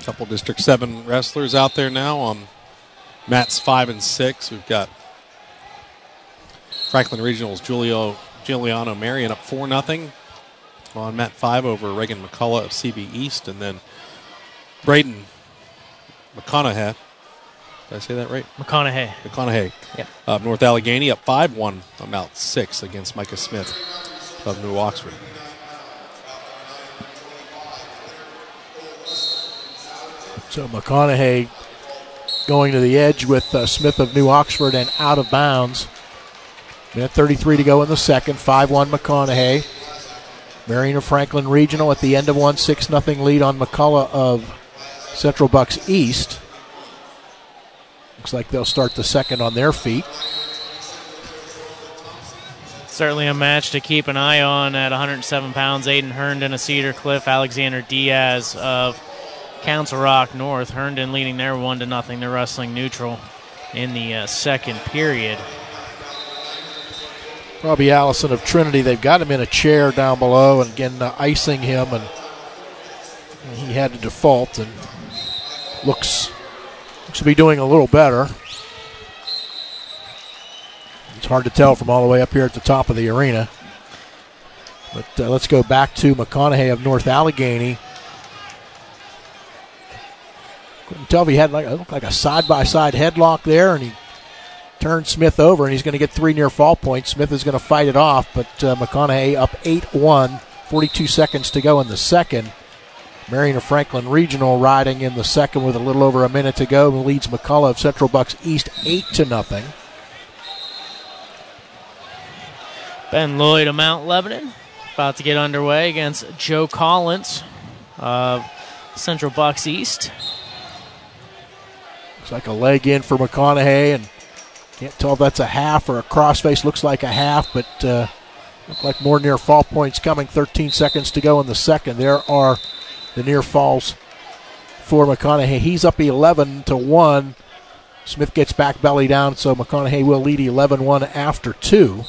Couple District 7 wrestlers out there now on mats 5 and 6. We've got Franklin Regional's Giuliano Marion up 4-0 on mat 5 over Reagan McCullough of CB East. And then Braden McConaughey. Did I say that right? McConaughey. Yep. Of North Allegheny up 5-1 on mat 6 against Micah Smith of New Oxford. So McConaughey going to the edge with Smith of New Oxford and out of bounds. Minute 33 to go in the second. 5-1 McConaughey. Marion of Franklin Regional at the end of one, 6-0 lead on McCullough of Central Bucks East. Looks like they'll start the second on their feet. Certainly a match to keep an eye on at 107 pounds. Aiden Herndon of Cedar Cliff, Alexander Diaz of Council Rock North. Herndon leading there 1-0. They're wrestling neutral in the second period. Robbie Allison of Trinity, they've got him in a chair down below and again icing him, and he had to default and looks to be doing a little better. It's hard to tell from all the way up here at the top of the arena. But let's go back to McConaughey of North Allegheny. Couldn't tell if he had looked like a side-by-side headlock there, and he turned Smith over, and he's going to get 3 near fall points. Smith is going to fight it off, but McConaughey up 8-1, 42 seconds to go in the second. Marion of Franklin Regional riding in the second with a little over a minute to go, and leads McCullough of Central Bucks East 8-0. Ben Lloyd of Mount Lebanon about to get underway against Joe Collins of Central Bucks East. Looks like a leg in for McConaughey, and can't tell if that's a half or a crossface. Looks like a half, but look like more near fall points coming. 13 seconds to go in the second. There are the near falls for McConaughey. He's up 11-1. Smith gets back belly down, so McConaughey will lead 11-1 after 2.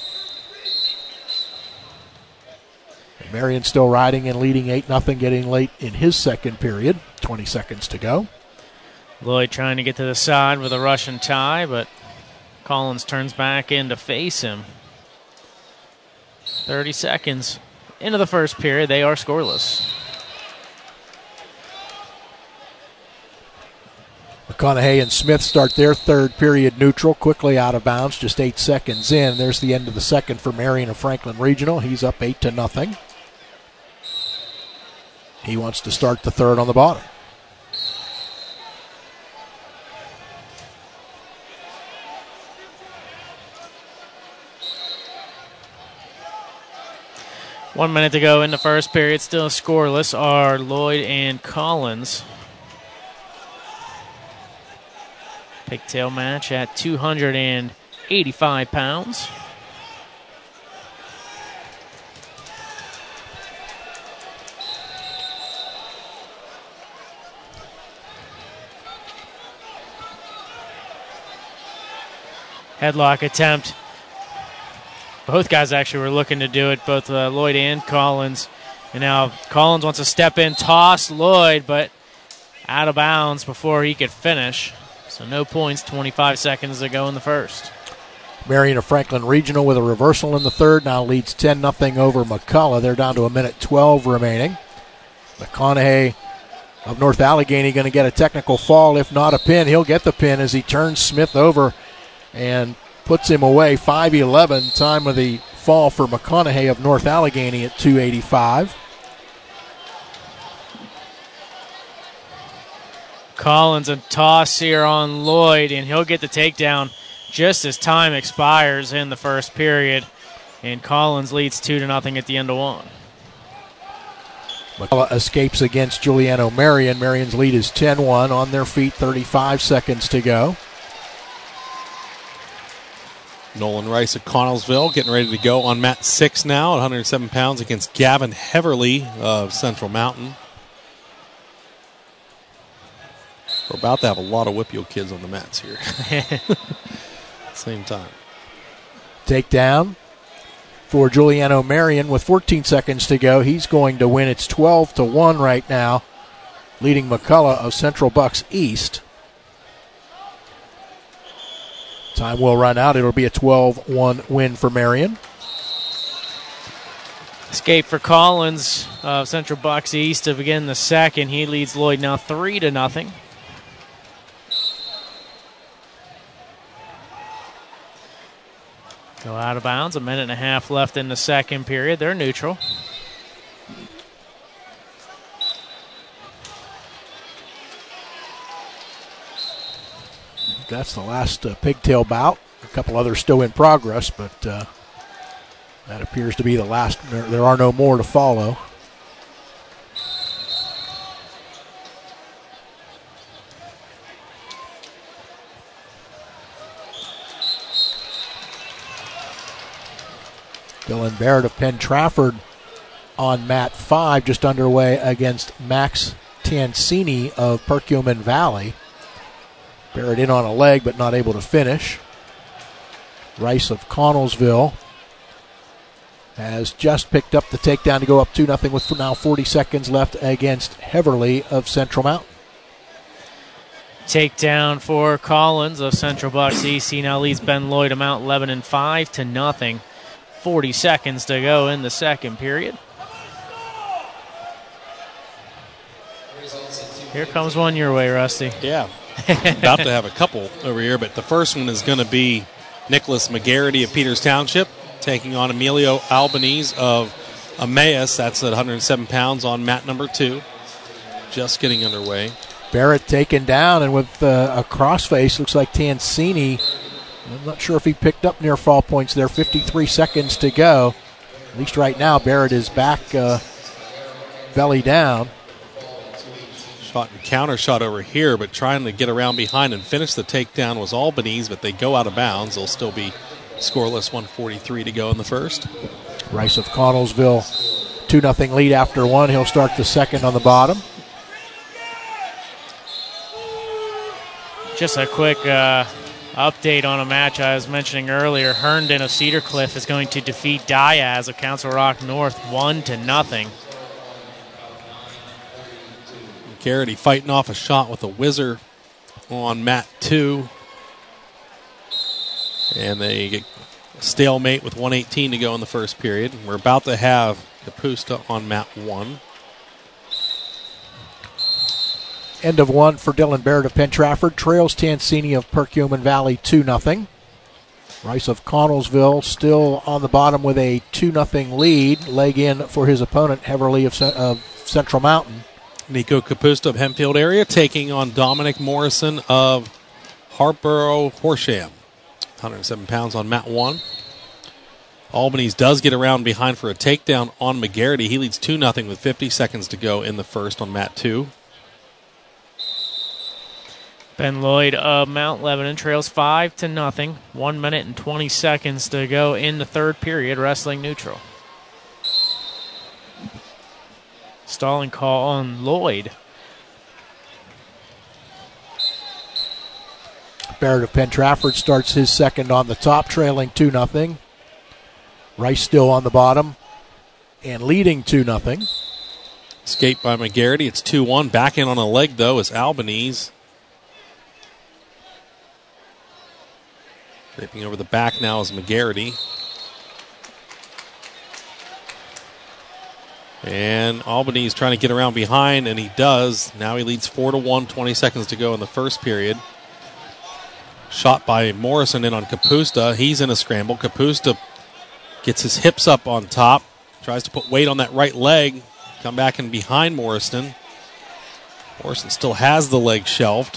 And Marion still riding and leading 8-0, getting late in his second period. 20 seconds to go. Lloyd trying to get to the side with a Russian tie, but Collins turns back in to face him. 30 seconds into the first period. They are scoreless. McConaughey and Smith start their third period neutral, quickly out of bounds, just 8 seconds in. There's the end of the second for Marion of Franklin Regional. He's up 8-0. He wants to start the third on the bottom. One minute to go in the first period. Still scoreless are Lloyd and Collins. Pigtail match at 285 pounds. Headlock attempt. Both guys actually were looking to do it, both Lloyd and Collins. And now Collins wants to step in, toss Lloyd, but out of bounds before he could finish. So no points, 25 seconds to go in the first. Marion of Franklin Regional with a reversal in the third, now leads 10-0 over McCullough. They're down to a minute 12 remaining. McConaughey of North Allegheny going to get a technical fall, if not a pin. He'll get the pin as he turns Smith over and puts him away. 5-11, time of the fall for McConaughey of North Allegheny at 285. Collins a toss here on Lloyd, and he'll get the takedown just as time expires in the first period. And Collins leads 2-0 at the end of one. McCullough escapes against Giuliano Marion. Marion's lead is 10-1. On their feet, 35 seconds to go. Nolan Rice of Connellsville getting ready to go on mat 6 now at 107 pounds against Gavin Heverly of Central Mountain. We're about to have a lot of Whippeal kids on the mats here. Same time. Takedown for Giuliano Marion with 14 seconds to go. He's going to win. It's 12-1 right now leading McCullough of Central Bucks East. Time will run out. It'll be a 12-1 win for Marion. Escape for Collins of Central Bucks East to begin the second. He leads Lloyd now 3-0. Go out of bounds. 1.5 minutes left in the second period. They're neutral. That's the last pigtail bout. A couple others still in progress, but that appears to be the last. There are no more to follow. Dylan Barrett of Penn Trafford on mat 5, just underway against Max Tancini of Perkiomen Valley. Barrett in on a leg, but not able to finish. Rice of Connellsville has just picked up the takedown to go up 2-0 with now 40 seconds left against Heverly of Central Mountain. Takedown for Collins of Central Bucks East. He now leads Ben Lloyd to Mount 11 and 5-0. 40 seconds to go in the second period. Here comes one your way, Rusty. Yeah. About to have a couple over here, but the first one is going to be Nicholas McGarity of Peters Township taking on Emilio Albanese of Emmaus. That's at 107 pounds on mat number 2. Just getting underway. Barrett taken down, and with a crossface, looks like Tancini. I'm not sure if he picked up near fall points there. 53 seconds to go. At least right now, Barrett is back belly down. Shot and counter shot over here, but trying to get around behind and finish the takedown was Albanese, but they go out of bounds. They'll still be scoreless, 1:43 to go in the first. Rice of Connellsville, 2-0 lead after one. He'll start the second on the bottom. Just a quick update on a match I was mentioning earlier. Herndon of Cedar Cliff is going to defeat Diaz of Council Rock North 1-0. Garrity fighting off a shot with a whizzer on mat 2. And they get a stalemate with 1:18 to go in the first period. We're about to have Capusta on mat 1. End of one for Dylan Barrett of Penn Trafford. Trails Tancini of Perkiomen Valley 2-0. Rice of Connellsville still on the bottom with a 2-0 lead. Leg in for his opponent, Heverly of Central Mountain. Nico Capusta of Hempfield area taking on Dominic Morrison of Hartboro Horsham. 107 pounds on mat 1. Albanese does get around behind for a takedown on McGarity. He leads 2-0 with 50 seconds to go in the first on mat 2. Ben Lloyd of Mount Lebanon trails 5-0. 1 minute and 20 seconds to go in the third period, wrestling neutral. Stalling call on Lloyd. Barrett of Penn Trafford starts his second on the top, trailing 2-0. Rice still on the bottom and leading 2-0. Escape by McGarity. It's 2-1. Back in on a leg, though, is Albanese. Scraping over the back now is McGarity. And Albanese trying to get around behind, and he does. Now he leads 4-1, 20 seconds to go in the first period. Shot by Morrison in on Capusta. He's in a scramble. Capusta gets his hips up on top. Tries to put weight on that right leg. Come back in behind Morrison. Morrison still has the leg shelved.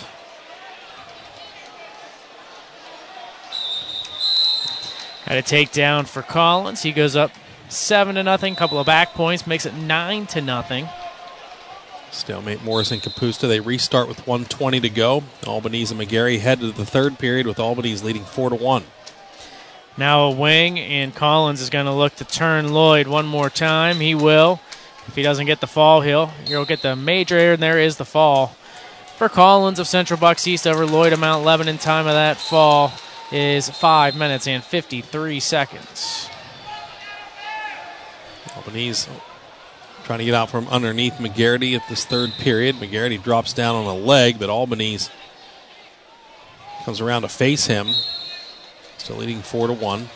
Had a takedown for Collins. He goes up 7-0. Couple of back points. Makes it 9-0. Stalemate Morrison Capusta. They restart with 1:20 to go. Albanese and McGarry head to the third period with Albanese leading 4-1. Now a wing, and Collins is going to look to turn Lloyd one more time. He will. If he doesn't get the fall, he'll get the major error, and there is the fall for Collins of Central Bucks East over Lloyd of Mount Lebanon. Time of that fall is 5 minutes and 53 seconds. Albanese trying to get out from underneath McGarity at this third period. McGarity drops down on a leg, but Albanese comes around to face him. Still leading 4-1.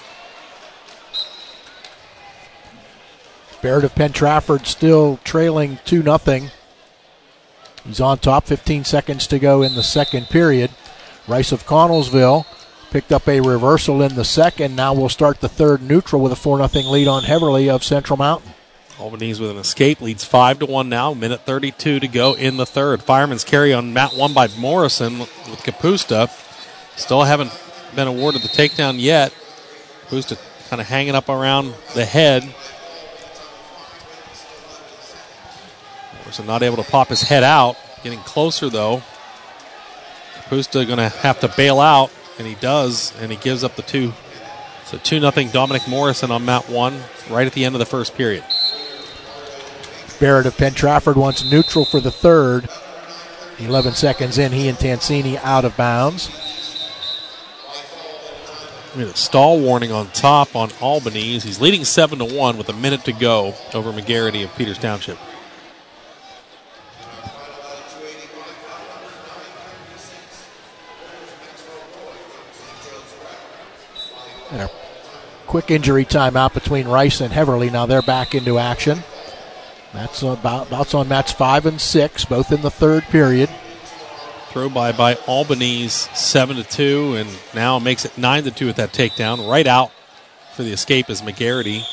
Barrett of Penn Trafford still trailing 2-0. He's on top, 15 seconds to go in the second period. Rice of Connellsville picked up a reversal in the second. Now we'll start the third neutral with a 4-0 lead on Heverly of Central Mountain. Albanese with an escape leads 5-1 now. Minute 32 to go in the third. Fireman's carry on mat 1 by Morrison with Kapusta. Still haven't been awarded the takedown yet. Kapusta kind of hanging up around the head. Morrison not able to pop his head out. Getting closer though. Kapusta going to have to bail out, and he does, and he gives up the 2. So 2-0 Dominic Morrison on mat 1 right at the end of the first period. Barrett of Penn Trafford wants neutral for the third. 11 seconds in, he and Tansini out of bounds. A stall warning on top on Albanese. He's leading 7-1 with a minute to go over McGarity of Peters Township. And a quick injury timeout between Rice and Heverly. Now they're back into action. That's bouts on mats 5 and 6, both in the third period. Throw by Albanese, 7-2, and now makes it 9-2 with that takedown. Right out for the escape is McGarity.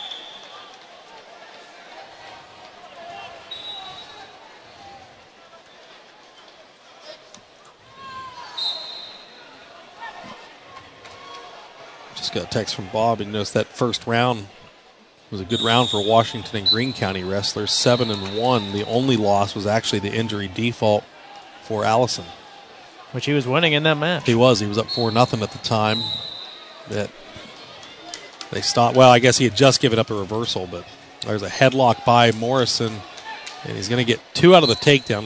Just got a text from Bob. And noticed that first round was a good round for Washington and Greene County wrestlers, 7-1. The only loss was actually the injury default for Allison. Which he was winning in that match. He was up 4-0 at the time. That they stopped. Well, I guess he had just given up a reversal, but there's a headlock by Morrison, and he's going to get 2 out of the takedown.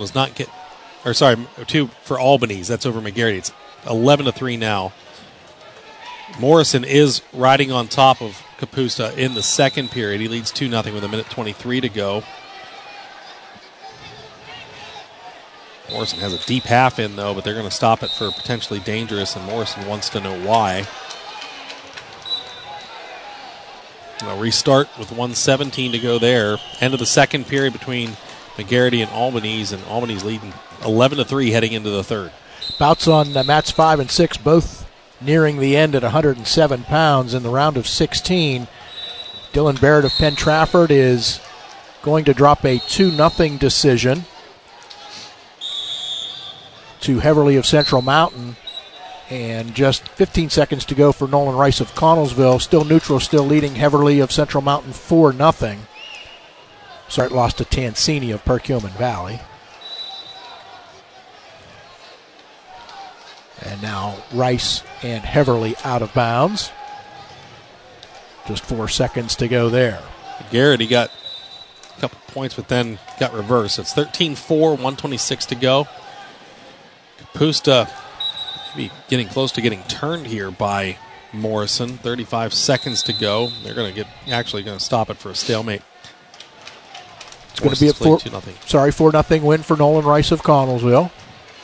2 for Albanese. That's over McGarity. It's 11-3 now. Morrison is riding on top of Kapusta in the second period. He leads 2-0 with a minute 23 to go. Morrison has a deep half in, though, but they're going to stop it for potentially dangerous, and Morrison wants to know why. A restart with 1:17 to go there. End of the second period between McGarity and Albanese leading 11-3 heading into the third. Bouts on mats 5 and 6, both nearing the end at 107 pounds in the round of 16. Dylan Barrett of Penn Trafford is going to drop a 2-0 decision to Heverly of Central Mountain. And just 15 seconds to go for Nolan Rice of Connellsville. Still neutral, still leading Heverly of Central Mountain 4-0. Start lost to Tansini of Perkiomen Valley. And now Rice and Heverly out of bounds. Just 4 seconds to go there. Garrett, he got a couple points, but then got reversed. It's 13-4, 126 to go. Kapusta maybe getting close to getting turned here by Morrison. 35 seconds to go. They're going to stop it for a stalemate. It's going to be a 4-0 win for Nolan Rice of Connellsville.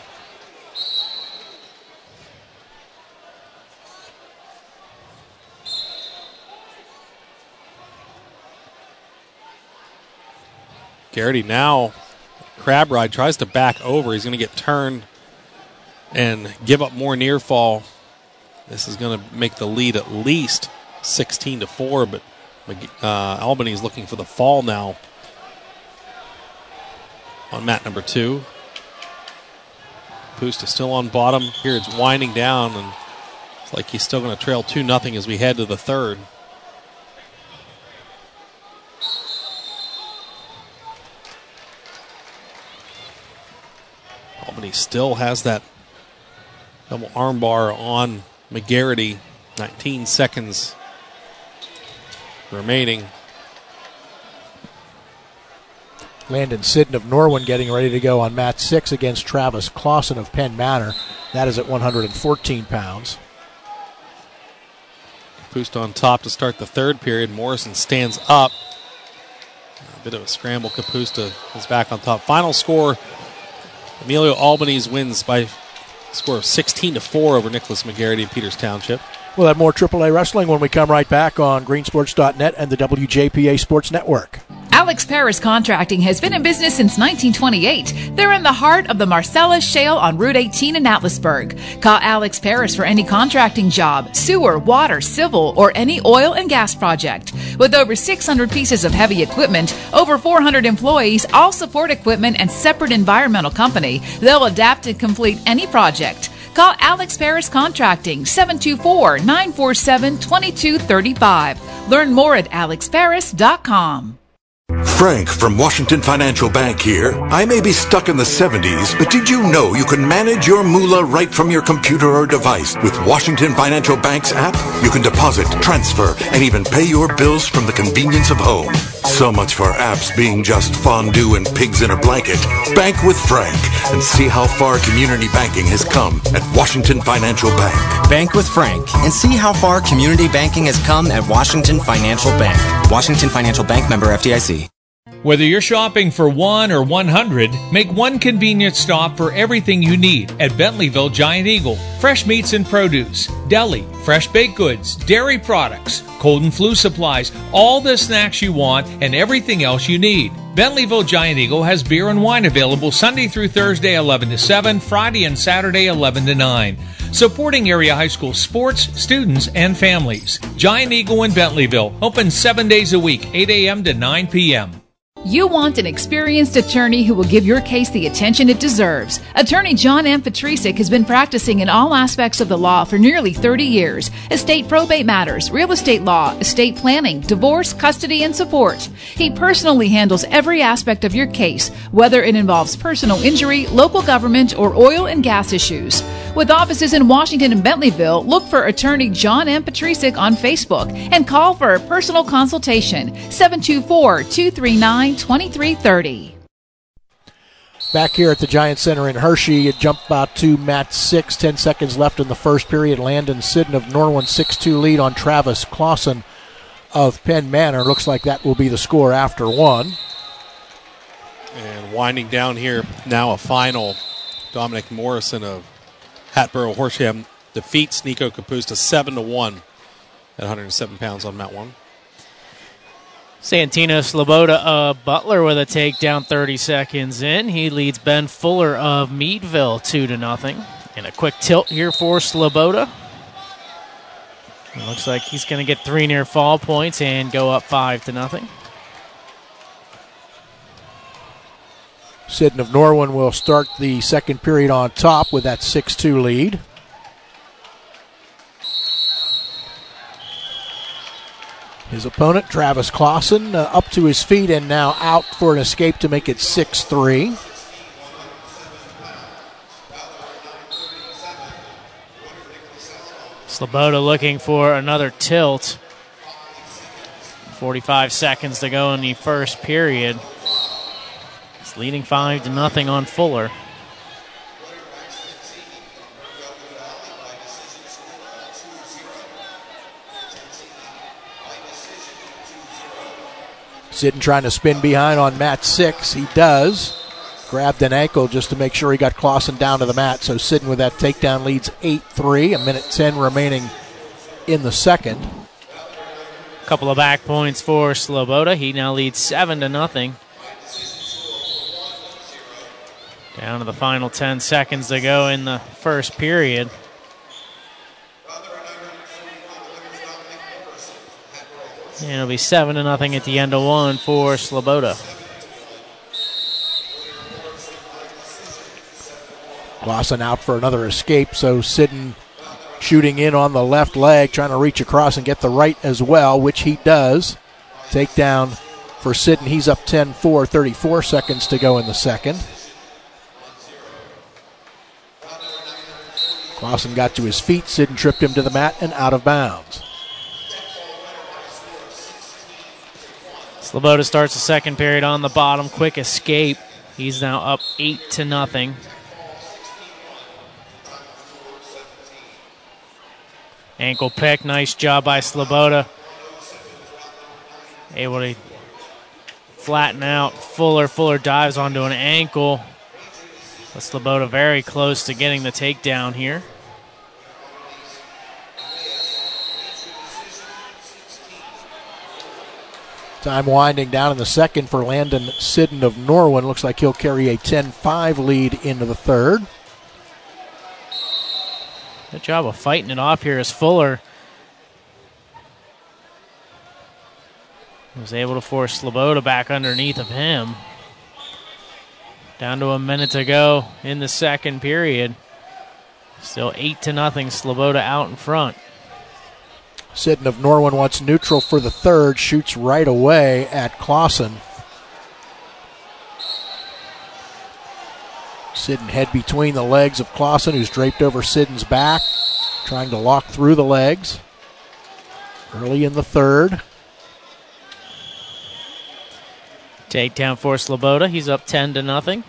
Garrity now, crab ride, tries to back over. He's going to get turned and give up more near fall. This is going to make the lead at least 16-4, but Albany's looking for the fall now on mat number 2. Kapusta still on bottom. Here it's winding down, and it's like he's still going to trail 2-0 as we head to the third. Albany still has that double armbar on McGarity. 19 seconds remaining. Landon Sidden of Norwin getting ready to go on mat 6 against Travis Clausen of Penn Manor. That is at 114 pounds. Kapusta on top to start the third period. Morrison stands up. Bit of a scramble. Kapusta is back on top. Final score, Emilio Albanese wins by a score of 16-4 over Nicholas McGarity in Peters Township. We'll have more AAA wrestling when we come right back on greensports.net and the WJPA Sports Network. Alex Paris Contracting has been in business since 1928. They're in the heart of the Marcellus Shale on Route 18 in Atlasburg. Call Alex Paris for any contracting job, sewer, water, civil, or any oil and gas project. With over 600 pieces of heavy equipment, over 400 employees, all support equipment, and separate environmental company, they'll adapt and complete any project. Call Alex Paris Contracting, 724-947-2235. Learn more at alexparis.com. Frank from Washington Financial Bank here. I may be stuck in the 70s, but did you know you can manage your moolah right from your computer or device with Washington Financial Bank's app? You can deposit, transfer, and even pay your bills from the convenience of home. So much for apps being just fondue and pigs in a blanket. Bank with Frank and see how far community banking has come at Washington Financial Bank. Bank with Frank and see how far community banking has come at Washington Financial Bank. Washington Financial Bank, member FDIC. Whether you're shopping for 1 or 100, make one convenient stop for everything you need at Bentleyville Giant Eagle. Fresh meats and produce, deli, fresh baked goods, dairy products, cold and flu supplies, all the snacks you want and everything else you need. Bentleyville Giant Eagle has beer and wine available Sunday through Thursday 11 to 7, Friday and Saturday 11 to 9. Supporting area high school sports, students, and families. Giant Eagle in Bentleyville, open 7 days a week, 8 a.m. to 9 p.m. You want an experienced attorney who will give your case the attention it deserves. Attorney John M. Petrisic has been practicing in all aspects of the law for nearly 30 years. Estate probate matters, real estate law, estate planning, divorce, custody, and support. He personally handles every aspect of your case, whether it involves personal injury, local government, or oil and gas issues. With offices in Washington and Bentleyville, look for Attorney John M. Petrisic on Facebook and call for a personal consultation, 724-239-2330. Back here at the Giant Center in Hershey, it jumped out to Mat 6, 10 seconds left in the first period. Landon Sidden of Norwin 6-2 lead on Travis Clausen of Penn Manor. Looks like that will be the score after one. And winding down here, now a final. Dominic Morrison of Hatboro Horsham defeats Nico Kapusta 7-1 at 107 pounds on mat 1. Santino Sloboda of Butler with a takedown 30 seconds in. He leads Ben Fuller of Meadville 2-0. And a quick tilt here for Sloboda. It looks like he's going to get 3 near fall points and go up 5-0. Sidden of Norwin will start the second period on top with that 6-2 lead. His opponent, Travis Clausen, up to his feet and now out for an escape to make it 6-3. Sloboda looking for another tilt. 45 seconds to go in the first period. He's leading 5-0 on Fuller. Sidden trying to spin behind on mat 6. He does. Grabbed an ankle just to make sure he got Clausen down to the mat. So Sidden with that takedown leads 8-3. A minute 10 remaining in the second. Couple of back points for Sloboda. He now leads 7-0. Down to the final 10 seconds to go in the first period. And it'll be 7-0 at the end of one for Sloboda. Clausen out for another escape, so Sidden shooting in on the left leg, trying to reach across and get the right as well, which he does. Takedown for Sidden. He's up 10-4, 34 seconds to go in the second. Clausen got to his feet. Sidden tripped him to the mat and out of bounds. Sloboda starts the second period on the bottom. Quick escape. He's now up 8-0. Ankle pick. Nice job by Sloboda. Able to flatten out Fuller. Fuller dives onto an ankle. But Sloboda very close to getting the takedown here. Time winding down in the second for Landon Sidden of Norwin. Looks like he'll carry a 10-5 lead into the third. Good job of fighting it off here as Fuller was able to force Sloboda back underneath of him. Down to a minute to go in the second period. Still 8-0, Sloboda out in front. Sidden of Norwin wants neutral for the third, shoots right away at Clausen. Sidden head between the legs of Clausen, who's draped over Sidden's back, trying to lock through the legs. Early in the third. Takedown for Sloboda. He's up 10-0.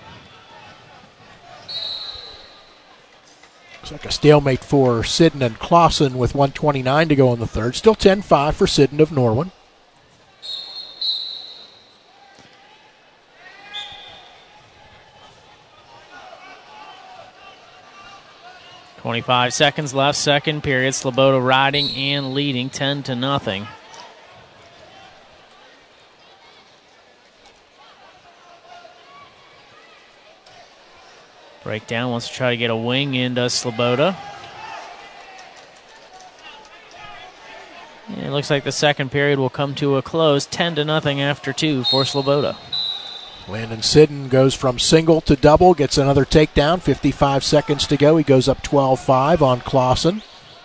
Looks like a stalemate for Sidden and Clausen with 1:29 to go in the third. Still 10-5 for Sidden of Norwin. .25 left, second period. Sloboda riding and leading 10-0. Breakdown wants to try to get a wing into Sloboda. And it looks like the second period will come to a close. 10-0 after 2 for Sloboda. Landon Sidden goes from single to double, gets another takedown. 55 seconds to go. He goes up 12-5 on Clausen.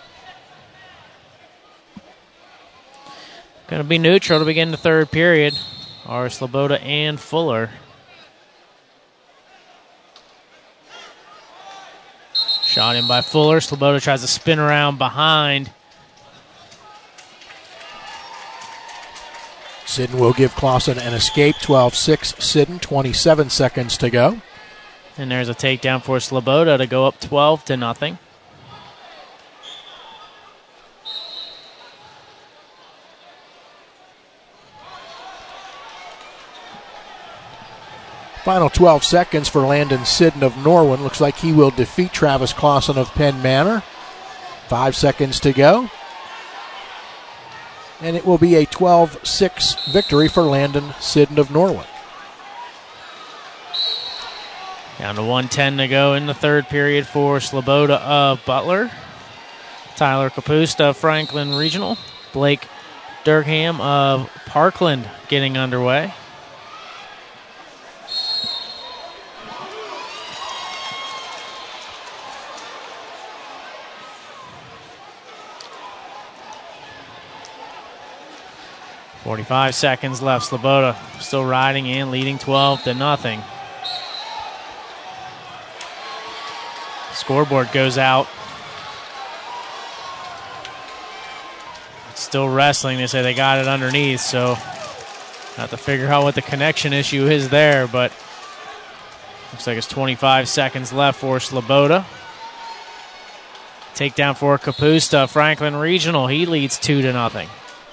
Going to be neutral to begin the third period are Sloboda and Fuller. Shot in by Fuller. Sloboda tries to spin around behind. Sidden will give Clausen an escape. 12-6 Sidden, 27 seconds to go. And there's a takedown for Sloboda to go up 12-0. Final 12 seconds for Landon Sidden of Norwin. Looks like he will defeat Travis Clausen of Penn Manor. 5 seconds to go. And it will be a 12-6 victory for Landon Sidden of Norwin. Down to 1:10 to go in the third period for Sloboda of Butler. Tyler Kapusta of Franklin Regional. Blake Durkham of Parkland getting underway. .45 seconds left. Sloboda still riding and leading 12-0. Scoreboard goes out. It's still wrestling. They say they got it underneath, so have to figure out what the connection issue is there, but looks like it's 25 seconds left for Sloboda. Takedown for Kapusta, Franklin Regional. He leads 2-0.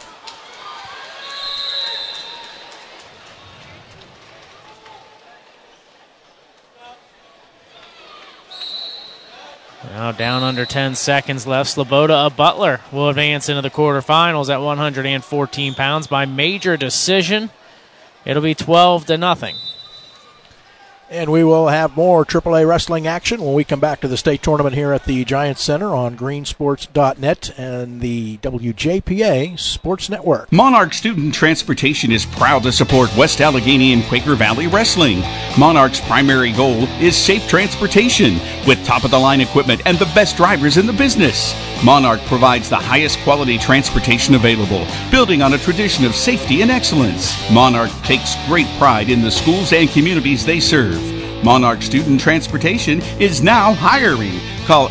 Now down under 10 seconds left. Sloboda of Butler will advance into the quarterfinals at 114 pounds by major decision. It'll be 12-0. And we will have more AAA wrestling action when we come back to the state tournament here at the Giants Center on greensports.net and the WJPA Sports Network. Monarch Student Transportation is proud to support West Allegheny and Quaker Valley Wrestling. Monarch's primary goal is safe transportation with top-of-the-line equipment and the best drivers in the business. Monarch provides the highest quality transportation available, building on a tradition of safety and excellence. Monarch takes great pride in the schools and communities they serve. Monarch Student Transportation is now hiring. Call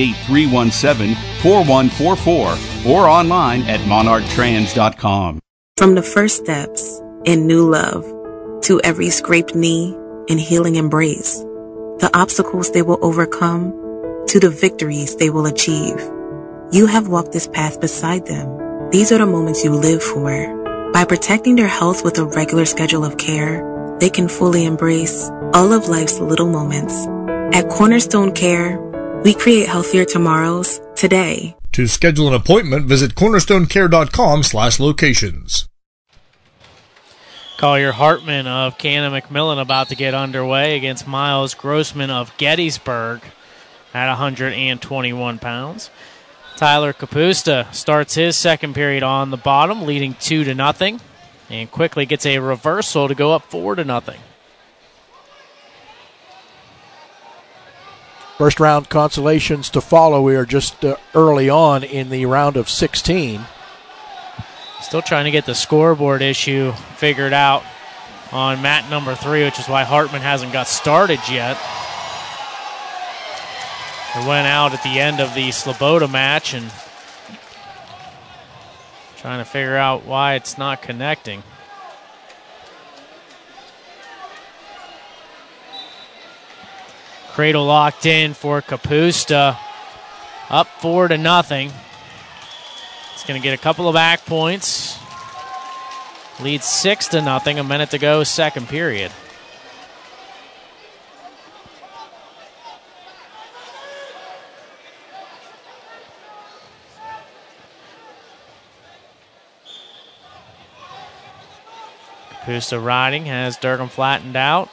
888-317-4144 or online at monarchtrans.com. From the first steps in new love to every scraped knee and healing embrace, the obstacles they will overcome to the victories they will achieve. You have walked this path beside them. These are the moments you live for. By protecting their health with a regular schedule of care, they can fully embrace all of life's little moments. At Cornerstone Care, we create healthier tomorrows today. To schedule an appointment, visit cornerstonecare.com/locations. Collier Hartman of Cannon McMillan about to get underway against Miles Grossman of Gettysburg at 121 pounds. Tyler Kapusta starts his second period on the bottom, leading 2-0, and quickly gets a reversal to go up 4-0. First round consolations to follow. We are just early on in the round of 16. Still trying to get the scoreboard issue figured out on mat number 3, which is why Hartman hasn't got started yet. It went out at the end of the Sloboda match, and trying to figure out why it's not connecting. Cradle locked in for Kapusta, up 4-0. It's going to get a couple of back points. Leads 6-0, a minute to go, second period. Kapusta riding, has Durgam flattened out.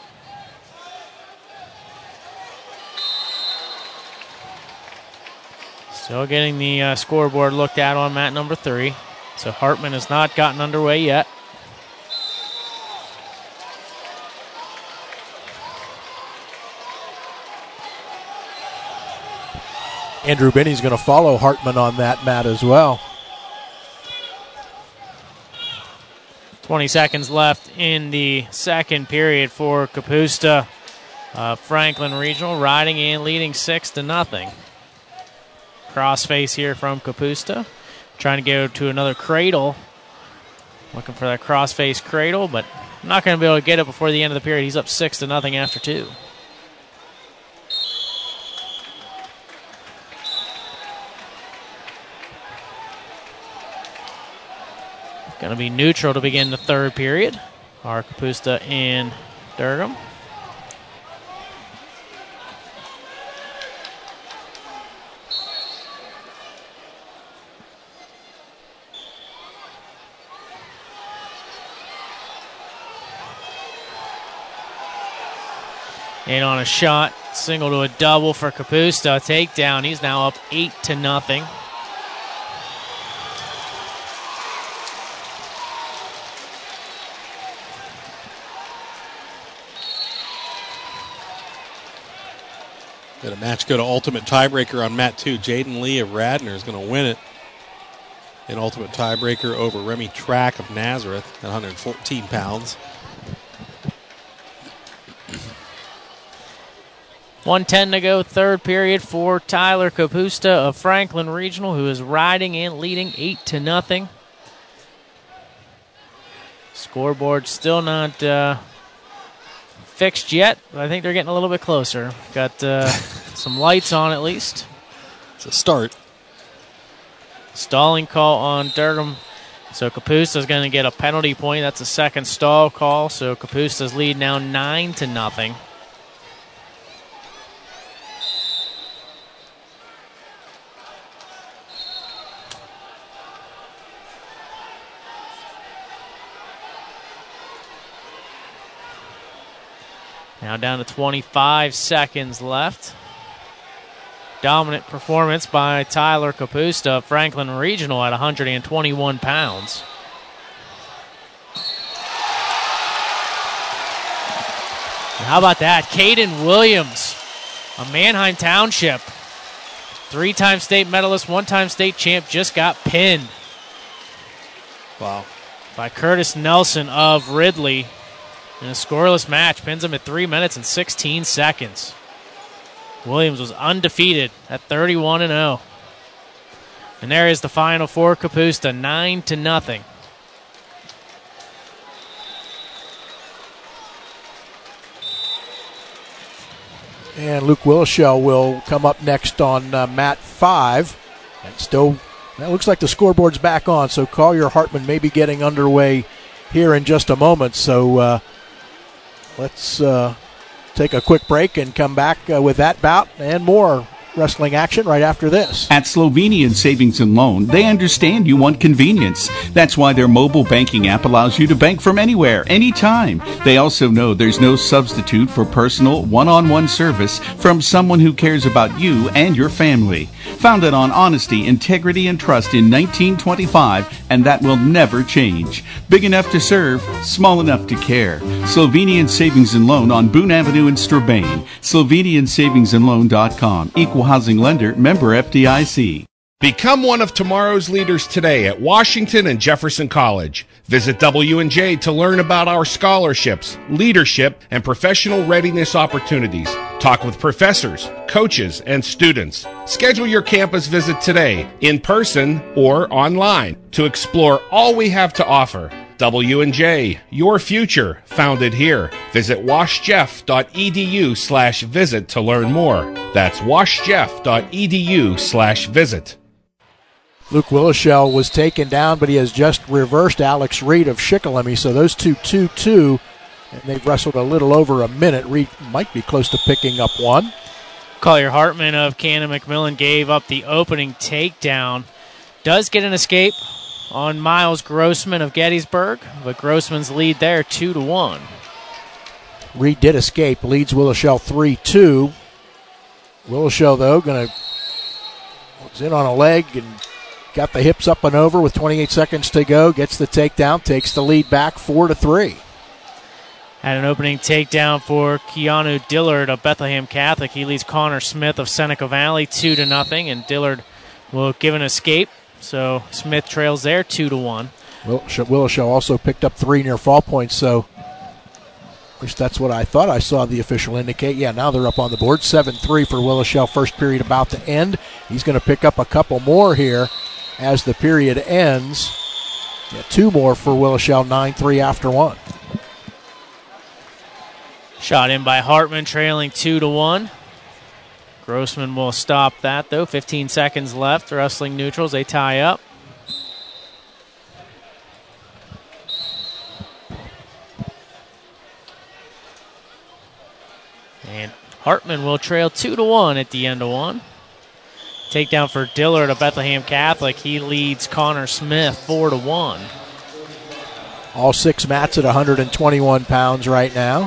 Still getting the scoreboard looked at on mat number 3. So Hartman has not gotten underway yet. Andrew Binney's going to follow Hartman on that mat as well. 20 seconds left in the second period for Kapusta. Franklin Regional riding and leading 6-0. Crossface here from Kapusta. Trying to go to another cradle. Looking for that crossface cradle, but not going to be able to get it before the end of the period. He's up 6-0 after 2. Going to be neutral to begin the third period. Are Kapusta and Durgam. And on a shot, single to a double for Kapusta. Takedown. He's now up 8-0. Got a match go to ultimate tiebreaker on mat 2. Jaden Lee of Radnor is going to win it. An ultimate tiebreaker over Remy Track of Nazareth at 114 pounds. 1:10 to go, third period for Tyler Kapusta of Franklin Regional, who is riding and leading 8-0. Scoreboard still not fixed yet, but I think they're getting a little bit closer. Got some lights on at least. It's a start. Stalling call on Durgam. So Kapusta's going to get a penalty point. That's a second stall call. So Kapusta's lead now 9-0. Now down to 25 seconds left. Dominant performance by Tyler Kapusta of Franklin Regional at 121 pounds. And how about that? Caden Williams, a Manheim Township 3-time state medalist, 1-time state champ, just got pinned. Wow. By Curtis Nelson of Ridley. In a scoreless match, pins him at 3 minutes and 16 seconds. Williams was undefeated at 31-0. And there is the final for Kapusta, 9-0. And Luke Wilshell will come up next on mat 5. And still, that looks like the scoreboard's back on, so Collier Hartman may be getting underway here in just a moment. So let's take a quick break and come back with that bout and more wrestling action right after this. At Slovenian Savings and Loan, they understand you want convenience. That's why their mobile banking app allows you to bank from anywhere, anytime. They also know there's no substitute for personal, one-on-one service from someone who cares about you and your family. Founded on honesty, integrity, and trust in 1925, and that will never change. Big enough to serve, small enough to care. Slovenian Savings and Loan on Boone Avenue in Strabane. SlovenianSavingsandLoan.com. Equal housing lender, member FDIC. Become one of tomorrow's leaders today at Washington and Jefferson College. Visit W&J to learn about our scholarships, leadership, and professional readiness opportunities. Talk with professors, coaches, and students. Schedule your campus visit today, in person or online, to explore all we have to offer. W&J, your future, founded here. Visit washjeff.edu/visit to learn more. That's washjeff.edu/visit. Luke Willishell was taken down, but he has just reversed Alex Reed of Shikellamy. So those 2-2-2, and they've wrestled a little over a minute. Reed might be close to picking up one. Collier Hartman of Cannon McMillan gave up the opening takedown. Does get an escape on Miles Grossman of Gettysburg, but Grossman's lead there 2-1. Reed did escape, leads Willishell 3-2. Willishell, though, was in on a leg and got the hips up and over with 28 seconds to go. Gets the takedown, takes the lead back 4-3. Had an opening takedown for Keanu Dillard of Bethlehem Catholic. He leads Connor Smith of Seneca Valley 2-0, and Dillard will give an escape. So Smith trails there 2-1. Willishell also picked up 3 near fall points, so at least that's what I thought I saw the official indicate. Yeah, now they're up on the board. 7-3 for Willishell. First period about to end. He's going to pick up a couple more here as the period ends. Yeah, 2 more for Willishell, 9-3 after 1. Shot in by Hartman, trailing 2-1. Grossman will stop that, though. 15 seconds left. Wrestling neutrals, they tie up. And Hartman will trail 2-1 at the end of one. Takedown for Dillard of Bethlehem Catholic. He leads Connor Smith 4-1. All 6 mats at 121 pounds right now.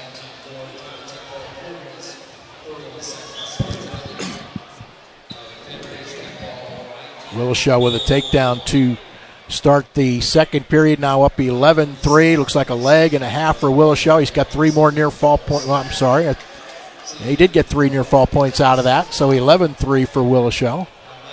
Willishell with a takedown to start the second period. Now up 11-3. Looks like a leg and a half for Willishell. He's got 3 more near fall points. Well, I'm sorry. He did get 3 near fall points out of that. So 11-3 for Willishell.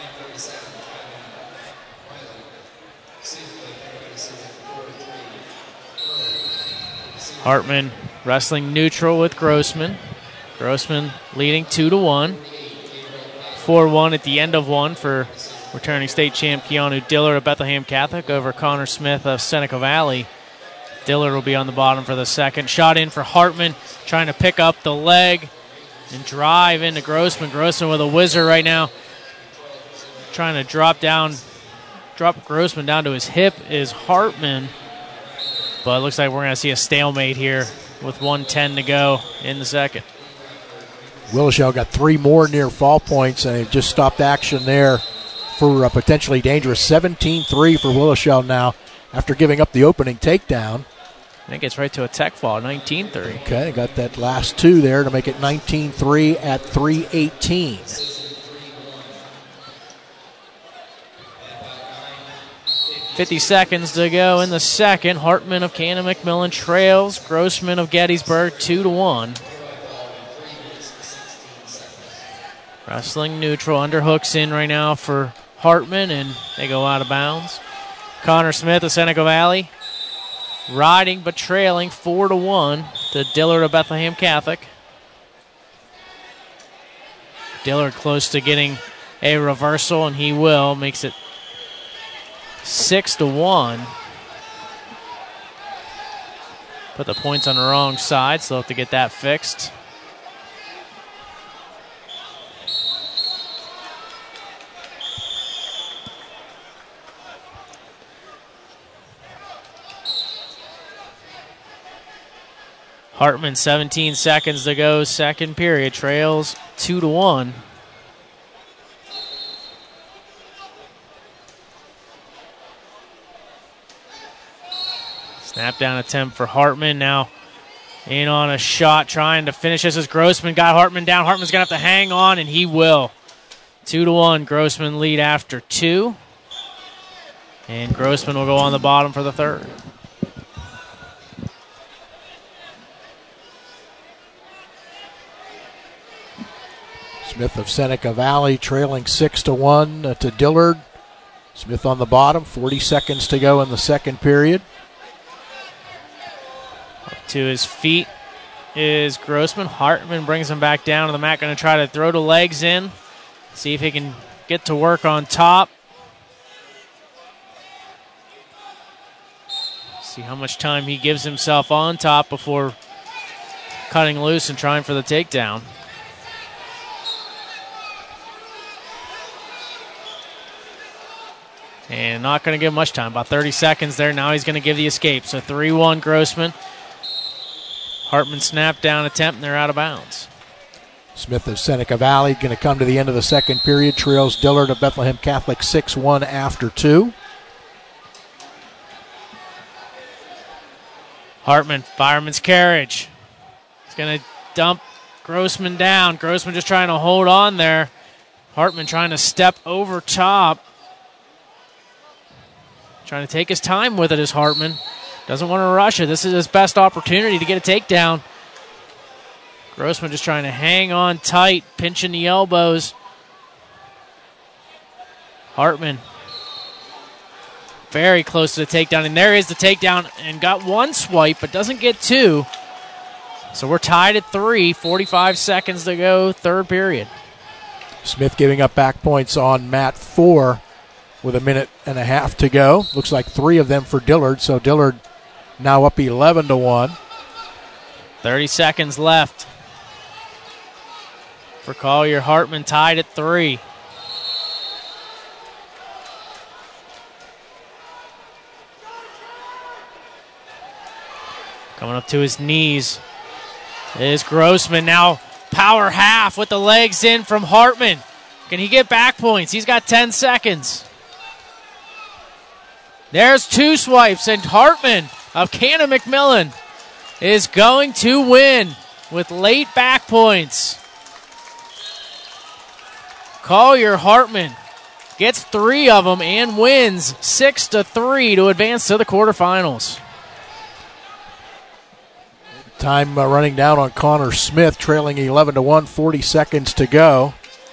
Hartman wrestling neutral with Grossman. Grossman leading 2-1. 4-1 at the end of one for returning state champ Keanu Dillard of Bethlehem Catholic over Connor Smith of Seneca Valley. Dillard will be on the bottom for the second. Shot in for Hartman, trying to pick up the leg and drive into Grossman. Grossman with a whizzer right now. Trying to drop Grossman down to his hip is Hartman. But it looks like we're going to see a stalemate here with 1:10 to go in the second. Willishell got 3 more near fall points, and they've just stopped action there for potentially dangerous. 17-3 for Willishell now after giving up the opening takedown. I think it's right to a tech fall, 19-3. Okay, got that last 2 there to make it 19-3 at 3:18. .50 seconds to go in the second. Hartman of Cannon McMillan trails Grossman of Gettysburg 2-1. Wrestling neutral, underhooks in right now for Hartman, and they go out of bounds. Connor Smith of Seneca Valley riding but trailing 4-1 to Dillard of Bethlehem Catholic. Dillard close to getting a reversal, and he will. Makes it 6-1. Put the points on the wrong side, so they'll have to get that fixed. Hartman, 17 seconds to go, second period, trails 2-1. Snap down attempt for Hartman. Now in on a shot, trying to finish this as Grossman got Hartman down. Hartman's going to have to hang on, and he will. 2-1, Grossman lead after 2. And Grossman will go on the bottom for the third. Smith of Seneca Valley trailing 6-1 to Dillard. Smith on the bottom, 40 seconds to go in the second period. To his feet is Grossman. Hartman brings him back down to the mat. Going to try to throw the legs in. See if he can get to work on top. See how much time he gives himself on top before cutting loose and trying for the takedown. And not going to give much time. About 30 seconds there. Now he's going to give the escape. So 3-1 Grossman. Hartman snap down attempt, and they're out of bounds. Smith of Seneca Valley going to come to the end of the second period. Trails Dillard of Bethlehem Catholic 6-1 after 2. Hartman, fireman's carriage. He's going to dump Grossman down. Grossman just trying to hold on there. Hartman trying to step over top. Trying to take his time with it is Hartman. Doesn't want to rush it. This is his best opportunity to get a takedown. Grossman just trying to hang on tight, pinching the elbows. Hartman very close to the takedown, and there is the takedown, and got one swipe, but doesn't get two. So we're tied at 3, 45 seconds to go, third period. Smith giving up back points on mat 4 with a minute and a half to go. Looks like 3 of them for Dillard, so Dillard now up 11-1. 30 seconds left for Collier. Hartman tied at 3. Coming up to his knees is Grossman. Now power half with the legs in from Hartman. Can he get back points? He's got 10 seconds. There's 2 swipes, and Hartman of Cannon McMillan is going to win with late back points. Collier Hartman gets 3 of them and wins 6-3 to advance to the quarterfinals. Time running down on Connor Smith, trailing 11-1, 40 seconds to go.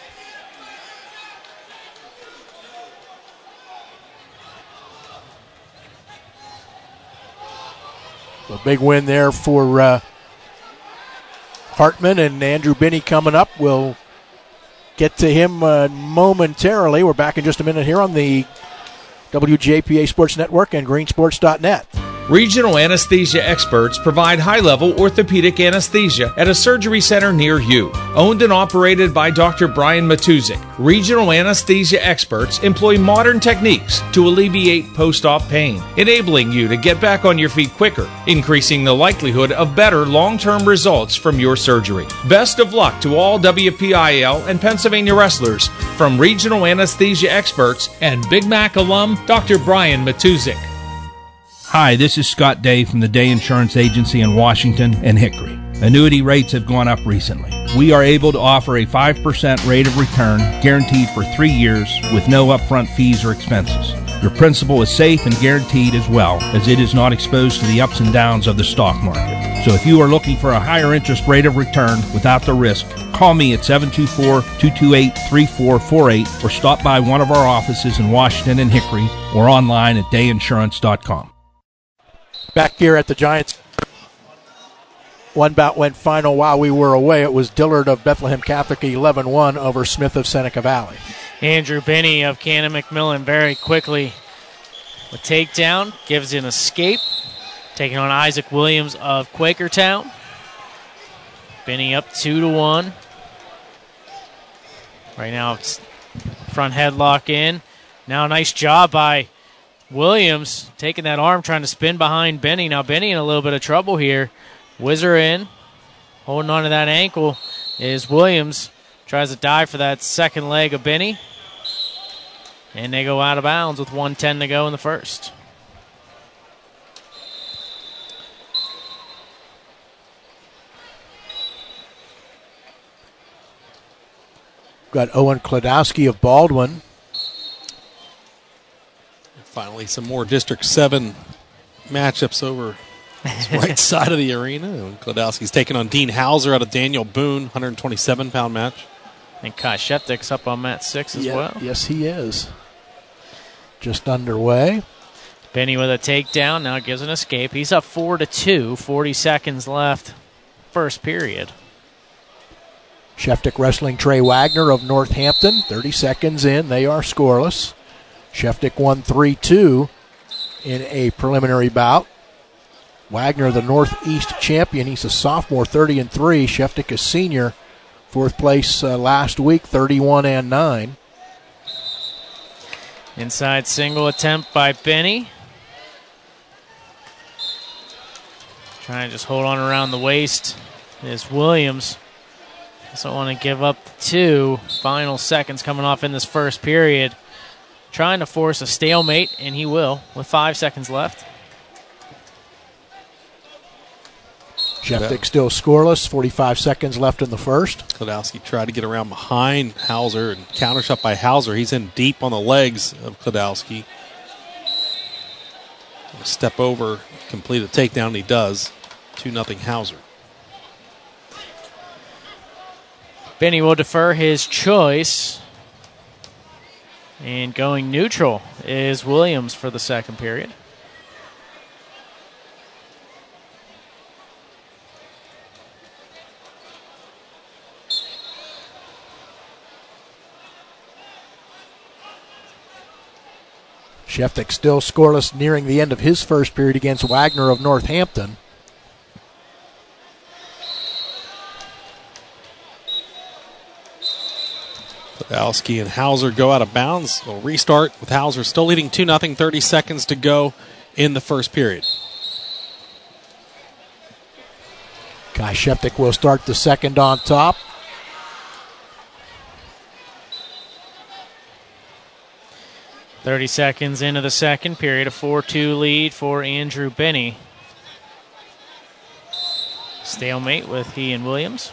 A big win there for Hartman, and Andrew Binney coming up. We'll get to him momentarily. We're back in just a minute here on the WJPA Sports Network and greensports.net. Regional anesthesia experts provide high-level orthopedic anesthesia at a surgery center near you. Owned and operated by Dr. Brian Matuzik, regional anesthesia experts employ modern techniques to alleviate post-op pain, enabling you to get back on your feet quicker, increasing the likelihood of better long-term results from your surgery. Best of luck to all WPIL and Pennsylvania wrestlers from regional anesthesia experts and Big Mac alum Dr. Brian Matuzik. Hi, this is Scott Day from the Day Insurance Agency in Washington and Hickory. Annuity rates have gone up recently. We are able to offer a 5% rate of return guaranteed for 3 years with no upfront fees or expenses. Your principal is safe and guaranteed as well, as it is not exposed to the ups and downs of the stock market. So if you are looking for a higher interest rate of return without the risk, call me at 724-228-3448 or stop by one of our offices in Washington and Hickory or online at dayinsurance.com. Back here at the Giants, one bout went final while we were away. It was Dillard of Bethlehem Catholic 11-1 over Smith of Seneca Valley. Andrew Binney of Cannon McMillan very quickly. A takedown, gives an escape. Taking on Isaac Williams of Quakertown. Binney up 2-1. Right now it's front headlock in. Now a nice job by Williams taking that arm, trying to spin behind Binney. Now Binney in a little bit of trouble here Whizzer in. Holding on to that ankle is Williams. Tries to dive for that second leg of Benny. And they go out of bounds with 1:10 to go in the first. Got Owen Kladowski of Baldwin. Finally, some more District 7 matchups over this right side of the arena. And Kladowski's taking on Dean Hauser out of Daniel Boone, 127-pound match. And Kai Sheptick's up on mat 6 as well. Yes, he is. Just underway. Benny with a takedown, now gives an escape. He's up 4-2, 40 seconds left, first period. Sheftick wrestling Trey Wagner of Northampton. 30 seconds in, they are scoreless. Sheftick won 3-2 in a preliminary bout. Wagner, the Northeast champion, he's a sophomore, 30-3. Sheftick, a senior, fourth place last week, 31-9. Inside single attempt by Benny. Trying to just hold on around the waist is Williams. Doesn't want to give up the 2. Final seconds coming off in this first period. Trying to force a stalemate, and he will, with 5 seconds left. Sheftick still scoreless, 45 seconds left in the first. Kladowski tried to get around behind Hauser and counter shot by Hauser. He's in deep on the legs of Kladowski. Step over, complete a takedown, and he does. 2-0 Hauser. Benny will defer his choice. And going neutral is Williams for the second period. Sheftick still scoreless nearing the end of his first period against Wagner of Northampton. Kladowski and Hauser go out of bounds. We'll restart with Hauser still leading 2-0, 30 seconds to go in the first period. Kai Sheftick will start the second on top. .30 seconds into the second period, a 4-2 lead for Andrew Benny. Stalemate with he and Williams.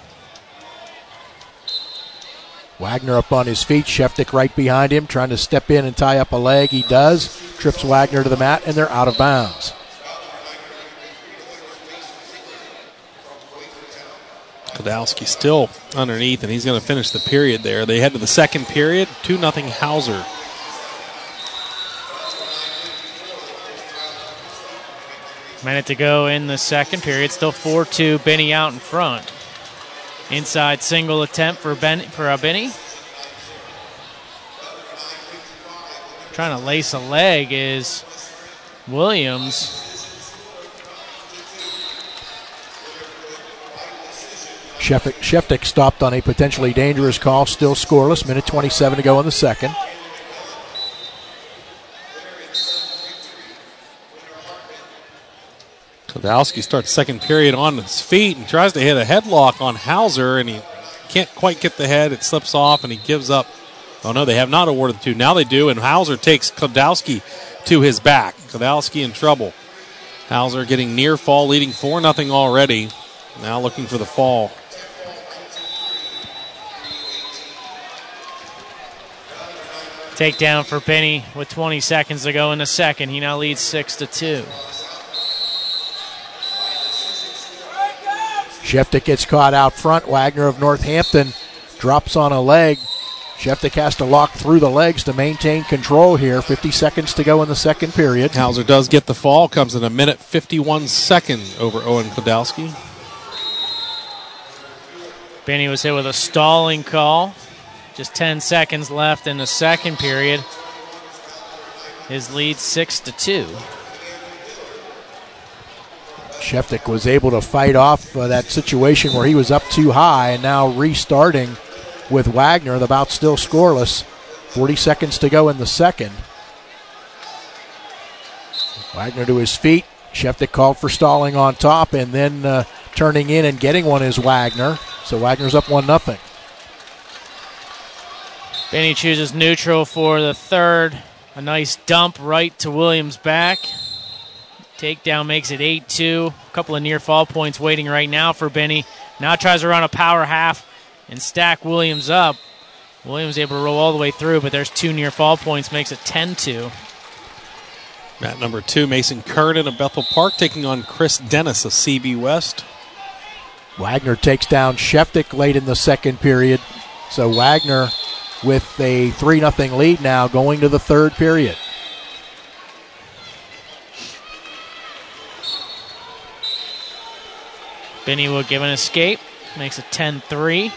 Wagner up on his feet, Sheftick right behind him, trying to step in and tie up a leg. He does, trips Wagner to the mat, and they're out of bounds. Kladowski still underneath, and he's going to finish the period there. They head to the second period, 2-0 Hauser. Minute to go in the second period. Still 4-2. Benny out in front. Inside single attempt for Benny. Trying to lace a leg is Williams. Sheftick stopped on a potentially dangerous call. Still scoreless. Minute 27 to go in the second. Kladowski starts second period on his feet and tries to hit a headlock on Hauser, and he can't quite get the head. It slips off, and he gives up. Oh, no, they have not awarded the 2. Now they do, and Hauser takes Kladowski to his back. Kladowski in trouble. Hauser getting near fall, leading 4-0 already. Now looking for the fall. Takedown for Benny with 20 seconds to go in the second. He now leads 6-2. Sheftick gets caught out front. Wagner of Northampton drops on a leg. Sheftick has to lock through the legs to maintain control here. 50 seconds to go in the second period. Hauser does get the fall. Comes in a minute 51 second over Owen Kladowski. Benny was hit with a stalling call. Just 10 seconds left in the second period. His lead 6-2. Sheftick was able to fight off that situation where he was up too high, and now restarting with Wagner. The bout still scoreless. 40 seconds to go in the second. Wagner to his feet. Sheftick called for stalling on top and then turning in and getting one is Wagner. So Wagner's up 1-0. Benny chooses neutral for the third. A nice dump right to Williams' back. Takedown makes it 8-2. A couple of near fall points waiting right now for Benny. Now tries to run a power half and stack Williams up. Williams able to roll all the way through, but there's 2 near fall points, makes it 10-2. Mat number 2, Mason Kernan of Bethel Park taking on Chris Dennis of CB West. Wagner takes down Sheftick late in the second period. So Wagner with a 3-0 lead now going to the third period. Benny will give an escape. Makes it 10-3.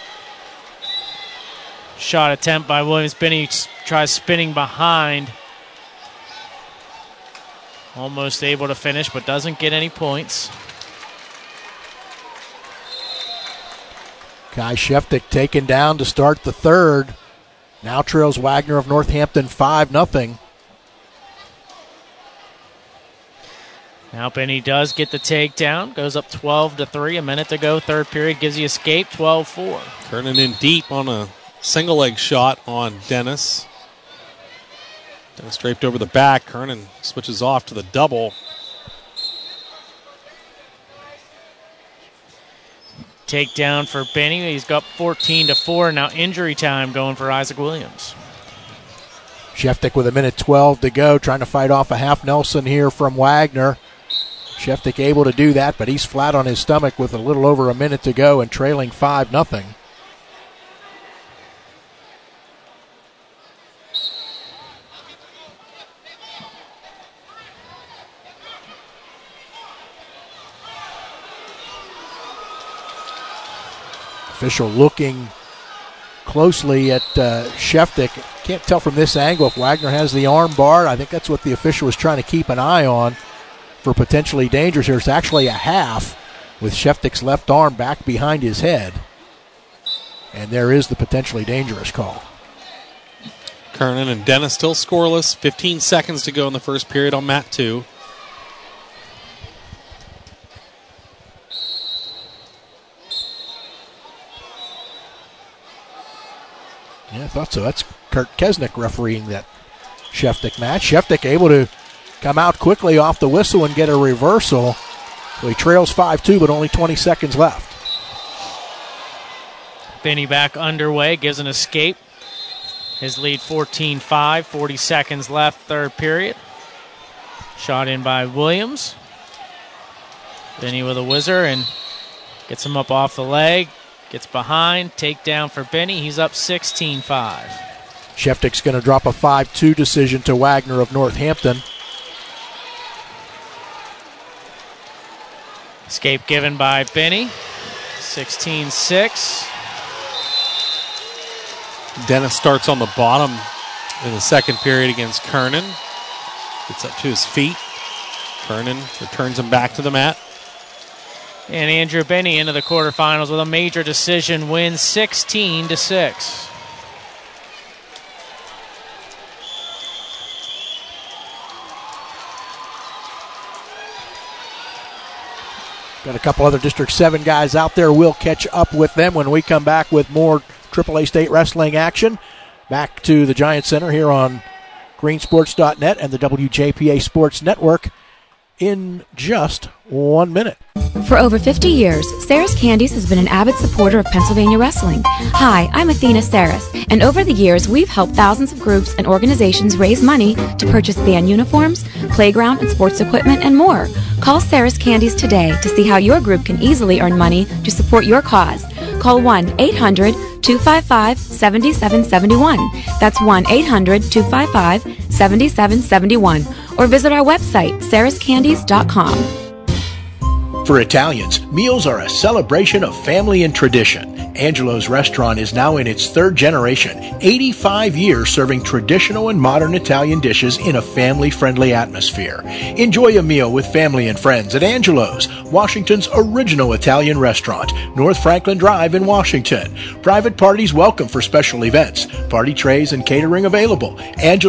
Shot attempt by Williams. Benny tries spinning behind. Almost able to finish, but doesn't get any points. Kai Sheftick taken down to start the third. Now trails Wagner of Northampton 5-0. Now Benny does get the takedown. Goes up 12-3. A minute to go. Third period gives the escape. 12-4. Kernan in deep on a single leg shot on Dennis. Dennis draped over the back. Kernan switches off to the double. Takedown for Benny. He's got 14-4. Now injury time going for Isaac Williams. Sheftick with 1:12 to go, trying to fight off a half Nelson here from Wagner. Sheftick able to do that, but he's flat on his stomach with a little over a minute to go and trailing 5-0. Official looking closely at Sheftick. Can't tell from this angle if Wagner has the arm bar. I think that's what the official was trying to keep an eye on for potentially dangerous here. It's actually a half with Sheftick's left arm back behind his head. And there is the potentially dangerous call. Kernan and Dennis still scoreless. 15 seconds to go in the first period on Mat 2. Yeah, I thought so. That's Kurt Kesnick refereeing that Sheftick match. Sheftick able to come out quickly off the whistle and get a reversal. So he trails 5-2, but only 20 seconds left. Benny back underway, gives an escape. His lead 14-5, 40 seconds left, third period. Shot in by Williams. Benny with a whizzer and gets him up off the leg. Gets behind, takedown for Benny. He's up 16-5. Sheftick's going to drop a 5-2 decision to Wagner of Northampton. Escape given by Benny. 16-6. Dennis starts on the bottom in the second period against Kernan. Gets up to his feet. Kernan returns him back to the mat. And Andrew Benny into the quarterfinals with a major decision win, 16-6. Got a couple other District 7 guys out there. We'll catch up with them when we come back with more AAA State Wrestling action. Back to the Giant Center here on greensports.net and the WJPA Sports Network in just 1 minute. For over 50 years, Saris Candies has been an avid supporter of Pennsylvania wrestling. Hi, I'm Athena Saris, and over the years, we've helped thousands of groups and organizations raise money to purchase band uniforms, playground and sports equipment, and more. Call Saris Candies today to see how your group can easily earn money to support your cause. Call 1-800-255-7771. That's 1-800-255-7771. Or visit our website, sariscandies.com. For Italians, meals are a celebration of family and tradition. Angelo's restaurant is now in its third generation, 85 years serving traditional and modern Italian dishes in a family-friendly atmosphere. Enjoy a meal with family and friends at Angelo's, Washington's original Italian restaurant, North Franklin Drive in Washington. Private parties welcome for special events. Party trays and catering available.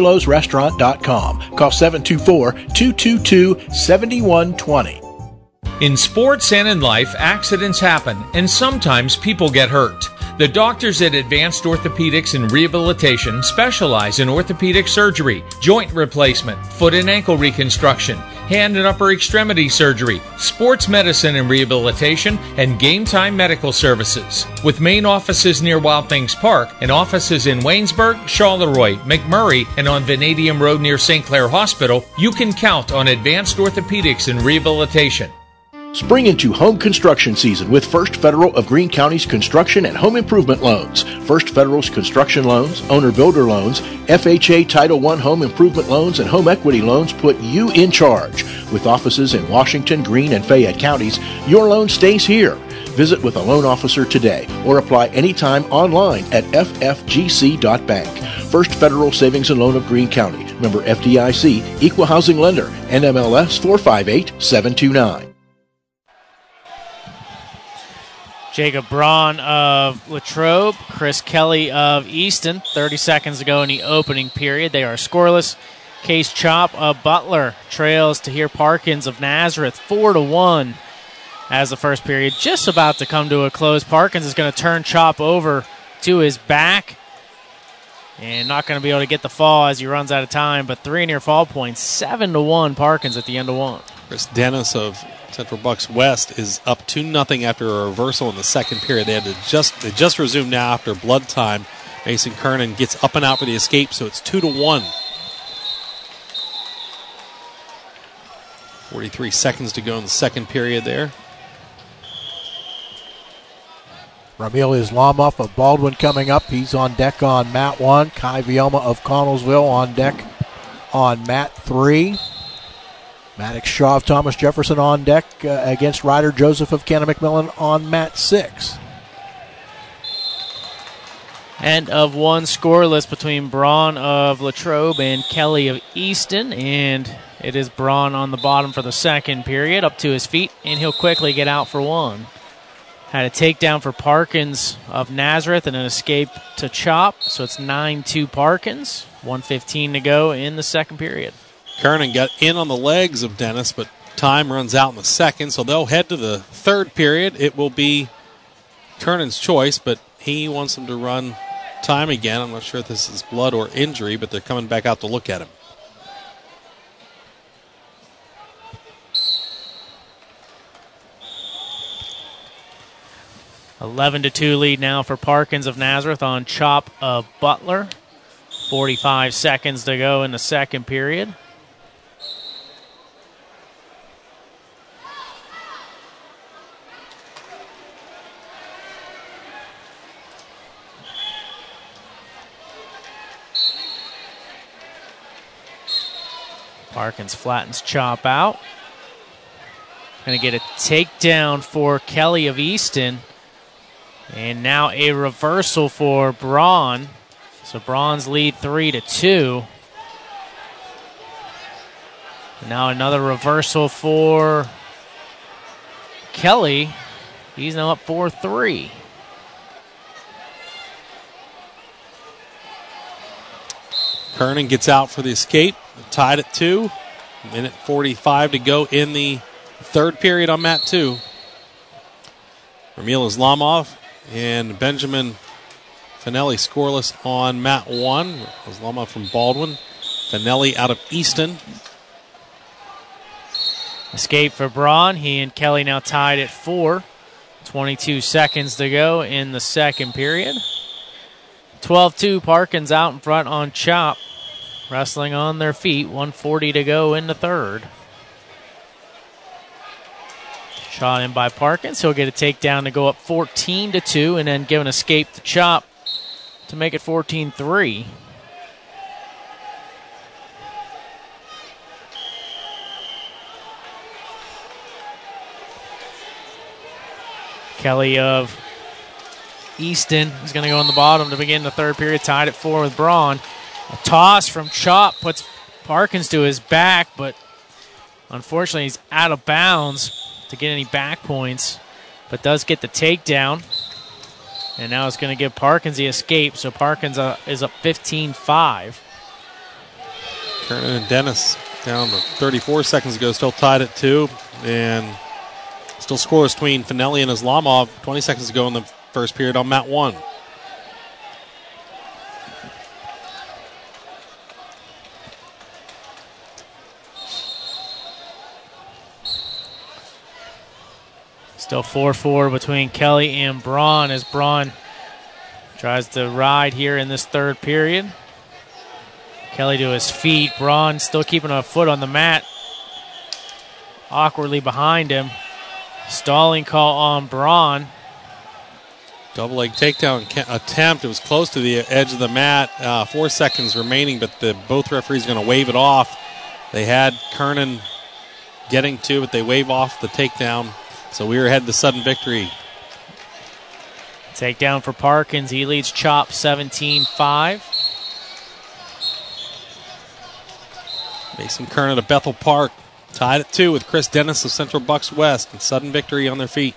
AngelosRestaurant.com. Call 724-222-7120. In sports and in life, accidents happen, and sometimes people get hurt. The doctors at Advanced Orthopedics and Rehabilitation specialize in orthopedic surgery, joint replacement, foot and ankle reconstruction, hand and upper extremity surgery, sports medicine and rehabilitation, and game time medical services. With main offices near Wild Things Park and offices in Waynesburg, Charleroi, McMurray, and on Vanadium Road near St. Clair Hospital, you can count on Advanced Orthopedics and Rehabilitation. Spring into home construction season with First Federal of Greene County's construction and home improvement loans. First Federal's construction loans, owner-builder loans, FHA Title I home improvement loans, and home equity loans put you in charge. With offices in Washington, Greene, and Fayette counties, your loan stays here. Visit with a loan officer today or apply anytime online at ffgc.bank. First Federal Savings and Loan of Greene County. Member FDIC, Equal Housing Lender, NMLS 458729. Jacob Braun of Latrobe, Chris Kelly of Easton. 30 seconds to go in the opening period. They are scoreless. Case Chop of Butler trails Tahir Parkins of Nazareth 4-1 as the first period just about to come to a close. Parkins is going to turn Chop over to his back and not going to be able to get the fall as he runs out of time, but 3 near fall points. 7-1 Parkins at the end of one. Chris Dennis of Central Bucks West is up 2-0 after a reversal in the second period. They just resumed now after blood time. Mason Kernan gets up and out for the escape, so it's 2-1. 43 seconds to go in the second period there. Ramil Islamov of Baldwin coming up. He's on deck on mat 1. Kai Vioma of Connellsville on deck on mat 3. Maddox Shaw of Thomas Jefferson on deck against Ryder Joseph of Cannon McMillan on mat 6. End of one scoreless between Braun of Latrobe and Kelly of Easton, and it is Braun on the bottom for the second period, up to his feet, and he'll quickly get out for one. Had a takedown for Parkins of Nazareth and an escape to Chop, so it's 9-2 Parkins. 1:15 to go in the second period. Kernan got in on the legs of Dennis, but time runs out in the second, so they'll head to the third period. It will be Kernan's choice, but he wants him to run time again. I'm not sure if this is blood or injury, but they're coming back out to look at him. $11-2 lead now for Parkins of Nazareth on Chop of Butler. 45 seconds to go in the second period. Parkins flattens Chop out. Going to get a takedown for Kelly of Easton. And now a reversal for Braun. So Braun's lead 3-2. And now another reversal for Kelly. He's now up 4-3. Kernan gets out for the escape. Tied at 2. Minute 45 to go in the third period on mat 2. Ramil Islamov and Benjamin Finelli scoreless on mat 1. Islamov from Baldwin. Finelli out of Easton. Escape for Braun. He and Kelly now tied at 4. 22 seconds to go in the second period. 12-2 Parkins out in front on Chop. Wrestling on their feet. 1:40 to go in the third. Shot in by Parkins. He'll get a takedown to go up 14-2 and then give an escape to Chop to make it 14-3. Kelly of Easton is going to go on the bottom to begin the third period, tied at 4 with Braun. A toss from Chop puts Parkins to his back, but unfortunately he's out of bounds to get any back points, but does get the takedown. And now it's going to give Parkins the escape, so Parkins is up 15-5. Kernan and Dennis down to 34 seconds ago, still tied at 2. And Still scoreless between Finelli and Islamov. 20 seconds to go in the first period on mat 1. Still 4-4 between Kelly and Braun as Braun tries to ride here in this third period. Kelly to his feet. Braun still keeping a foot on the mat. Awkwardly behind him. Stalling call on Braun. Double leg takedown attempt. It was close to the edge of the mat. 4 seconds remaining, but both referees are going to wave it off. They had Kernan getting to, but they wave off the takedown. So we are headed to sudden victory. Takedown for Parkins. He leads Chop 17-5. Mason Kernan of Bethel Park tied at 2 with Chris Dennis of Central Bucks West, and sudden victory on their feet.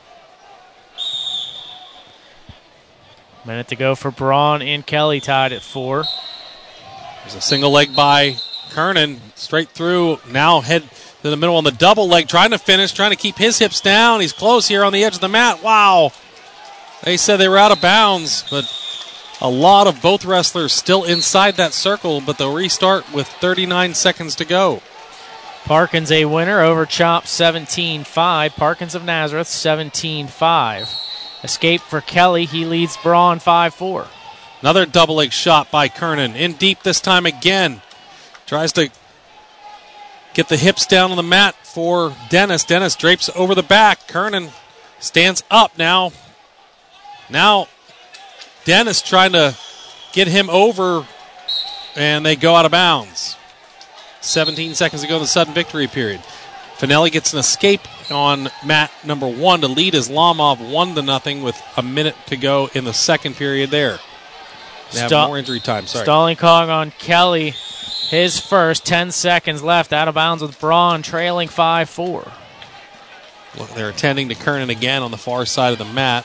Minute to go for Braun and Kelly tied at 4. There's a single leg by Kernan, straight through. Now head to the middle on the double leg, trying to finish, trying to keep his hips down. He's close here on the edge of the mat. Wow. They said they were out of bounds, but a lot of both wrestlers still inside that circle, but they'll restart with 39 seconds to go. Parkins a winner over Chop 17-5. Parkins of Nazareth 17-5. Escape for Kelly. He leads Braun 5-4. Another double leg shot by Kernan. In deep this time again. Tries to get the hips down on the mat for Dennis. Dennis drapes over the back. Kernan stands up now. Now Dennis trying to get him over, and they go out of bounds. 17 seconds to go in the sudden victory period. Finelli gets an escape on mat number 1 to lead Islamov 1-0 with a minute to go in the second period there. They have more injury time. Sorry. Stalling call on Kelly. His first 10 seconds left out of bounds with Braun trailing 5-4. Look, they're attending to Kernan again on the far side of the mat.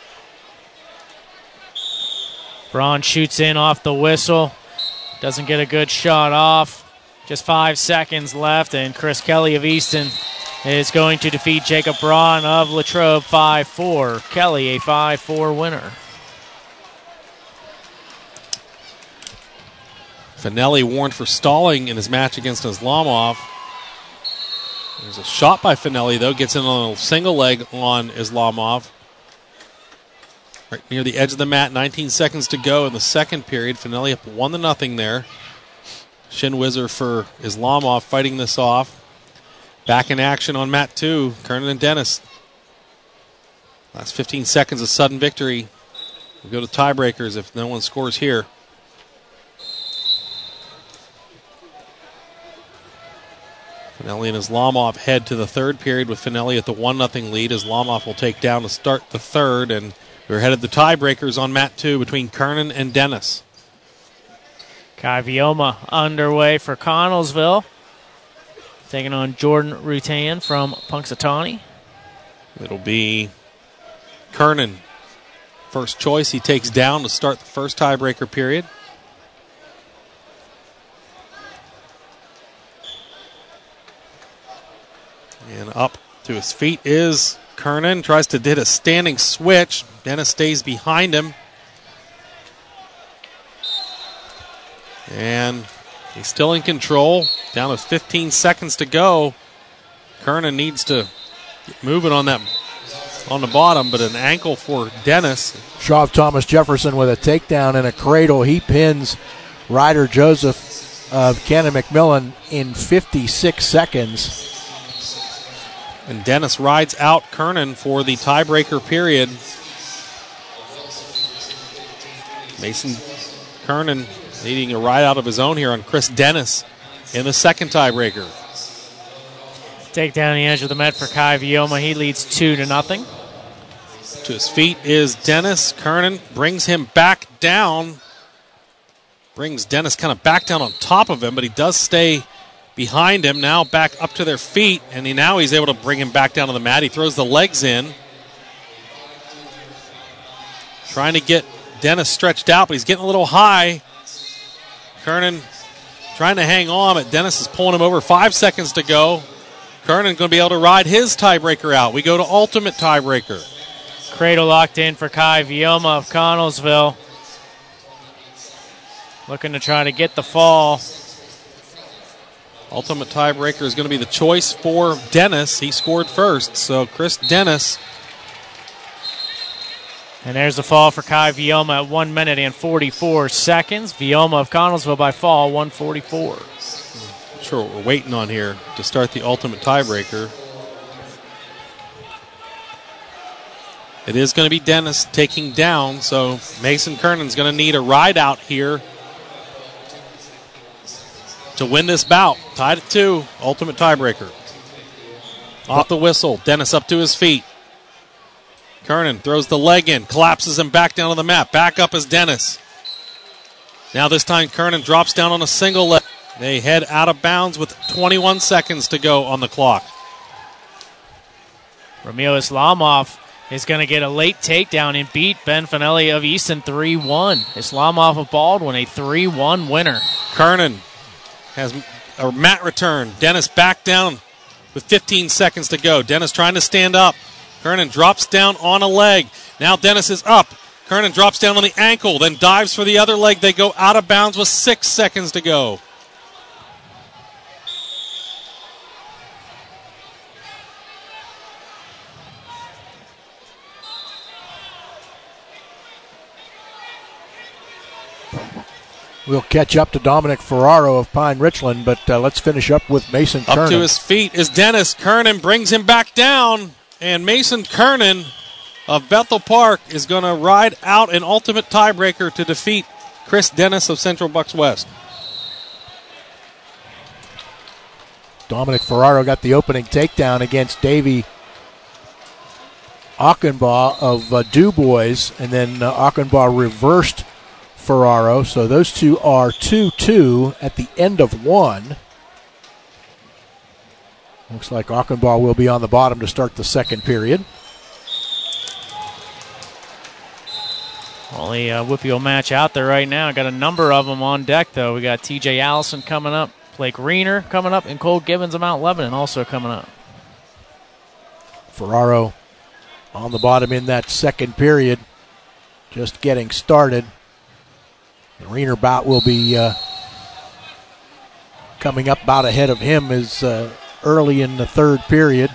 Braun shoots in off the whistle. Doesn't get a good shot off. Just 5 seconds left, and Chris Kelly of Easton is going to defeat Jacob Braun of Latrobe 5-4. Kelly a 5-4 winner. Finelli warned for stalling in his match against Islamov. There's a shot by Finelli, though. Gets in on a single leg on Islamov. Right near the edge of the mat. 19 seconds to go in the second period. Finelli up 1-0 there. Shin whizzer for Islamov fighting this off. Back in action on mat 2. Kernan and Dennis. Last 15 seconds of sudden victory. We'll go to tiebreakers if no one scores here. Finelli and Islamov head to the third period with Finelli at the 1-0 lead. Islamov will take down to start the third, and we're headed to tiebreakers on mat 2 between Kernan and Dennis. Kai Vioma underway for Connellsville, taking on Jordan Rutan from Punxsutawney. It'll be Kernan. First choice he takes down to start the first tiebreaker period. And up to his feet is Kernan. Tries to hit a standing switch. Dennis stays behind him. And he's still in control. Down to 15 seconds to go. Kernan needs to get moving on the bottom, but an ankle for Dennis. Shaw Thomas Jefferson with a takedown and a cradle. He pins Ryder Joseph of Cannon McMillan in 56 seconds. And Dennis rides out Kernan for the tiebreaker period. Mason Kernan needing a ride out of his own here on Chris Dennis in the second tiebreaker. Take down the edge of the mat for Kai Vioma. He leads 2-0. To his feet is Dennis. Kernan brings him back down. Brings Dennis kind of back down on top of him, but he does stay behind him. Now back up to their feet, and now he's able to bring him back down to the mat. He throws the legs in. Trying to get Dennis stretched out, but he's getting a little high. Kernan trying to hang on, but Dennis is pulling him over. 5 seconds to go. Kernan going to be able to ride his tiebreaker out. We go to ultimate tiebreaker. Cradle locked in for Kai Vioma of Connellsville. Looking to try to get the fall. Ultimate tiebreaker is going to be the choice for Dennis. He scored first, so Chris Dennis. And there's the fall for Kai Vioma at 1 minute and 44 seconds. Vioma of Connellsville by fall, 144. I'm sure what we're waiting on here to start the ultimate tiebreaker. It is going to be Dennis taking down, so Mason Kernan's going to need a ride out here to win this bout. Tied at 2, ultimate tiebreaker. Off the whistle, Dennis up to his feet. Kernan throws the leg in, collapses him back down to the mat. Back up is Dennis. Now this time Kernan drops down on a single leg. They head out of bounds with 21 seconds to go on the clock. Ramil Islamov is going to get a late takedown and beat Ben Finelli of Easton 3-1. Islamov of Baldwin, a 3-1 winner. Kernan has a mat return. Dennis back down with 15 seconds to go. Dennis trying to stand up. Kernan drops down on a leg. Now Dennis is up. Kernan drops down on the ankle, then dives for the other leg. They go out of bounds with 6 seconds to go. We'll catch up to Dominic Ferraro of Pine Richland, but let's finish up with Mason Kernan. Up to his feet is Dennis. Kernan brings him back down, and Mason Kernan of Bethel Park is going to ride out an ultimate tiebreaker to defeat Chris Dennis of Central Bucks West. Dominic Ferraro got the opening takedown against Davey Achenbaugh of Du Bois, and then Achenbaugh reversed Ferraro, so those two are 2-2 at the end of 1. Looks like Achenbaugh will be on the bottom to start the second period. Only Whippy match out there right now. Got a number of them on deck, though. We got TJ Allison coming up, Blake Reener coming up, and Cole Gibbons of Mount Lebanon also coming up. Ferraro on the bottom in that second period, just getting started. The Reener bout will be coming up about ahead of him is early in the third period.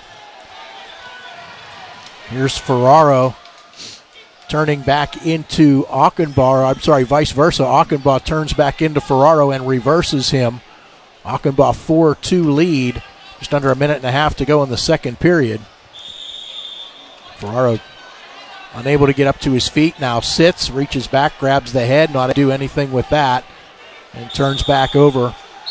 Here's Ferraro turning back into Achenbaugh. Vice versa. Achenbaugh turns back into Ferraro and reverses him. Achenbaugh 4-2 lead. Just under a minute and a half to go in the second period. Ferraro unable to get up to his feet, now sits, reaches back, grabs the head, not to do anything with that, and turns back over.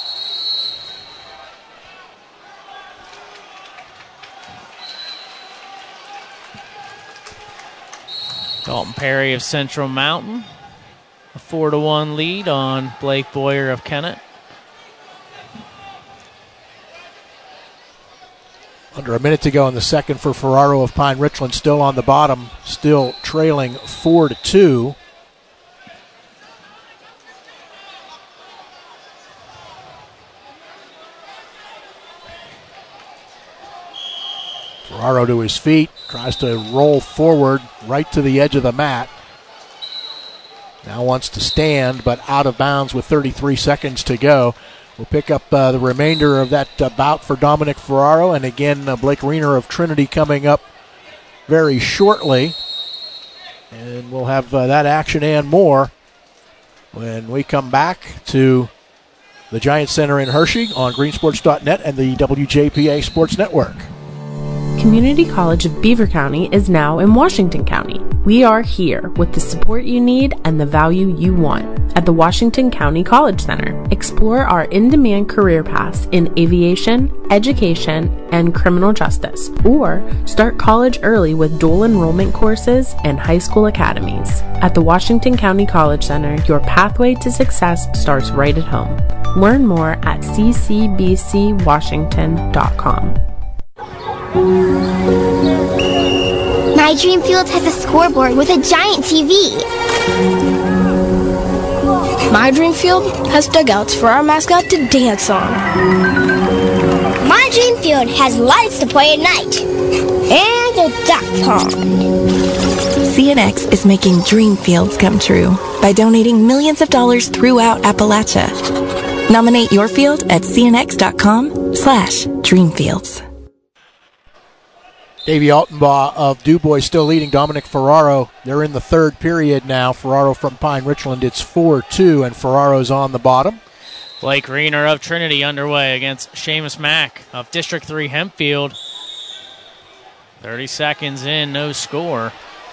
Dalton Perry of Central Mountain, a 4-1 lead on Blake Boyer of Kennett. Under a minute to go in the second for Ferraro of Pine Richland, still on the bottom, still trailing 4-2. Ferraro to his feet, tries to roll forward right to the edge of the mat. Now wants to stand, but out of bounds with 33 seconds to go. We'll pick up the remainder of that bout for Dominic Ferraro. And again, Blake Reener of Trinity coming up very shortly. And we'll have that action and more when we come back to the Giant Center in Hershey on greensports.net and the WJPA Sports Network. Community College of Beaver County is now in Washington County. We are here with the support you need and the value you want at the Washington County College Center. Explore our in-demand career paths in aviation, education, and criminal justice, or start college early with dual enrollment courses and high school academies. At the Washington County College Center, your pathway to success starts right at home. Learn more at ccbcwashington.com. My dream field has a scoreboard with a giant TV. My dream field has dugouts for our mascot to dance on. My Dreamfield has lights to play at night. And a duck pond. CNX is making dream fields come true by donating millions of dollars throughout Appalachia. Nominate your field at cnx.com/dreamfields. Davey Altenbaugh of DuBois still leading Dominic Ferraro. They're in the third period now. Ferraro from Pine Richland, it's 4-2, and Ferraro's on the bottom. Blake Riener of Trinity underway against Seamus Mack of District 3 Hempfield. 30 seconds in, no score.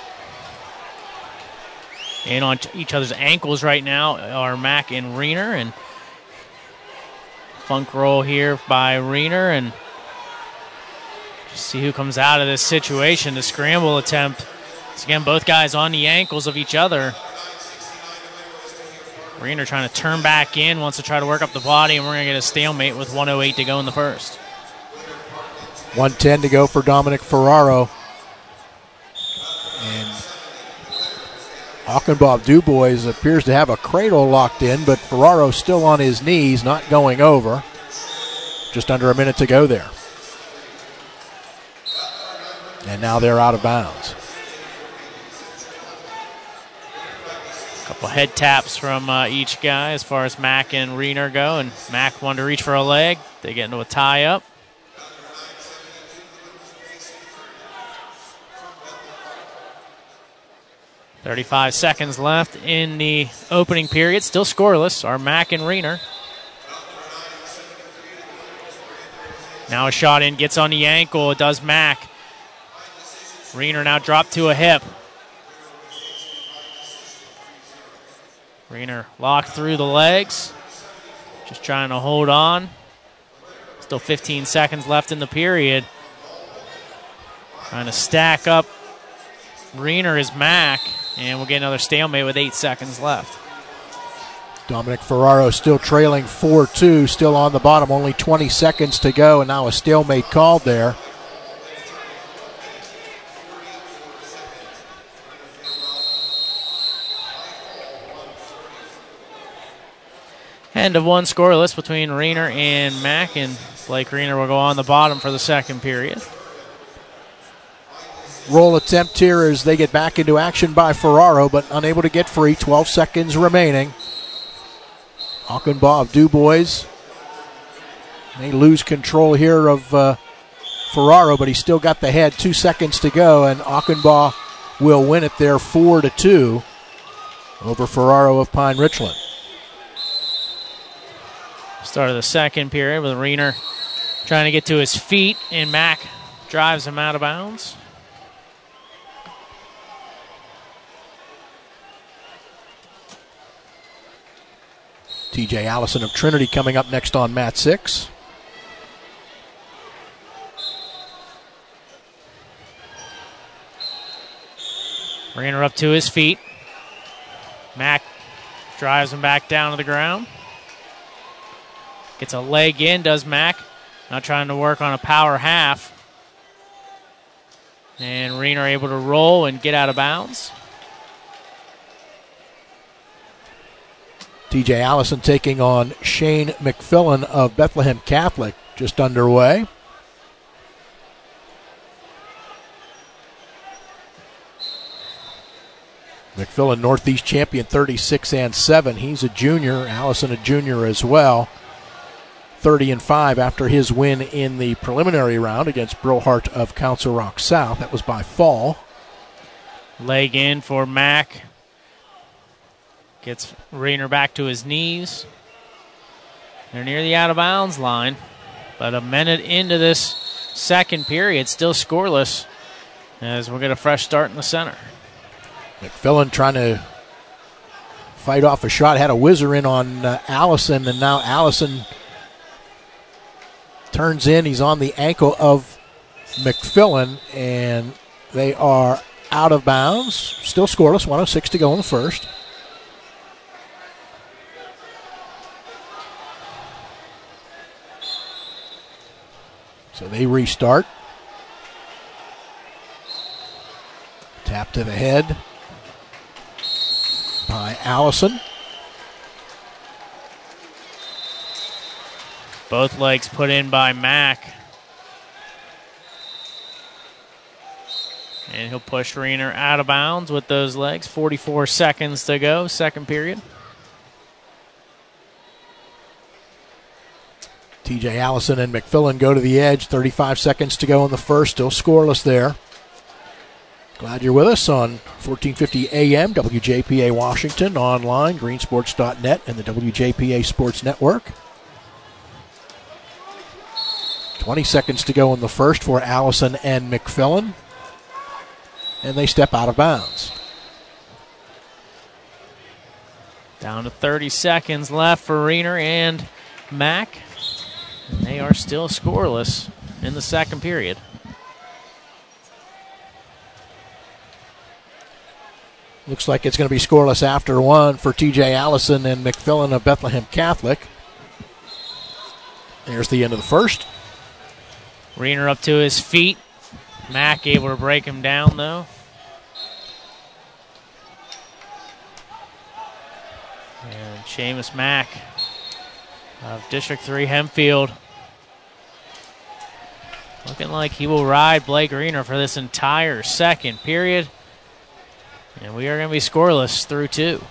In on each other's ankles right now are Mack and Riener, and funk roll here by Riener, and just see who comes out of this situation. The scramble attempt. Once again, both guys on the ankles of each other. Riener trying to turn back in, wants to try to work up the body, and we're going to get a stalemate with 1:08 to go in the first. 1:10 to go for Dominic Ferraro. And Achenbaugh of DuBois appears to have a cradle locked in, but Ferraro still on his knees, not going over. Just under a minute to go there. And now they're out of bounds. Couple head taps from each guy as far as Mack and Riener go, and Mack wanted to reach for a leg. They get into a tie-up. .35 seconds left in the opening period. Still scoreless are Mack and Riener. Now a shot in, gets on the ankle. It does Mack. Riener now dropped to a hip. Riener locked through the legs. Just trying to hold on. Still 15 seconds left in the period. Trying to stack up. Riener is Mack. And we'll get another stalemate with 8 seconds left. Dominic Ferraro still trailing 4-2, still on the bottom, only 20 seconds to go, and now a stalemate called there. End of one scoreless between Riener and Mack, and Blake Riener will go on the bottom for the second period. Roll attempt here as they get back into action by Ferraro, but unable to get free. 12 seconds remaining. Achenbaugh of DuBois may lose control here of Ferraro, but he's still got the head. 2 seconds to go, and Achenbaugh will win it there 4-2 over Ferraro of Pine Richland. Start of the second period with Riener trying to get to his feet, and Mack drives him out of bounds. TJ Allison of Trinity coming up next on mat 6. Riener up to his feet. Mack drives him back down to the ground. Gets a leg in, does Mack. Now trying to work on a power half. And Riener able to roll and get out of bounds. TJ Allison taking on Shane McFillin of Bethlehem Catholic, just underway. McFillin Northeast champion 36-7. He's a junior. Allison a junior as well. 30-5 after his win in the preliminary round against Brillhart of Council Rock South. That was by fall. Leg in for Mack. Gets Riener back to his knees. They're near the out-of-bounds line. But a minute into this second period, still scoreless as we'll get a fresh start in the center. McFillin trying to fight off a shot. Had a whizzer in on Allison, and now Allison turns in. He's on the ankle of McFillin, and they are out of bounds. Still scoreless, 1:06 to go in the first. So they restart. Tap to the head by Allison. Both legs put in by Mack. And he'll push Reiner out of bounds with those legs. 44 seconds to go, second period. TJ Allison and McFillan go to the edge. 35 seconds to go in the first. Still scoreless there. Glad you're with us on 1450 AM, WJPA Washington, online, greensports.net, and the WJPA Sports Network. 20 seconds to go in the first for Allison and McFillan. And they step out of bounds. Down to 30 seconds left for Reiner and Mack. And they are still scoreless in the second period. Looks like it's going to be scoreless after one for TJ Allison and McFillan of Bethlehem Catholic. There's the end of the first. Reiner up to his feet. Mack able to break him down, though. And Seamus Mack of District 3 Hempfield looking like he will ride Blake Reiner for this entire second period. And we are going to be scoreless through two.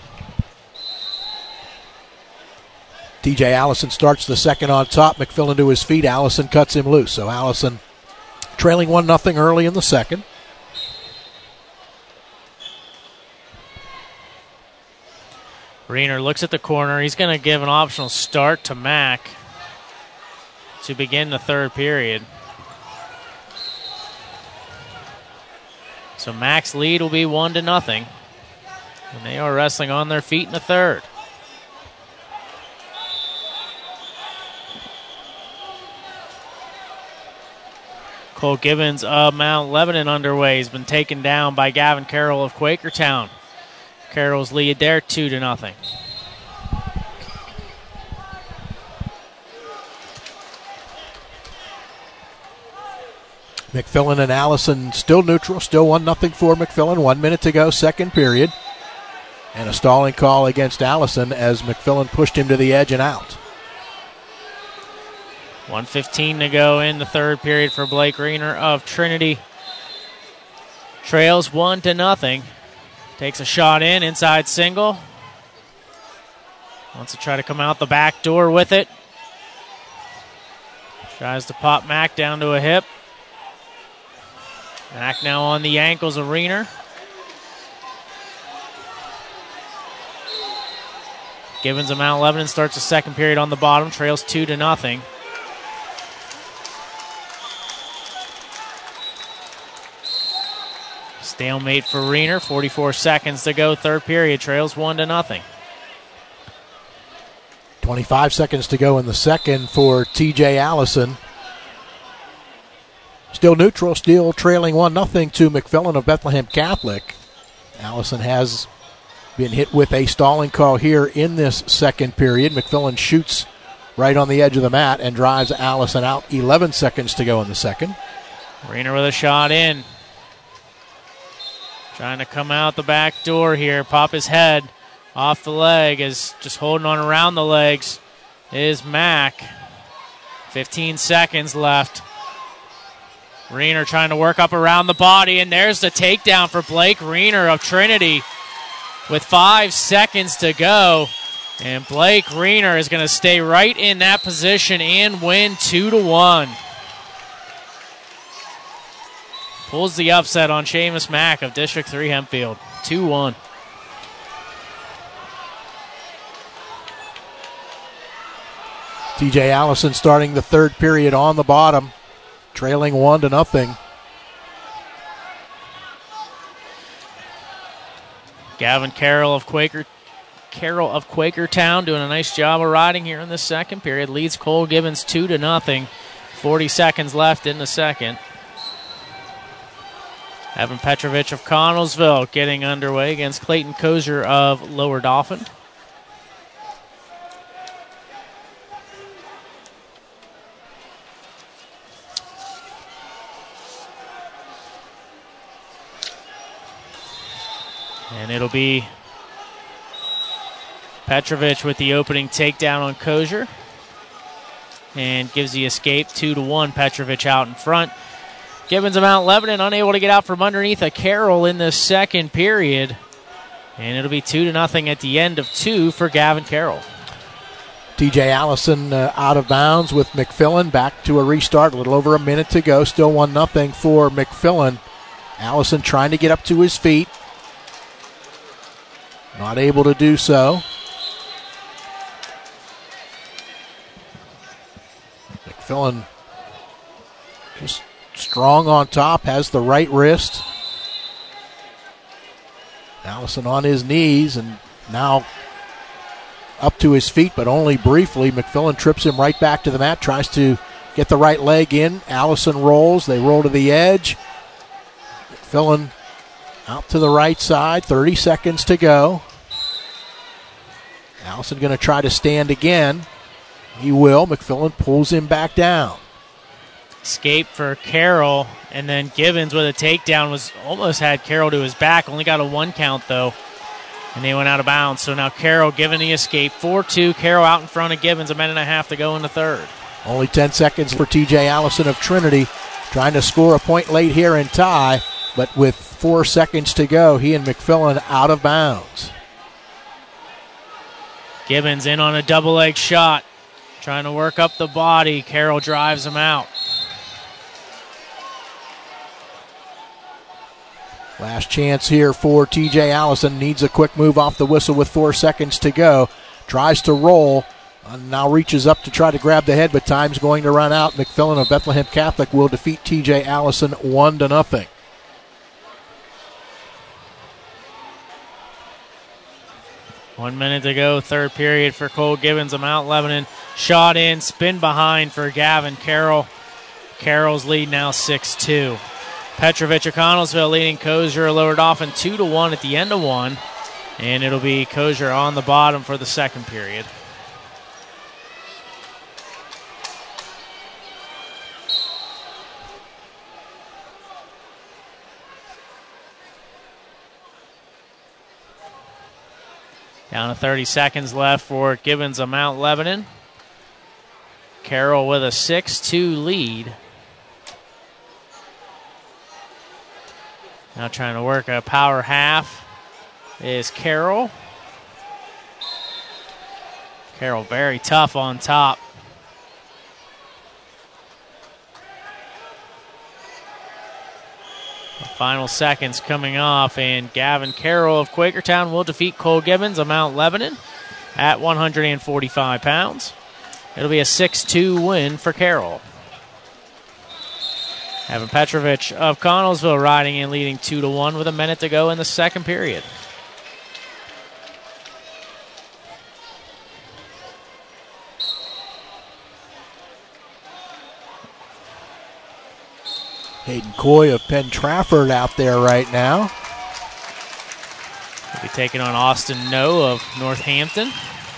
TJ Allison starts the second on top. McFillan to his feet. Allison cuts him loose. So Allison trailing 1-0 early in the second. Reiner looks at the corner. He's going to give an optional start to Mack to begin the third period. So Mack's lead will be 1-0. And they are wrestling on their feet in the third. Cole Gibbons of Mount Lebanon underway. He's been taken down by Gavin Carroll of Quakertown. Carroll's lead there 2-0. McFillan and Allison still neutral, still 1-0 for McFillan. 1 minute to go, second period. And a stalling call against Allison as McFillan pushed him to the edge and out. 1:15 to go in the third period for Blake Reiner of Trinity. Trails 1-0. Takes a shot inside single. Wants to try to come out the back door with it. Tries to pop Mack down to a hip. Mack now on the ankles of Reiner. Gibbons of Mount Lebanon starts the second period on the bottom. Trails 2-0. Stalemate for Reiner. 44 seconds to go. Third period. Trails 1-0. 25 seconds to go in the second for TJ Allison. Still neutral, still trailing 1-0 to McFillan of Bethlehem Catholic. Allison has been hit with a stalling call here in this second period. McFillan shoots right on the edge of the mat and drives Allison out. 11 seconds to go in the second. Reiner with a shot in. Trying to come out the back door here. Pop his head off the leg. Is just holding on around the legs is Mack. 15 seconds left. Reiner trying to work up around the body, and there's the takedown for Blake Reiner of Trinity with 5 seconds to go. And Blake Reiner is going to stay right in that position and win 2-1. Pulls the upset on Seamus Mack of District 3 Hempfield. 2-1. TJ Allison starting the third period on the bottom, trailing 1-0. Gavin Carroll of Quakertown doing a nice job of riding here in the second period. Leads Cole Gibbons 2-0. 40 seconds left in the second. Evan Petrovich of Connellsville getting underway against Clayton Kozier of Lower Dauphin. And it'll be Petrovich with the opening takedown on Kozier. And gives the escape 2-1. Petrovich out in front. Gibbons of Mount Lebanon unable to get out from underneath a Carroll in the second period. And it'll be 2-0 at the end of 2 for Gavin Carroll. TJ Allison out of bounds with McFillin. Back to a restart. A little over a minute to go. Still 1-0 for McFillin. Allison trying to get up to his feet. Not able to do so. McFillin just strong on top. Has the right wrist. Allison on his knees and now up to his feet, but only briefly. McFillin trips him right back to the mat, tries to get the right leg in. Allison rolls. They roll to the edge. McFillin out to the right side. 30 seconds to go. Allison going to try to stand again. He will. McFillin pulls him back down. Escape for Carroll, and then Gibbons with a takedown was almost had Carroll to his back. Only got a 1 count, though, and they went out of bounds. So now Carroll giving the escape. 4-2, Carroll out in front of Gibbons. 1.5 minutes to go in the third. Only 10 seconds for TJ Allison of Trinity. Trying to score a point late here and tie, but with 4 seconds to go, he and McFillin out of bounds. Gibbons in on a double leg shot. Trying to work up the body. Carroll drives him out. Last chance here for TJ Allison. Needs a quick move off the whistle with 4 seconds to go. Tries to roll. Now reaches up to try to grab the head, but time's going to run out. McFillin of Bethlehem Catholic will defeat TJ Allison 1-0. One minute to go, third period for Cole Gibbons of Mount Lebanon. Shot in, spin behind for Gavin Carroll. Carroll's lead now 6-2. Petrovic of Connellsville leading Kosher lowered off in 2-1 at the end of 1. And it'll be Kosher on the bottom for the second period. Down to 30 seconds left for Gibbons of Mount Lebanon. Carroll with a 6-2 lead. Now trying to work a power half is Carroll. Carroll very tough on top. The final seconds coming off, and Gavin Carroll of Quakertown will defeat Cole Gibbons of Mount Lebanon at 145 pounds. It'll be a 6-2 win for Carroll. Evan Petrovic of Connellsville riding in, leading 2-1 with a minute to go in the second period. Hayden Coy of Penn Trafford out there right now. He'll be taking on Austin No of Northampton.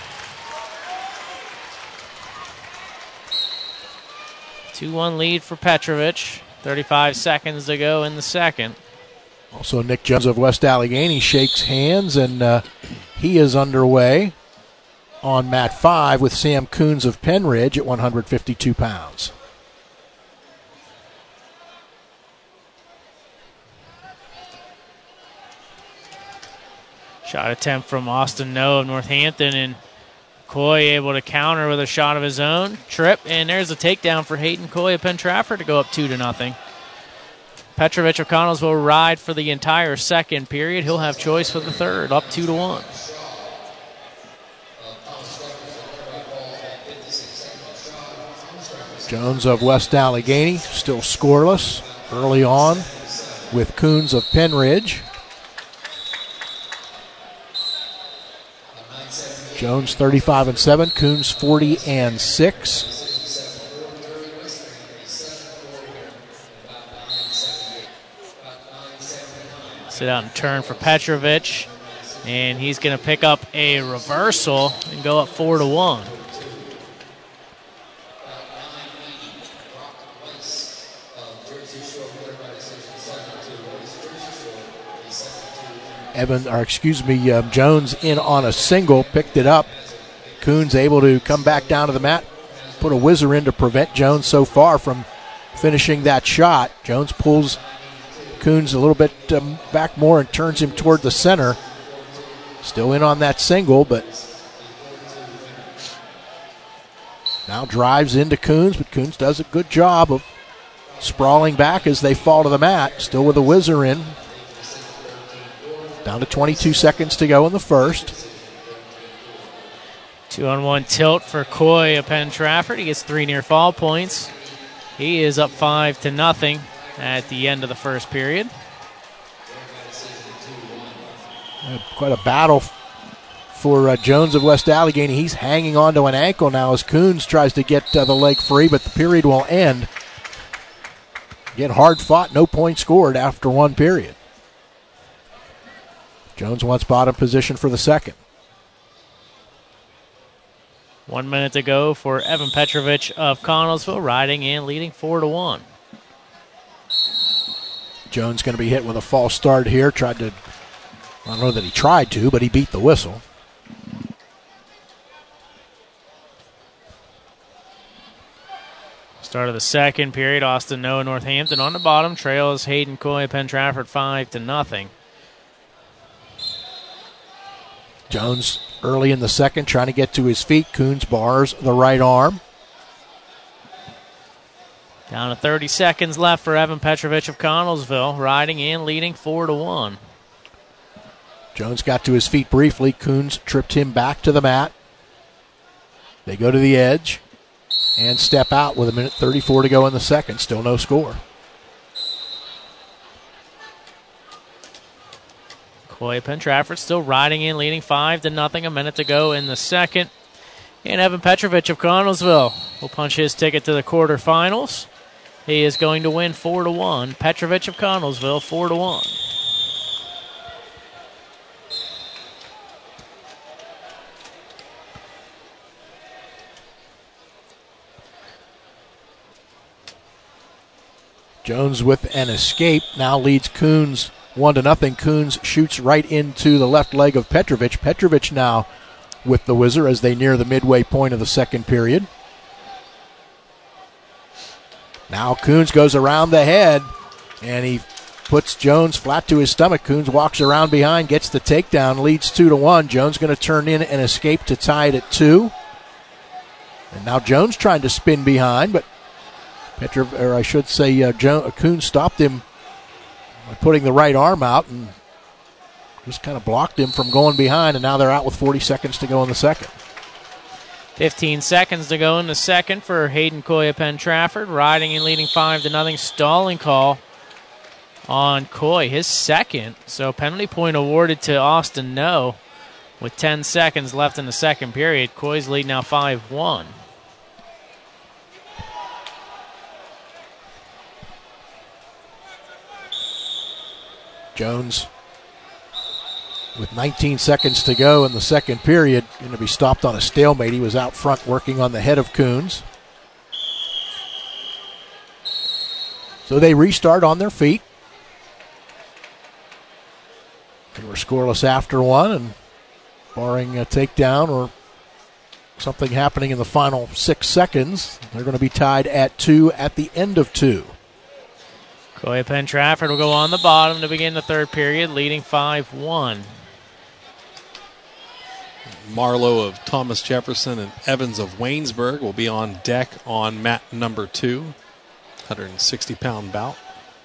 Two-1 lead for Petrovic. 35 seconds to go in the second. Also, Nick Jones of West Allegheny shakes hands, and he is underway on mat 5 with Sam Coons of Penn Ridge at 152 pounds. Shot attempt from Austin No of Northampton, and Coy able to counter with a shot of his own. Trip, and there's a takedown for Hayden Coy of Penn Trafford to go up 2-0. Petrovic of Connellsville will ride for the entire second period. He'll have choice for the third, up 2-1. Jones of West Allegheny still scoreless early on with Coons of Penn Ridge. Jones 35-7, Coons 40-6. Sit out and turn for Petrovic, and he's going to pick up a reversal and go up 4-1. Jones in on a single, picked it up. Coons able to come back down to the mat, put a whizzer in to prevent Jones so far from finishing that shot. Jones pulls Coons a little bit back more and turns him toward the center. Still in on that single, but now drives into Coons, but Coons does a good job of sprawling back as they fall to the mat. Still with a whizzer in. Down to 22 seconds to go in the first. 2-on-1 tilt for Coy of Penn Trafford. He gets 3 near fall points. He is up 5-0 at the end of the first period. Quite a battle for Jones of West Allegheny. He's hanging on to an ankle now as Coons tries to get the leg free, but the period will end. Again, hard fought, no point scored after one period. Jones wants bottom position for the second. 1 minute to go for Evan Petrovich of Connellsville, riding and leading 4-1. Jones going to be hit with a false start here. I don't know that he tried to, but he beat the whistle. Start of the second period, Austin Noah Northampton on the bottom. Trails Hayden Coy, Penn Trafford 5-0. Jones early in the second trying to get to his feet. Coons bars the right arm. Down to 30 seconds left for Evan Petrovich of Connellsville, riding and leading 4-1. Jones got to his feet briefly. Coons tripped him back to the mat. They go to the edge and step out with 1:34 to go in the second. Still no score. Coy Penn Trafford still riding and leading 5-0. A minute to go in the second. And Evan Petrovich of Connellsville will punch his ticket to the quarterfinals. He is going to win 4-1. Petrovich of Connellsville 4-1. Jones with an escape now leads Coons 1-0. Coons shoots right into the left leg of Petrovich. Petrovich now with the whizzer as they near the midway point of the second period. Now Coons goes around the head and he puts Jones flat to his stomach. Coons walks around behind, gets the takedown, leads 2-1. Jones going to turn in and escape to tie it at 2. And now Jones trying to spin behind, but Coons stopped him by putting the right arm out and just kind of blocked him from going behind, and now they're out with 40 seconds to go in the second. 15 seconds to go in the second for Hayden Coy of Penn Trafford, riding and leading 5-0. Stalling call on Coy, his second. So penalty point awarded to Austin No with 10 seconds left in the second period. Coy's lead now 5-1. Jones, with 19 seconds to go in the second period, going to be stopped on a stalemate. He was out front working on the head of Coons. So they restart on their feet. They were scoreless after one, and barring a takedown or something happening in the final 6 seconds, they're going to be tied at 2 at the end of 2. Coy of Penn Trafford will go on the bottom to begin the third period, leading 5-1. Marlowe of Thomas Jefferson and Evans of Waynesburg will be on deck on mat number 2, 160-pound bout.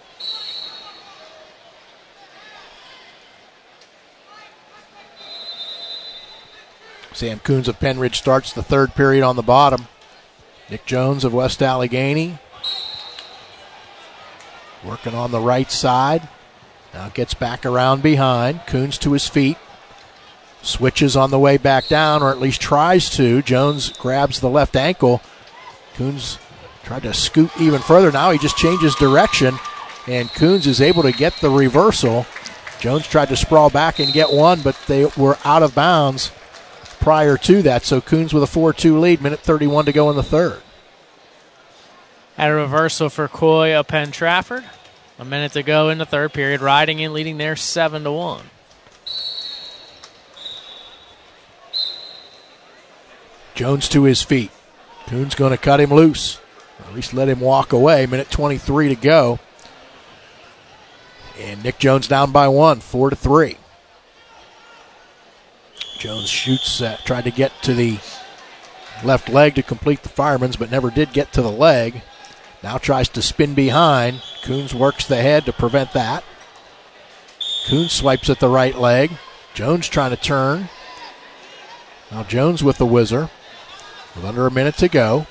Sam Coons of Penn Ridge starts the third period on the bottom. Nick Jones of West Allegheny working on the right side. Now gets back around behind. Coons to his feet. Switches on the way back down, or at least tries to. Jones grabs the left ankle. Coons tried to scoot even further. Now he just changes direction, and Coons is able to get the reversal. Jones tried to sprawl back and get one, but they were out of bounds prior to that. So Coons with a 4-2 lead, 1:31 to go in the third. At a reversal for Coy of Penn Trafford. A minute to go in the third period, riding in, leading there 7-1. Jones to his feet. Coons going to cut him loose. Or at least let him walk away. Minute 23 to go. And Nick Jones down by 1, 4-3. Jones shoots, tried to get to the left leg to complete the fireman's, but never did get to the leg. Now tries to spin behind. Coons works the head to prevent that. Coons swipes at the right leg. Jones trying to turn. Now Jones with the whizzer with under a minute to go.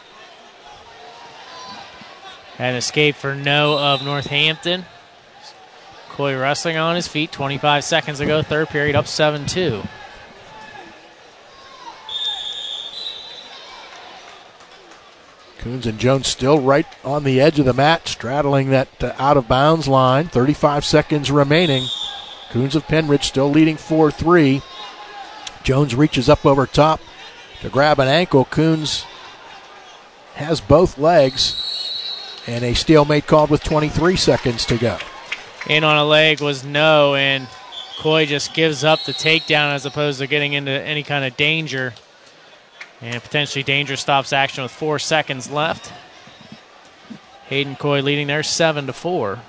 An escape for No of Northampton. Coy wrestling on his feet 25 seconds ago, third period, up 7-2. Coons and Jones still right on the edge of the mat, straddling that out-of-bounds line. 35 seconds remaining. Coons of Penridge still leading 4-3. Jones reaches up over top to grab an ankle. Coons has both legs, and a stalemate called with 23 seconds to go. In on a leg was No, and Coy just gives up the takedown as opposed to getting into any kind of danger. And potentially danger stops action with 4 seconds left. Hayden Coy leading there 7-4.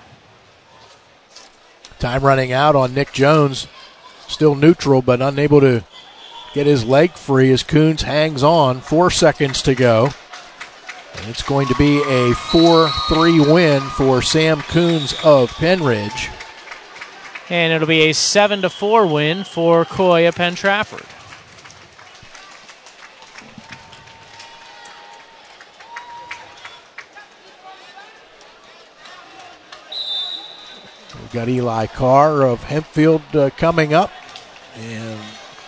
Time running out on Nick Jones. Still neutral, but unable to get his leg free as Coons hangs on. 4 seconds to go. And it's going to be a 4-3 win for Sam Coons of Penridge. And it'll be a 7-4 win for Coy of Penn Trafford. We've got Eli Carr of Hempfield coming up. And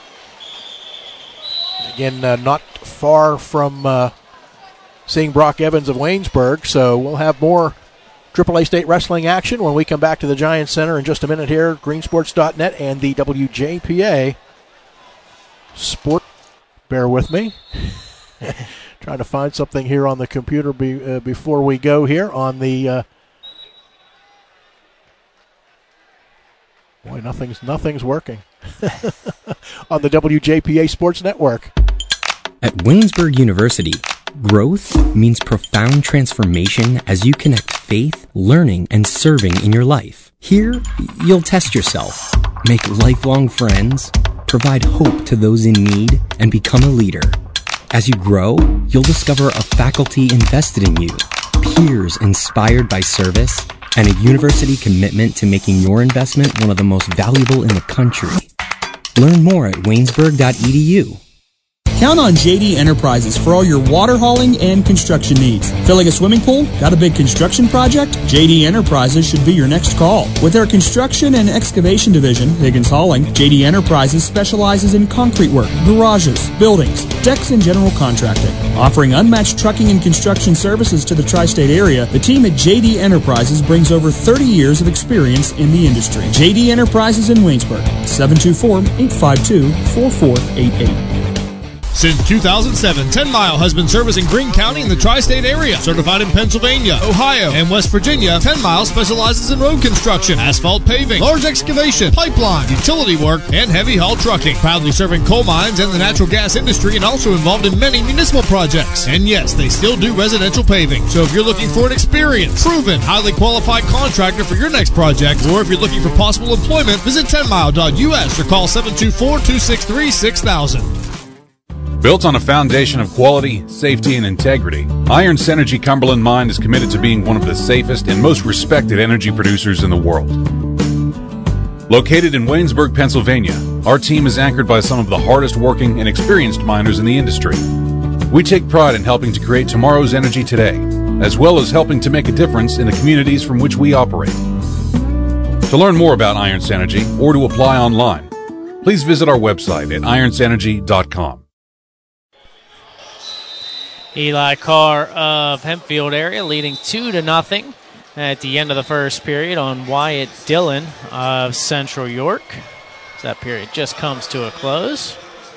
again, not far from seeing Brock Evans of Waynesburg. So we'll have more AAA State Wrestling action when we come back to the Giants Center in just a minute here. Greensports.net and the WJPA Sport. Bear with me. Trying to find something here on the computer before we go here on the... Boy, nothing's working. On the WJPA Sports Network. At Waynesburg University, growth means profound transformation as you connect faith, learning, and serving in your life. Here, you'll test yourself, make lifelong friends, provide hope to those in need, and become a leader. As you grow, you'll discover a faculty invested in you, peers inspired by service, and a university commitment to making your investment one of the most valuable in the country. Learn more at waynesburg.edu. Count on JD Enterprises for all your water hauling and construction needs. Filling a swimming pool? Got a big construction project? JD Enterprises should be your next call. With their construction and excavation division, Higgins Hauling, JD Enterprises specializes in concrete work, garages, buildings, decks, and general contracting. Offering unmatched trucking and construction services to the tri-state area, the team at JD Enterprises brings over 30 years of experience in the industry. JD Enterprises in Waynesburg, 724-852-4488. Since 2007, 10 Mile has been servicing Greene County in the tri-state area. Certified in Pennsylvania, Ohio, and West Virginia, 10 Mile specializes in road construction, asphalt paving, large excavation, pipeline, utility work, and heavy haul trucking. Proudly serving coal mines and the natural gas industry, and also involved in many municipal projects. And yes, they still do residential paving. So if you're looking for an experienced, proven, highly qualified contractor for your next project, or if you're looking for possible employment, visit 10mile.us or call 724-263-6000. Built on a foundation of quality, safety, and integrity, Iron Synergy Cumberland Mine is committed to being one of the safest and most respected energy producers in the world. Located in Waynesburg, Pennsylvania, our team is anchored by some of the hardest working and experienced miners in the industry. We take pride in helping to create tomorrow's energy today, as well as helping to make a difference in the communities from which we operate. To learn more about Iron Synergy or to apply online, please visit our website at ironsynergy.com. Eli Carr of Hempfield area leading 2-0 at the end of the first period on Wyatt Dillon of Central York. So that period just comes to a close.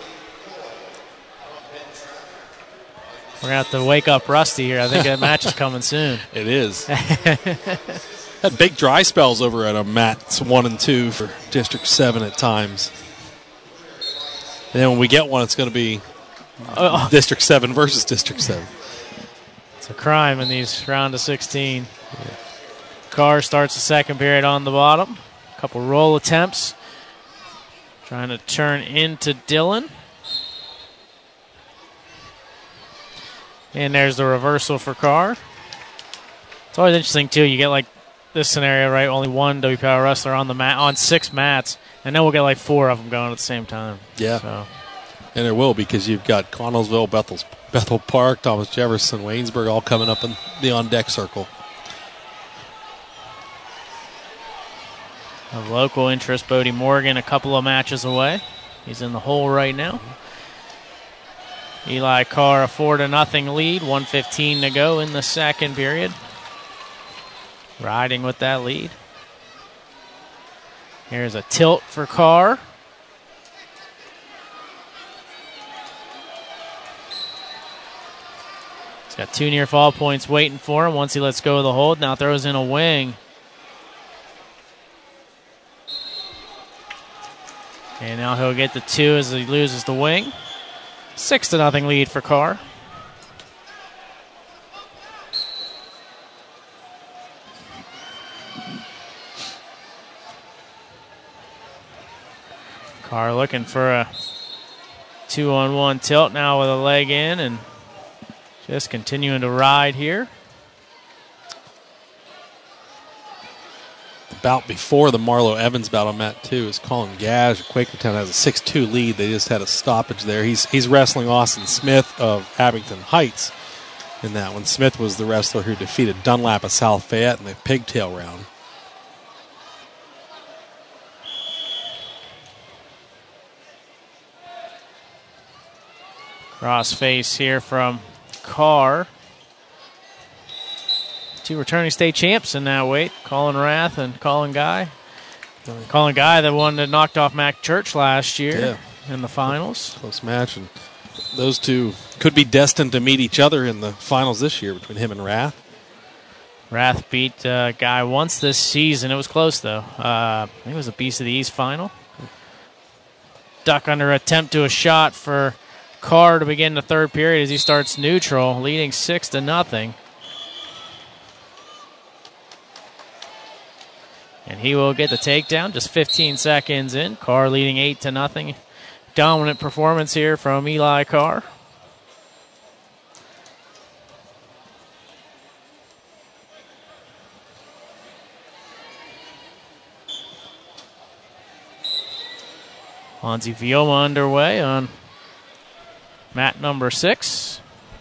We're going to have to wake up Rusty here. I think that match is coming soon. It is. Had big dry spells over at mats 1 and 2 for District 7 at times. And then when we get one, it's going to be District 7 versus District 7. It's a crime in these round of 16. Carr starts the second period on the bottom. A couple roll attempts. Trying to turn into Dillon. And there's the reversal for Carr. It's always interesting, too. You get like this scenario, right? Only one WPI wrestler on the mat, on 6 mats. And then we'll get like 4 of them going at the same time. Yeah. So. And there will, because you've got Connellsville, Bethel Park, Thomas Jefferson, Waynesburg all coming up in the on-deck circle. Of local interest, Bodie Morgan a couple of matches away. He's in the hole right now. Eli Carr a 4-0 lead, 1:15 to go in the second period. Riding with that lead. Here's a tilt for Carr. He's got 2 near fall points waiting for him once he lets go of the hold. Now throws in a wing. And now he'll get the 2 as he loses the wing. 6-0 lead for Carr. Carr looking for a 2-on-1 tilt now with a leg in and just continuing to ride here. The bout before the Marlowe Evans bout on mat 2 is Colin Gash. Quakertown has a 6-2 lead. They just had a stoppage there. He's wrestling Austin Smith of Abington Heights in that one. Smith was the wrestler who defeated Dunlap of South Fayette in the pigtail round. Cross face here from Carr. 2 returning state champs in that weight, Colin Rath and Colin Guy. Colin Guy, the one that knocked off Mac Church last year in the finals. Close match, and those two could be destined to meet each other in the finals this year between him and Rath. Rath beat Guy once this season. It was close, though. I think it was a Beast of the East final. Duck under attempt to a shot for Carr to begin the third period as he starts neutral, leading 6-0. And he will get the takedown just 15 seconds in. Carr leading 8-0. Dominant performance here from Eli Carr. Lonzie Vioma underway on mat number 6.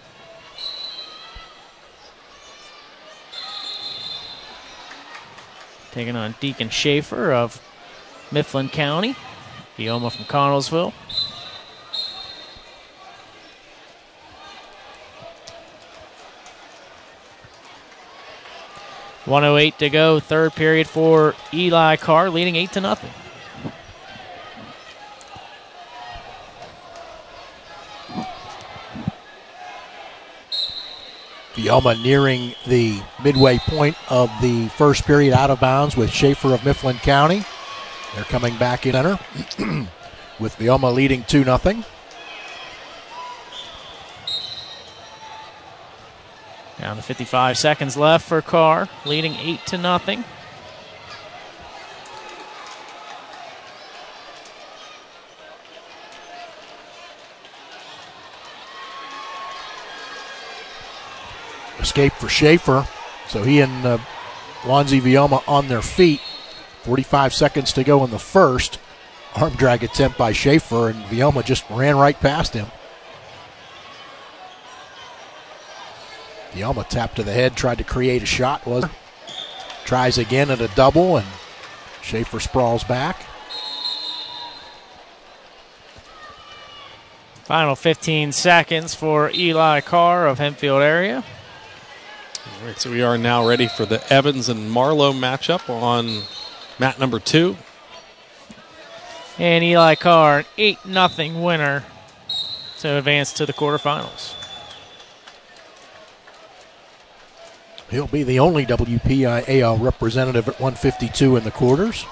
Taking on Deacon Schaefer of Mifflin County. Vioma from Connellsville. .108 to go, third period for Eli Carr, leading 8-0. Vioma nearing the midway point of the first period out of bounds with Schaefer of Mifflin County. They're coming back in center with Vioma leading 2-0. Down to 55 seconds left for Carr, leading 8-0. Escape for Schaefer. So he and Lonzie Vioma on their feet. 45 seconds to go in the first. Arm drag attempt by Schaefer, and Vioma just ran right past him. Vioma tapped to the head, tried to create a shot. Tries again at a double, and Schaefer sprawls back. Final 15 seconds for Eli Carr of Hempfield area. All right, so we are now ready for the Evans and Marlowe matchup on mat number 2. And Eli Carr, an 8-0 winner to advance to the quarterfinals. He'll be the only WPIAL representative at 152 in the quarters.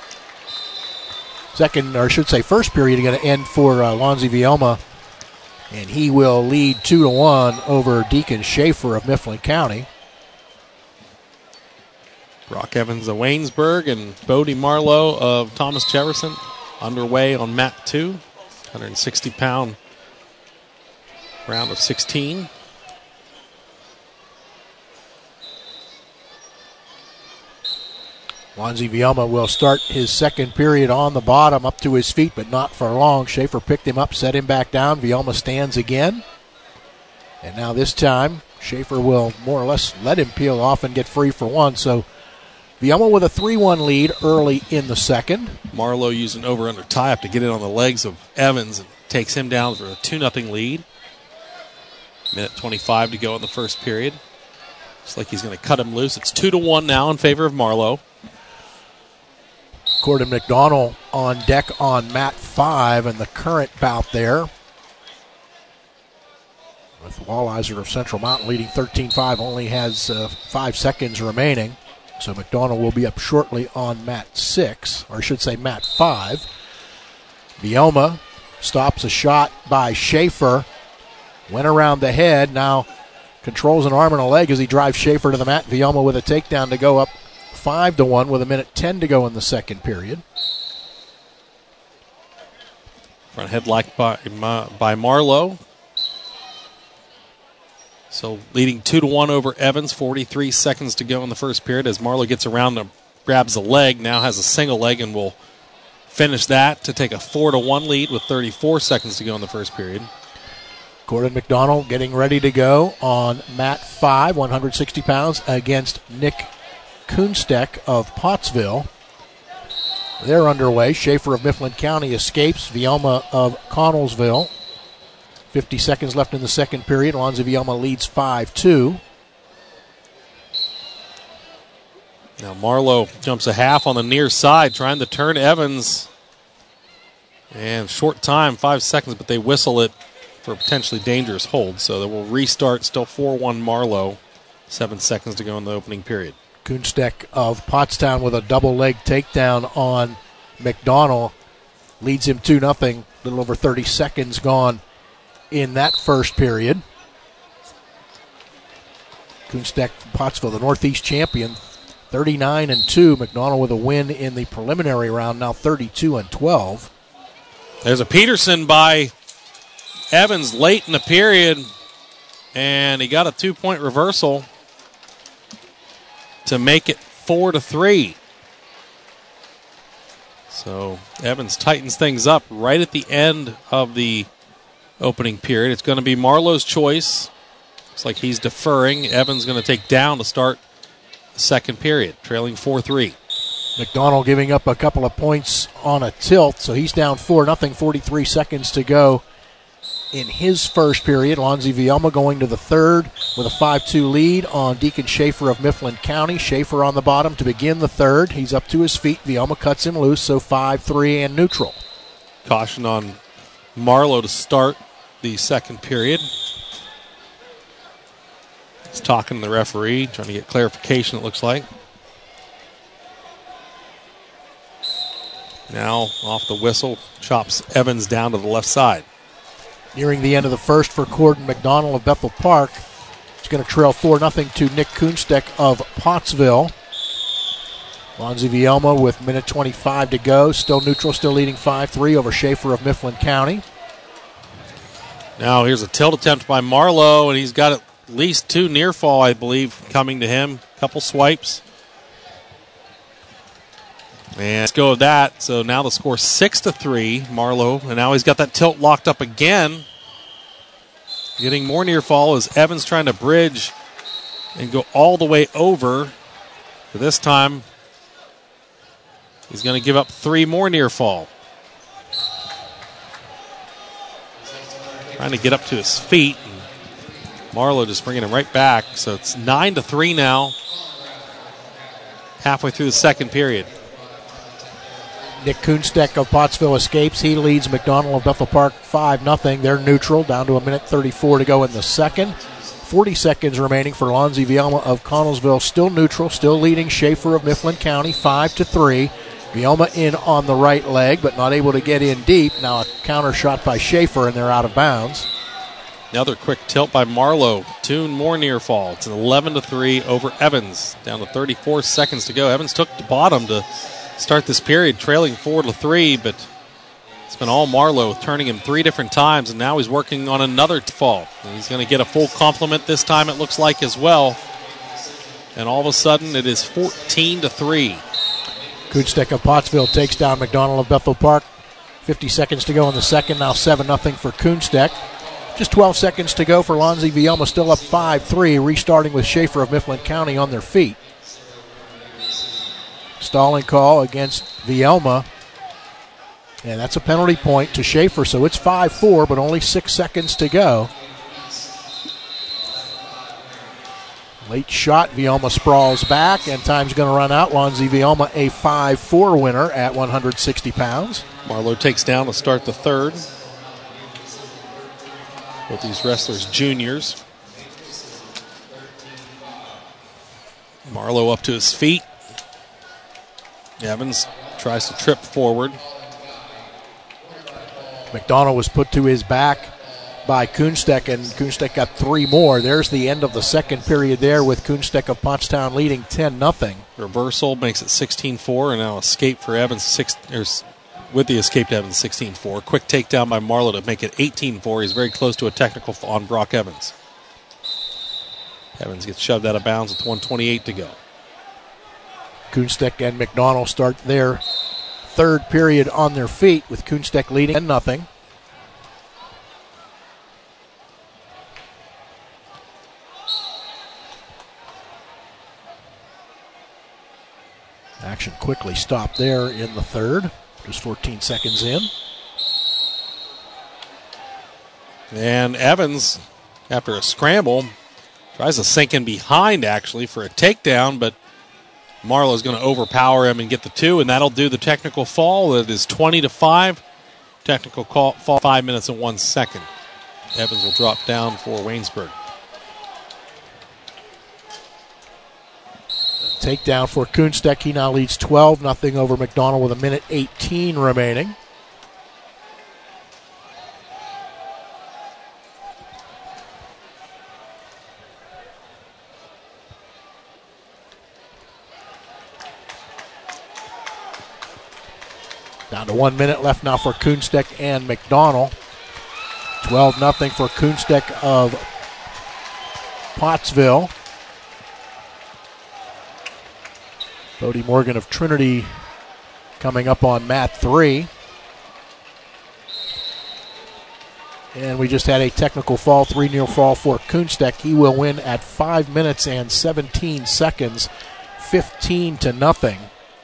Second, or I should say first period, going to end for Lonzie Vioma And he will lead 2-1 over Deacon Schaefer of Mifflin County. Brock Evans of Waynesburg and Bodie Marlowe of Thomas Jefferson underway on mat 2. 160-pound round of 16. Lonzie Vielma will start his second period on the bottom, up to his feet, but not for long. Schaefer picked him up, set him back down. Vielma stands again. And now this time, Schaefer will more or less let him peel off and get free for one. So Vielma with a 3-1 lead early in the second. Marlowe using over-under tie-up to get it on the legs of Evans and takes him down for a 2-0 lead. Minute 25 to go in the first period. Looks like he's going to cut him loose. It's 2-1 now in favor of Marlowe. Gordon McDonald on deck on mat 5 and the current bout there, with Walliser of Central Mountain leading 13-5, only has 5 seconds remaining. So McDonald will be up shortly on mat 6, or I should say mat 5. Vielma stops a shot by Schaefer. Went around the head, now controls an arm and a leg as he drives Schaefer to the mat. Vielma with a takedown to go up 5-1 with 1:10 to go in the second period. Front headlock by Marlowe. So leading 2-1 over Evans, 43 seconds to go in the first period as Marlowe gets around and grabs the leg, now has a single leg and will finish that to take a 4-1 lead with 34 seconds to go in the first period. Gordon McDonald getting ready to go on mat 5, 160 pounds, against Nick Kunstek of Pottsville. They're underway. Schaefer of Mifflin County escapes. Vielma of Connellsville. 50 seconds left in the second period. Lonzie Vielma leads 5-2. Now Marlowe jumps a half on the near side, trying to turn Evans. And short time, 5 seconds, but they whistle it for a potentially dangerous hold. So they will restart, still 4-1 Marlowe. 7 seconds to go in the opening period. Kunstek of Pottstown with a double leg takedown on McDonald. Leads him 2-0. A little over 30 seconds gone in that first period. Kunstek, Pottsville, the Northeast champion, 39-2. McDonald with a win in the preliminary round, now 32-12. There's a Peterson by Evans late in the period, and he got a 2-point reversal to make it 4-3. So Evans tightens things up right at the end of the opening period. It's going to be Marlowe's choice. Looks like he's deferring. Evans going to take down to start the second period, trailing 4-3. McDonald giving up a couple of points on a tilt, so he's down 4-0, 43 seconds to go in his first period. Lonzie Vielma going to the third with a 5-2 lead on Deacon Schaefer of Mifflin County. Schaefer on the bottom to begin the third. He's up to his feet. Vielma cuts him loose, so 5-3 and neutral. Caution on Marlowe to start the second period. He's talking to the referee, trying to get clarification, it looks like. Now, off the whistle, chops Evans down to the left side. Nearing the end of the first for Gordon McDonald of Bethel Park. He's going to trail 4-0 to Nick Kunstek of Pottsville. Lonzie Vielma with 1:25 to go. Still neutral, still leading 5-3 over Schaefer of Mifflin County. Now here's a tilt attempt by Marlowe, and he's got at least 2 near fall, I believe, coming to him. Couple swipes. And let's go with that. So now the score 6-3, Marlowe. And now he's got that tilt locked up again. Getting more near fall as Evans trying to bridge and go all the way over. But this time, he's going to give up 3 more near fall. Trying to get up to his feet. And Marlowe just bringing him right back. So it's 9-3 now. Halfway through the second period. Nick Kunstek of Pottsville escapes. He leads McDonald of Bethel Park 5-0. They're neutral, down to 1:34 to go in the second. 40 seconds remaining for Lonzie Vielma of Connellsville. Still neutral, still leading Schaefer of Mifflin County 5-3. Vielma in on the right leg, but not able to get in deep. Now a counter shot by Schaefer, and they're out of bounds. Another quick tilt by Marlowe. Two more near fall. It's an 11-3 over Evans. Down to 34 seconds to go. Evans took the bottom to start this period, trailing 4-3, but it's been all Marlowe, turning him 3 different times, and now he's working on another fall. And he's going to get a full complement this time, it looks like, as well. And all of a sudden, it is 14-3. Kuhnsteck of Pottsville takes down McDonald of Bethel Park. 50 seconds to go in the second. Now 7-0 for Kuhnsteck. Just 12 seconds to go for Lonzie Vielma, still up 5-3, restarting with Schaefer of Mifflin County on their feet. Stalling call against Vielma. And that's a penalty point to Schaefer, so it's 5-4, but only 6 seconds to go. Late shot, Vielma sprawls back, and time's going to run out. Lonzie Vielma, a 5-4 winner at 160 pounds. Marlowe takes down to start the third. Both these wrestlers juniors. Marlowe up to his feet. Evans tries to trip forward. McDonald was put to his back by Kuhnsteck, and Kuhnsteck got 3 more. There's the end of the second period there with Kuhnsteck of Pottstown leading 10-0. Reversal makes it 16-4, and now escape for Evans, with the escape to Evans, 16-4. Quick takedown by Marlowe to make it 18-4. He's very close to a technical on Brock Evans. Evans gets shoved out of bounds with 1:28 to go. Kuhnsteck and McDonald start their third period on their feet with Kuhnsteck leading 10-0. Action quickly stopped there in the third. Just 14 seconds in. And Evans, after a scramble, tries to sink in behind actually for a takedown, but Marlowe's going to overpower him and get the 2, and that'll do the technical fall. It is 20-5. Technical call, fall 5 minutes and 1 second. Evans will drop down for Waynesburg. Takedown for Kuhnsteck. He now leads 12-0 over McDonald with 1:18 remaining. Down to 1 minute left now for Kuhnsteck and McDonald. 12-0 for Kuhnsteck of Pottsville. Bodie Morgan of Trinity coming up on mat 3. And we just had a technical fall, 3 near fall for Kuhnsteck. He will win at 5 minutes and 17 seconds, 15-0.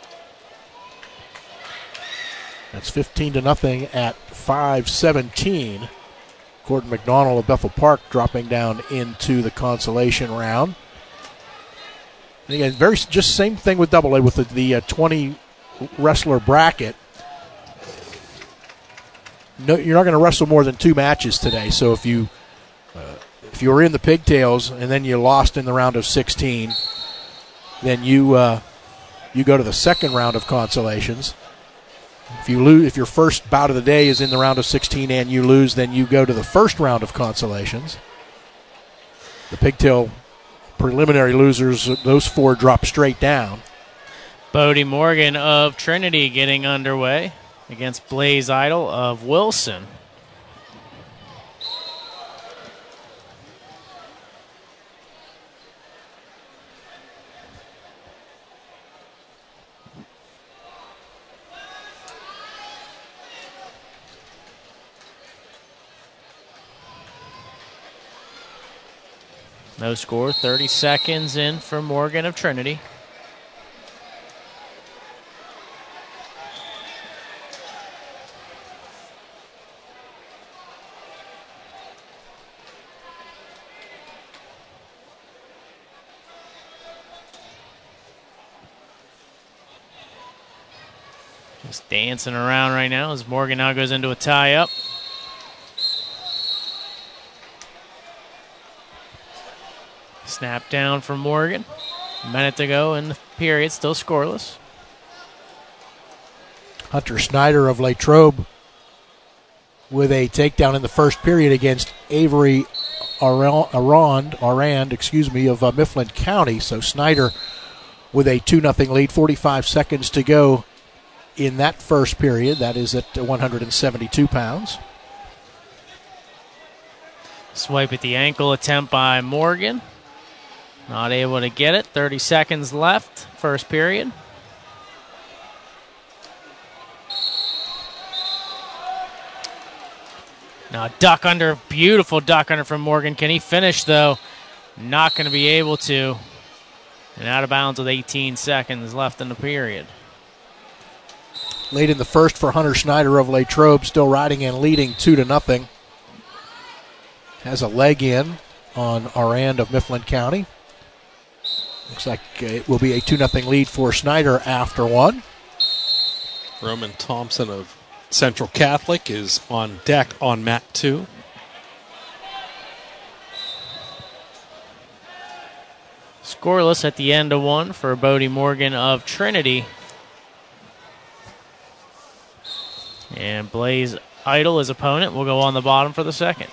That's 15-0 at 5:17. Gordon McDonald of Bethel Park dropping down into the consolation round. And again, just same thing with Double A with the 20 wrestler bracket. No, you're not going to wrestle more than 2 matches today. So if you were in the pigtails and then you lost in the round of 16, then you go to the second round of consolations. If you lose, if your first bout of the day is in the round of 16 and you lose, then you go to the first round of consolations. The pigtail preliminary losers, those 4 drop straight down. Bodie Morgan of Trinity getting underway against Blaze Idol of Wilson. No score, 30 seconds in for Morgan of Trinity. Just dancing around right now as Morgan now goes into a tie-up. Snap down for Morgan. A minute to go in the period, still scoreless. Hunter Snyder of Latrobe with a takedown in the first period against Avery Arand, of Mifflin County. So Snyder with a 2-0 lead, 45 seconds to go in that first period. That is at 172 pounds. Swipe at the ankle attempt by Morgan. Not able to get it. 30 seconds left, first period. Now duck under, beautiful duck under from Morgan. Can he finish though? Not going to be able to. And out of bounds with 18 seconds left in the period. Late in the first for Hunter Snyder of Latrobe, still riding and leading 2-0. Has a leg in on Arand of Mifflin County. Looks like it will be a 2-0 lead for Snyder after one. Roman Thompson of Central Catholic is on deck on mat 2. Scoreless at the end of one for Bodie Morgan of Trinity. And Blaze Idle, his opponent, will go on the bottom for the second.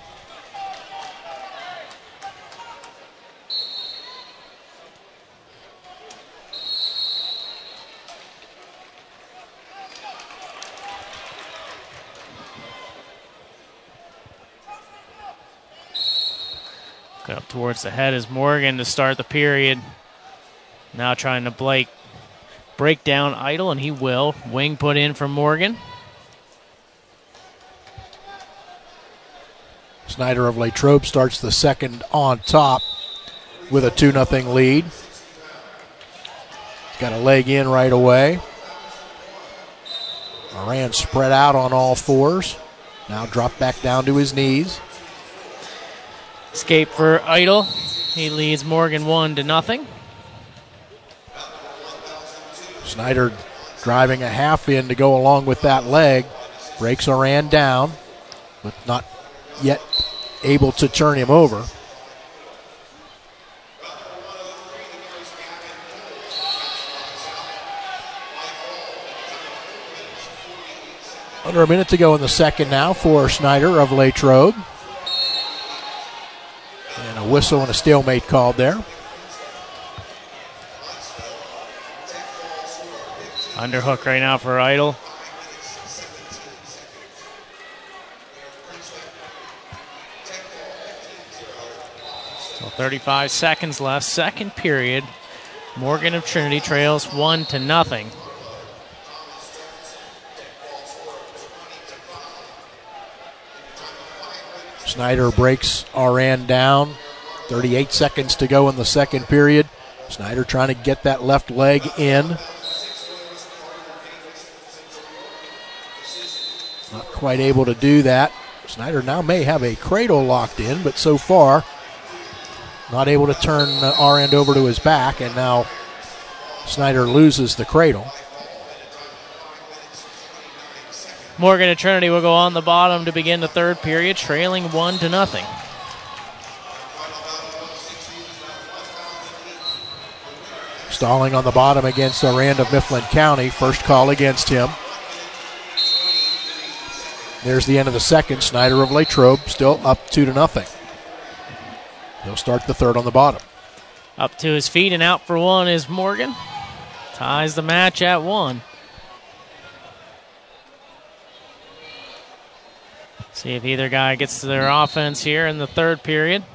Up towards the head is Morgan to start the period. Now trying to break down Idle, and he will. Wing put in from Morgan. Snyder of Latrobe starts the second on top with a 2-0 lead. He's got a leg in right away. Moran spread out on all fours. Now dropped back down to his knees. Escape for Idle. He leads Morgan 1-0. Snyder driving a half in to go along with that leg. Breaks Oran down, but not yet able to turn him over. Under a minute to go in the second now for Snyder of Latrobe. And a whistle and a stalemate called there. Underhook right now for Idle. So 35 seconds left, second period. Morgan of Trinity trails 1-0. Snyder breaks Aran down. 38 seconds to go in the second period. Snyder trying to get that left leg in. Not quite able to do that. Snyder now may have a cradle locked in, but so far not able to turn Aran over to his back, and now Snyder loses the cradle. Morgan and Trinity will go on the bottom to begin the third period, trailing 1-0. Stalling on the bottom against Arand of Mifflin County. First call against him. There's the end of the second. Snyder of Latrobe still up 2-0. He'll start the third on the bottom. Up to his feet and out for one is Morgan. Ties the match at 1. See if either guy gets to their offense here in the third period.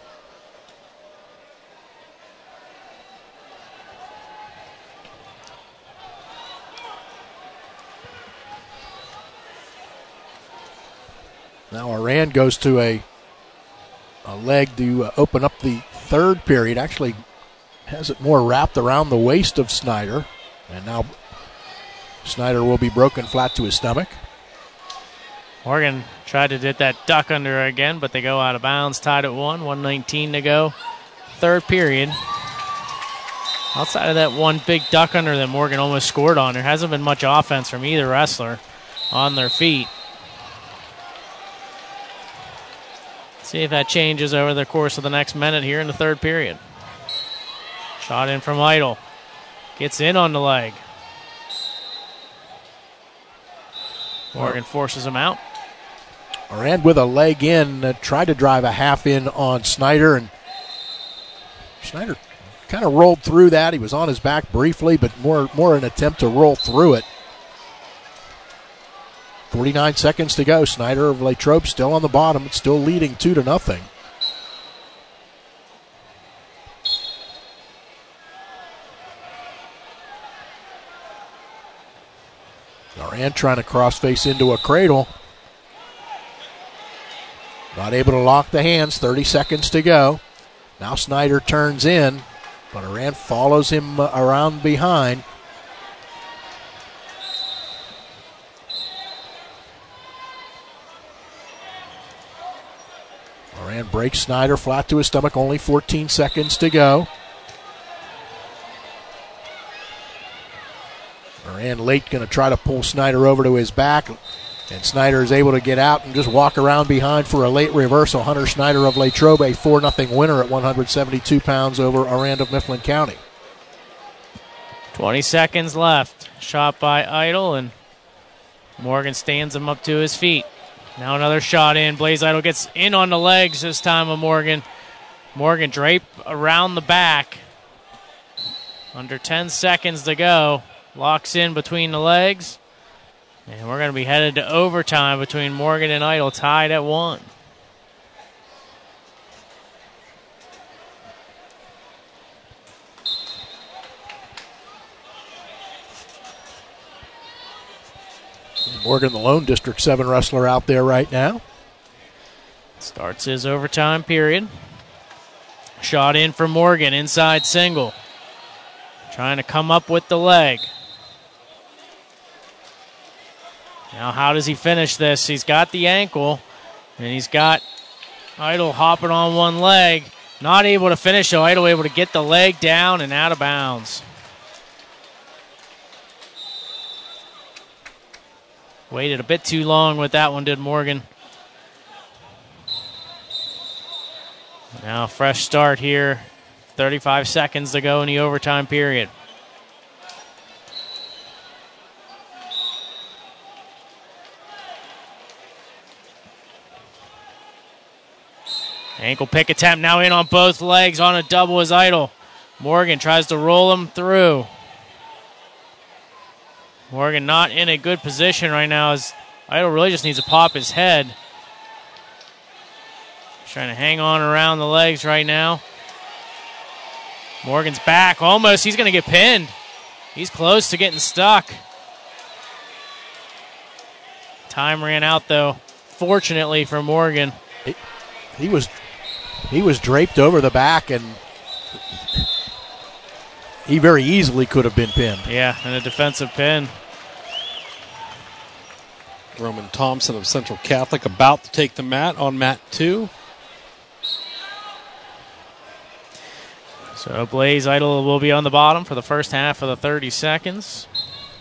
Now Aran goes to a leg to open up the third period. Actually has it more wrapped around the waist of Snyder. And now Snyder will be broken flat to his stomach. Morgan tried to get that duck under again, but they go out of bounds, tied at 1, 1:19 to go. Third period. Outside of that one big duck under that Morgan almost scored on, there hasn't been much offense from either wrestler on their feet. See if that changes over the course of the next minute here in the third period. Shot in from Idle. Gets in on the leg. Morgan forces him out. Moran with a leg in, tried to drive a half in on Snyder, and Snyder kind of rolled through that. He was on his back briefly, but more an attempt to roll through it. 49 seconds to go. Snyder of Latrobe still on the bottom. It's still leading 2-0. Moran trying to cross-face into a cradle. Not able to lock the hands. 30 seconds to go. Now Snyder turns in, but Moran follows him around behind. Moran breaks Snyder flat to his stomach. Only 14 seconds to go. Moran late going to try to pull Snyder over to his back. And Snyder is able to get out and just walk around behind for a late reversal. Hunter Snyder of Latrobe, a 4-0 winner at 172 pounds over Arand of Mifflin County. 20 seconds left. Shot by Idle, and Morgan stands him up to his feet. Now another shot in. Blaze Idle gets in on the legs this time of Morgan. Morgan drape around the back. Under 10 seconds to go. Locks in between the legs. And we're going to be headed to overtime between Morgan and Idle, tied at 1. Morgan, the lone District 7 wrestler out there right now. Starts his overtime period. Shot in for Morgan, inside single. Trying to come up with the leg. Now how does he finish this? He's got the ankle, and he's got Idle hopping on one leg. Not able to finish, so Idle able to get the leg down and out of bounds. Waited a bit too long with that one, did Morgan. Now a fresh start here. 35 seconds to go in the overtime period. Ankle pick attempt now in on both legs on a double as Idle. Morgan tries to roll him through. Morgan not in a good position right now as Idle really just needs to pop his head. He's trying to hang on around the legs right now. Morgan's back almost. He's going to get pinned. He's close to getting stuck. Time ran out though, fortunately for Morgan. He was draped over the back, and he very easily could have been pinned. Yeah, and a defensive pin. Roman Thompson of Central Catholic about to take the mat on mat 2. So Blaze Idle will be on the bottom for the first half of the 30 seconds.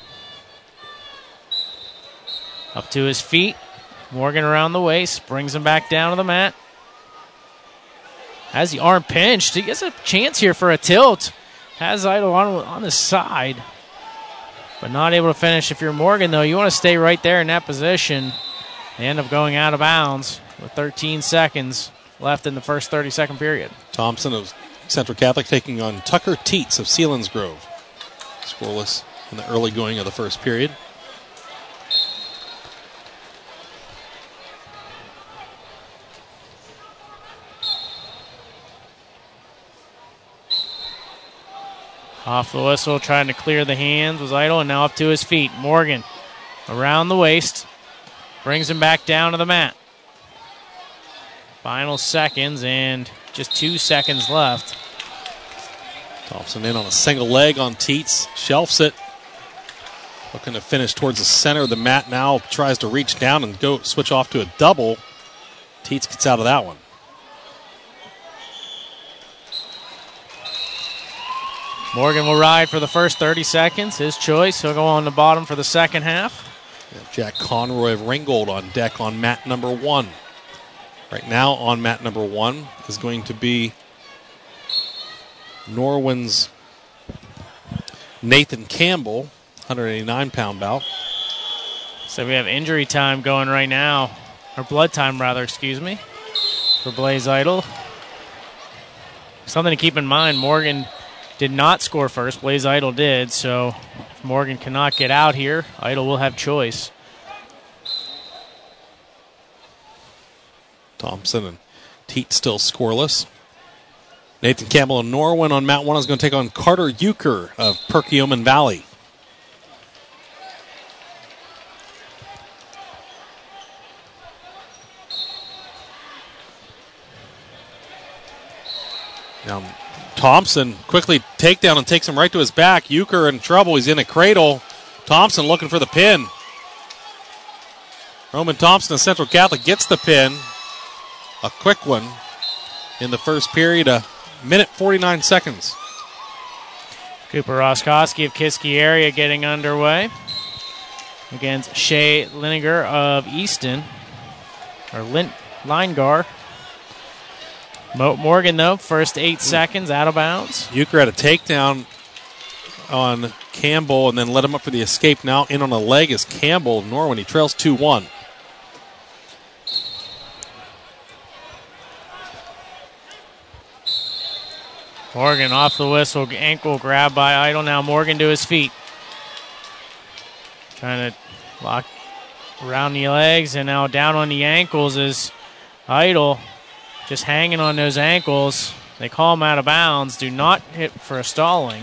Up to his feet. Morgan around the waist, brings him back down to the mat. Has the arm pinched. He gets a chance here for a tilt. Has Idle on his side, but not able to finish. If you're Morgan, though, you want to stay right there in that position. They end up going out of bounds with 13 seconds left in the first 30-second period. Thompson of Central Catholic taking on Tucker Teets of Selinsgrove. Scoreless in the early going of the first period. Off the whistle, trying to clear the hands was Idle, and now up to his feet. Morgan around the waist, brings him back down to the mat. Final seconds, and just 2 seconds left. Thompson in on a single leg on Teets, shelves it. Looking to finish towards the center of the mat now, tries to reach down and go switch off to a double. Teets gets out of that one. Morgan will ride for the first 30 seconds. His choice. He'll go on the bottom for the second half. Jack Conroy of Ringgold on deck on mat number 1. Right now on mat number 1 is going to be Norwin's Nathan Campbell, 189-pound bout. So we have injury time going right now. or blood time rather, excuse me, for Blaze Idle. Something to keep in mind, Morgan did not score first. Blaze Idle did, so if Morgan cannot get out here, Idle will have choice. Thompson and Teat still scoreless. Nathan Campbell of Norwin on mat 1 is going to take on Carter Euchre of Perkiomen Valley. Now Thompson quickly takedown and takes him right to his back. Euchre in trouble. He's in a cradle. Thompson looking for the pin. Roman Thompson of Central Catholic gets the pin. A quick one in the first period. A minute 49 seconds. Cooper Roskoski of Kiski area getting underway against Shea Linegar of Easton. Or Linegar. Morgan, though, first 8 seconds, out of bounds. Euchre had a takedown on Campbell and then let him up for the escape. Now in on a leg is Campbell of Norwin. He trails 2-1. Morgan off the whistle, ankle grab by Idle. Now Morgan to his feet. Trying to lock around the legs, and now down on the ankles is Idle. Just hanging on those ankles. They call him out of bounds. Do not hit for a stalling.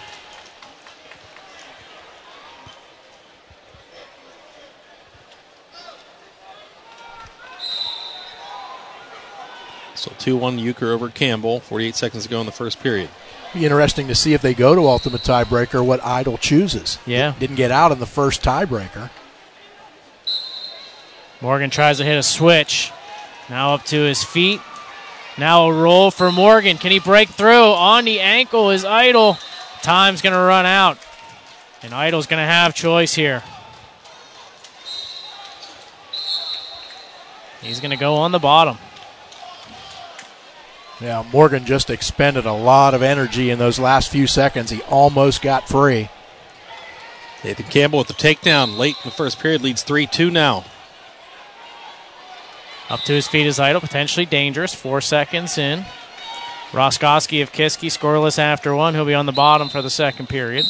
So 2-1 Euchre over Campbell. 48 seconds to go in the first period. Be interesting to see if they go to ultimate tiebreaker what Idle chooses. Yeah. Didn't get out in the first tiebreaker. Morgan tries to hit a switch. Now up to his feet. Now a roll for Morgan. Can he break through? On the ankle is Idle. Time's going to run out. And Idle's going to have choice here. He's going to go on the bottom. Yeah, Morgan just expended a lot of energy in those last few seconds. He almost got free. Nathan Campbell with the takedown late in the first period leads 3-2 now. Up to his feet is Idle, potentially dangerous. 4 seconds in. Roskoski of Kiski scoreless after 1. He'll be on the bottom for the second period.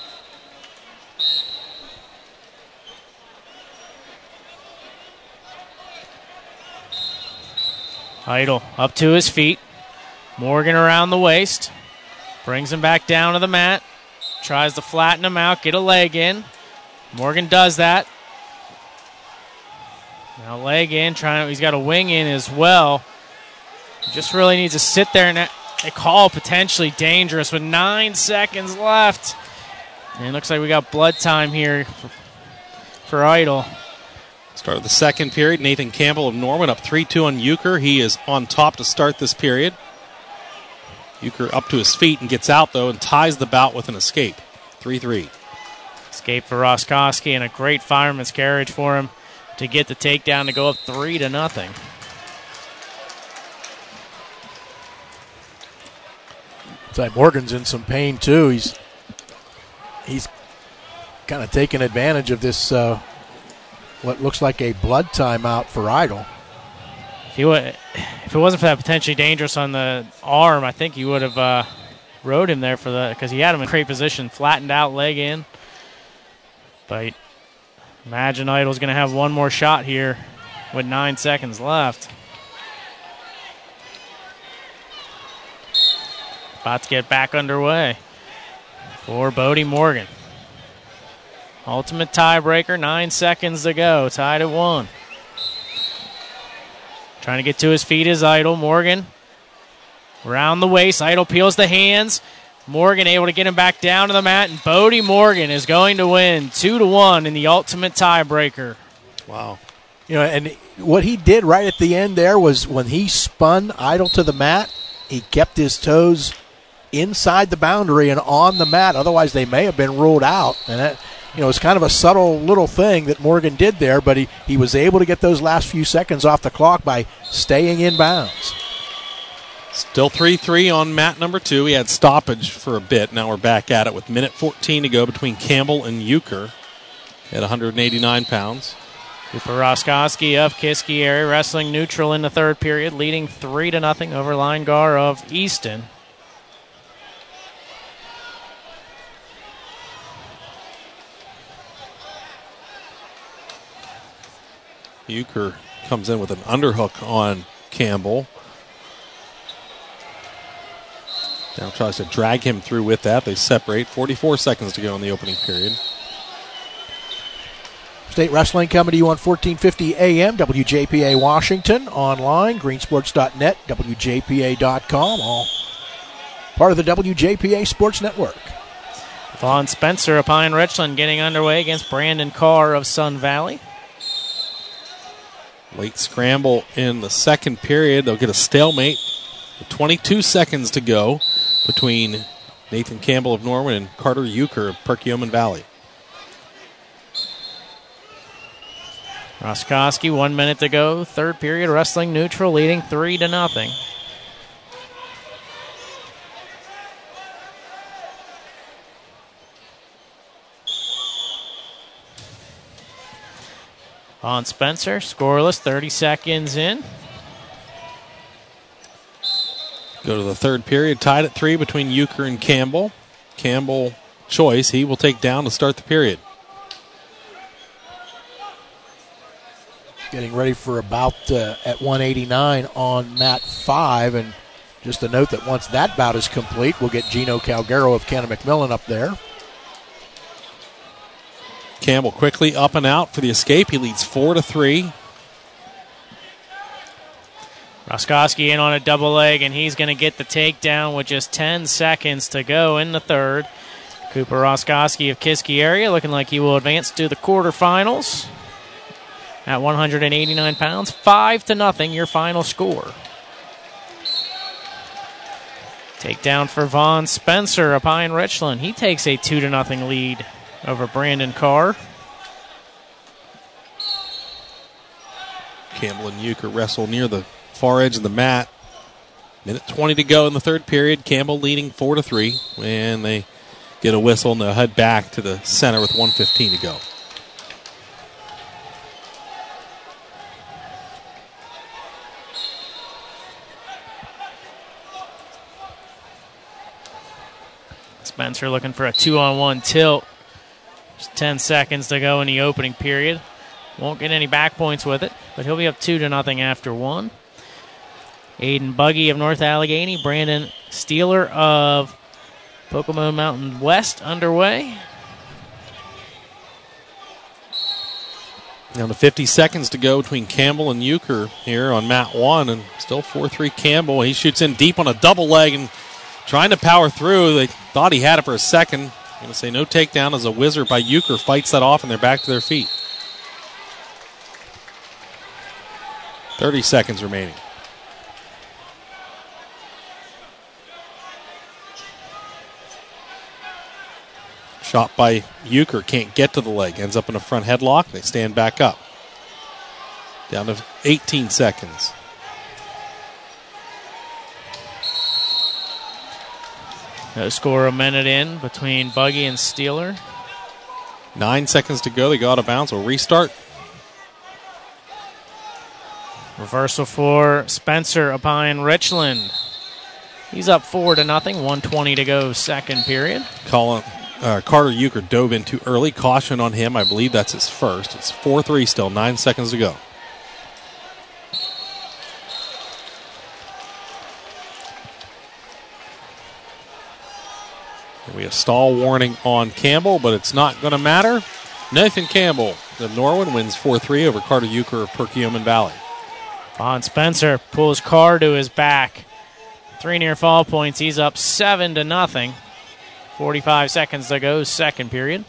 Idle up to his feet. Morgan around the waist. Brings him back down to the mat. Tries to flatten him out, get a leg in. Morgan does that. Now leg in, he's got a wing in as well. He just really needs to sit there, and they call potentially dangerous with 9 seconds left. And it looks like we got blood time here for Idle. Start of the second period. Nathan Campbell of Norman up 3-2 on Euchre. He is on top to start this period. Euchre up to his feet and gets out, though, and ties the bout with an escape. 3-3. Escape for Roskoski and a great fireman's carriage for him to get the takedown to go up 3-0. It's like Morgan's in some pain, too. He's kind of taking advantage of this, what looks like a blood timeout for Idle. If it wasn't for that potentially dangerous on the arm, I think he would have rode him there because he had him in great position, flattened out, leg in. But imagine Idle's going to have one more shot here with 9 seconds left. About to get back underway for Bodie Morgan. Ultimate tiebreaker, 9 seconds to go, tied at 1. Trying to get to his feet is Idle. Morgan around the waist. Idle peels the hands. Morgan able to get him back down to the mat, and Bodie Morgan is going to win 2-1 in the ultimate tiebreaker. Wow. You know, and what he did right at the end there was when he spun Idle to the mat, he kept his toes inside the boundary and on the mat. Otherwise, they may have been ruled out. And that, it's kind of a subtle little thing that Morgan did there, but he was able to get those last few seconds off the clock by staying in bounds. Still 3-3 on mat number 2. He had stoppage for a bit. Now we're back at it with minute 14 to go between Campbell and Euchre at 189 pounds. Cooper Roskoski of Kiskieri wrestling neutral in the third period, leading 3-0 over Linegar of Easton. Euchre comes in with an underhook on Campbell. Now tries to drag him through with that. They separate. 44 seconds to go in the opening period. State Wrestling coming to you on 1450 AM, WJPA Washington, online, greensports.net, WJPA.com, all part of the WJPA Sports Network. Vaughn Spencer of Pine Richland getting underway against Brandon Carr of Sun Valley. Late scramble in the second period. They'll get a stalemate with 22 seconds to go between Nathan Campbell of Norwin and Carter Euchre of Perkiomen Valley. Roskoski, 1 minute to go. Third period, wrestling neutral, leading 3-0. On Spencer, scoreless, 30 seconds in. Go to the third period, tied at 3 between Euchre and Campbell. Campbell choice, he will take down to start the period. Getting ready for about at 189 on mat 5. And just a note that once that bout is complete, we'll get Gino Calgaro of Cannon McMillan up there. Campbell quickly up and out for the escape. He leads 4-3. Roskoski in on a double leg, and he's going to get the takedown with just 10 seconds to go in the third. Cooper Roskoski of Kiskieri looking like he will advance to the quarterfinals. At 189 pounds, 5-0, your final score. Takedown for Vaughn Spencer of Pine Richland. He takes a 2-0 lead over Brandon Carr. Campbell and Euchre wrestle near the far edge of the mat. Minute 20 to go in the third period. Campbell leading 4-3. And they get a whistle and they'll head back to the center with 1:15 to go. Spencer looking for a 2-on-1 tilt. Just 10 seconds to go in the opening period. Won't get any back points with it, but he'll be up 2-0 after one. Aiden Buggy of North Allegheny, Brandon Steeler of Pokemon Mountain West underway. Down to 50 seconds to go between Campbell and Euchre here on mat 1, and still 4-3 Campbell. He shoots in deep on a double leg and trying to power through. They thought he had it for a second. I'm going to say no takedown as a wizard by Euchre fights that off, and they're back to their feet. 30 seconds remaining. Shot by Euchre, can't get to the leg. Ends up in a front headlock. They stand back up. Down to 18 seconds. No score a minute in between Buggy and Steeler. 9 seconds to go. They go out of bounds. We'll restart. Reversal for Spencer of Pine Richland. He's up 4-0. 1:20 to go, second period. Carter Euchre dove in too early. Caution on him. I believe that's his first. It's 4-3 still. 9 seconds to go. We have stall warning on Campbell, but it's not going to matter. Nathan Campbell of Norwin wins 4-3 over Carter Euchre of Perkiomen Valley. Vaughn Spencer pulls Carr to his back. 3 near fall points. He's up 7-0. 45 seconds to go, second period.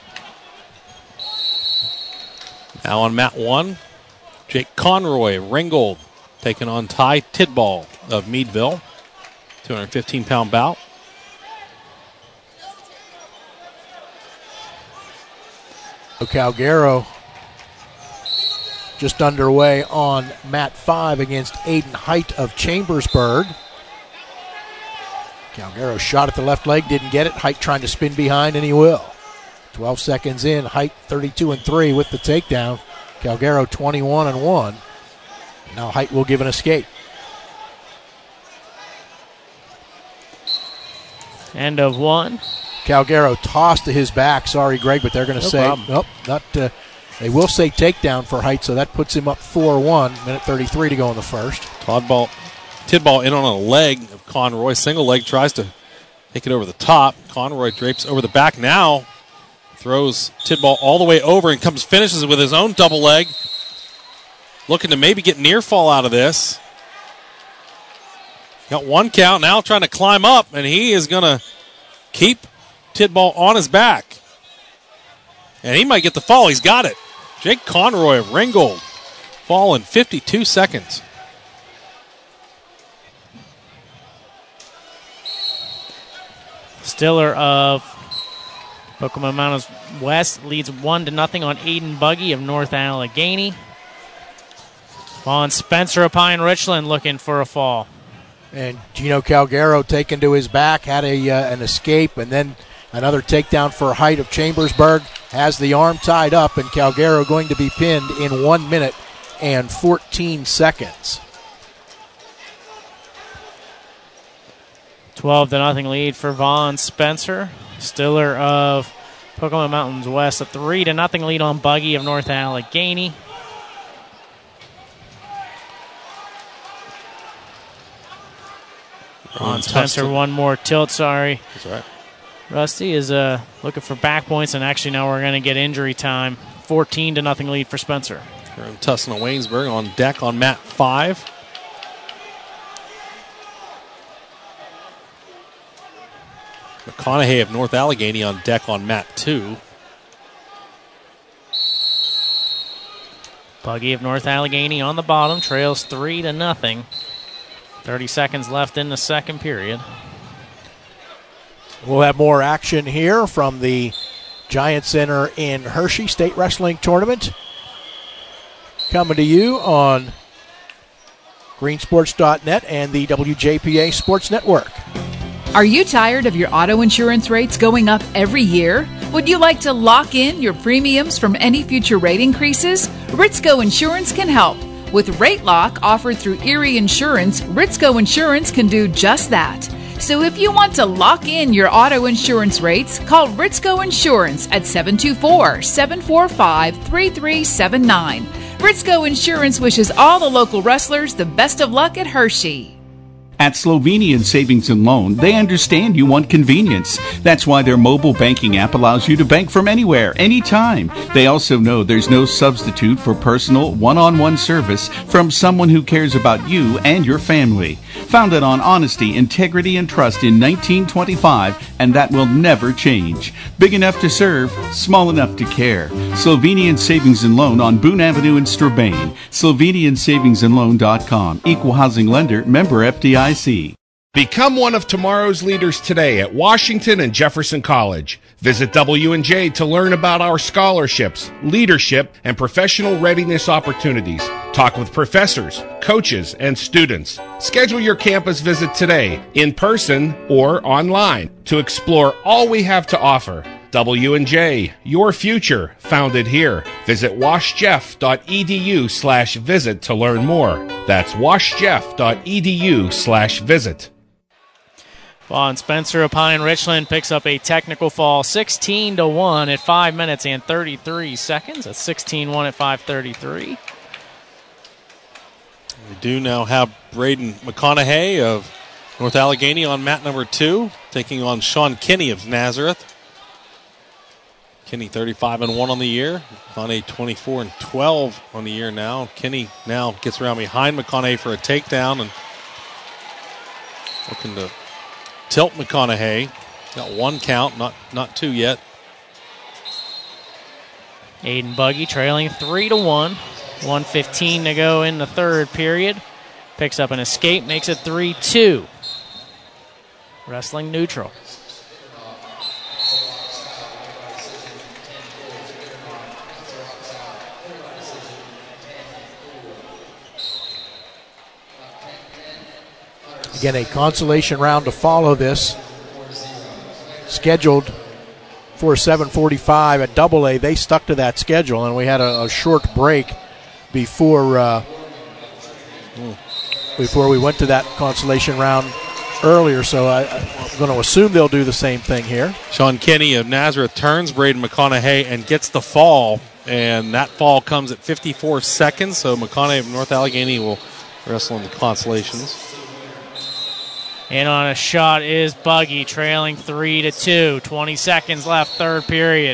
Now on mat 1, Jake Conroy of Ringgold taking on Ty Tidball of Meadville. 215-pound bout. Calgaro just underway on mat 5 against Aiden Height of Chambersburg. Calgaro shot at the left leg, didn't get it. Height trying to spin behind, and he will. 12 seconds in, Height 32-3 with the takedown. Calgaro 21-1. Now Height will give an escape. End of one. Calgaro tossed to his back. Sorry, Greg, but they're going to say problem. nope, not. They will say takedown for Height, so that puts him up 4-1. Minute 33 to go in the first. Tidball in on a leg of Conroy. Single leg, tries to take it over the top. Conroy drapes over the back now. Throws Tidball all the way over and finishes with his own double leg. Looking to maybe get near fall out of this. Got one count, now trying to climb up, and he is going to keep Tidball on his back. And he might get the fall. He's got it. Jake Conroy of Ringgold. Fall in 52 seconds. Stiller of Pokemon Mountains West leads 1-0 on Aiden Buggy of North Allegheny. Vaughn Spencer of Pine Richland looking for a fall. And Gino Calgaro taken to his back, had an escape, and then another takedown for Height of Chambersburg. Has the arm tied up, and Calgaro going to be pinned in 1 minute and 14 seconds. 12-0 lead for Vaughn Spencer. Stiller of Pokemon Mountains West, a 3-0 lead on Buggy of North Allegheny. Vaughn Spencer, one more tilt, sorry. That's right. Rusty is looking for back points, and actually now we're going to get injury time. 14-0 lead for Spencer. Tussin of Waynesburg on deck on mat 5. McConaughey of North Allegheny on deck on mat 2. Buggy of North Allegheny on the bottom, trails 3-0. 30 seconds left in the second period. We'll have more action here from the Giant Center in Hershey State Wrestling Tournament. Coming to you on greensports.net and the WJPA Sports Network. Are you tired of your auto insurance rates going up every year? Would you like to lock in your premiums from any future rate increases? Ritzco Insurance can help. With Rate Lock offered through Erie Insurance, Ritzco Insurance can do just that. So if you want to lock in your auto insurance rates, call Ritzco Insurance at 724-745-3379. Ritzco Insurance wishes all the local wrestlers the best of luck at Hershey. At Slovenian Savings and Loan, they understand you want convenience. That's why their mobile banking app allows you to bank from anywhere, anytime. They also know there's no substitute for personal, one-on-one service from someone who cares about you and your family. Founded on honesty, integrity, and trust in 1925, and that will never change. Big enough to serve, small enough to care. Slovenian Savings and Loan on Boone Avenue in Strabane. SlovenianSavingsandLoan.com. Equal housing lender, member FDIC. Become one of tomorrow's leaders today at Washington and Jefferson College. Visit W&J to learn about our scholarships, leadership, and professional readiness opportunities. Talk with professors, coaches, and students. Schedule your campus visit today, in person or online, to explore all we have to offer. W&J, your future, founded here. Visit washjeff.edu/visit to learn more. That's washjeff.edu/visit. Vaughn Spencer of Pine Richland picks up a technical fall, 16-1 at 5 minutes and 33 seconds. That's 16-1 at 5:33. We do now have Braden McConaughey of North Allegheny on mat number 2, taking on Sean Kinney of Nazareth. Kinney 35-1 on the year. McConaughey 24-12 on the year now. Kinney now gets around behind McConaughey for a takedown and looking to tilt McConaughey. Got one count, not two yet. Aiden Buggy trailing 3-1. 1:15 to go in the third period. Picks up an escape, makes it 3-2. Wrestling neutral. Again, a consolation round to follow this. Scheduled for 7:45 at AA. They stuck to that schedule, and we had a short break before we went to that consolation round earlier, so I'm going to assume they'll do the same thing here. Sean Kenny of Nazareth turns Braden McConaughey and gets the fall, and that fall comes at 54 seconds, so McConaughey of North Allegheny will wrestle in the consolations. In on a shot is Buggy, trailing 3-2. 20 seconds left, third period.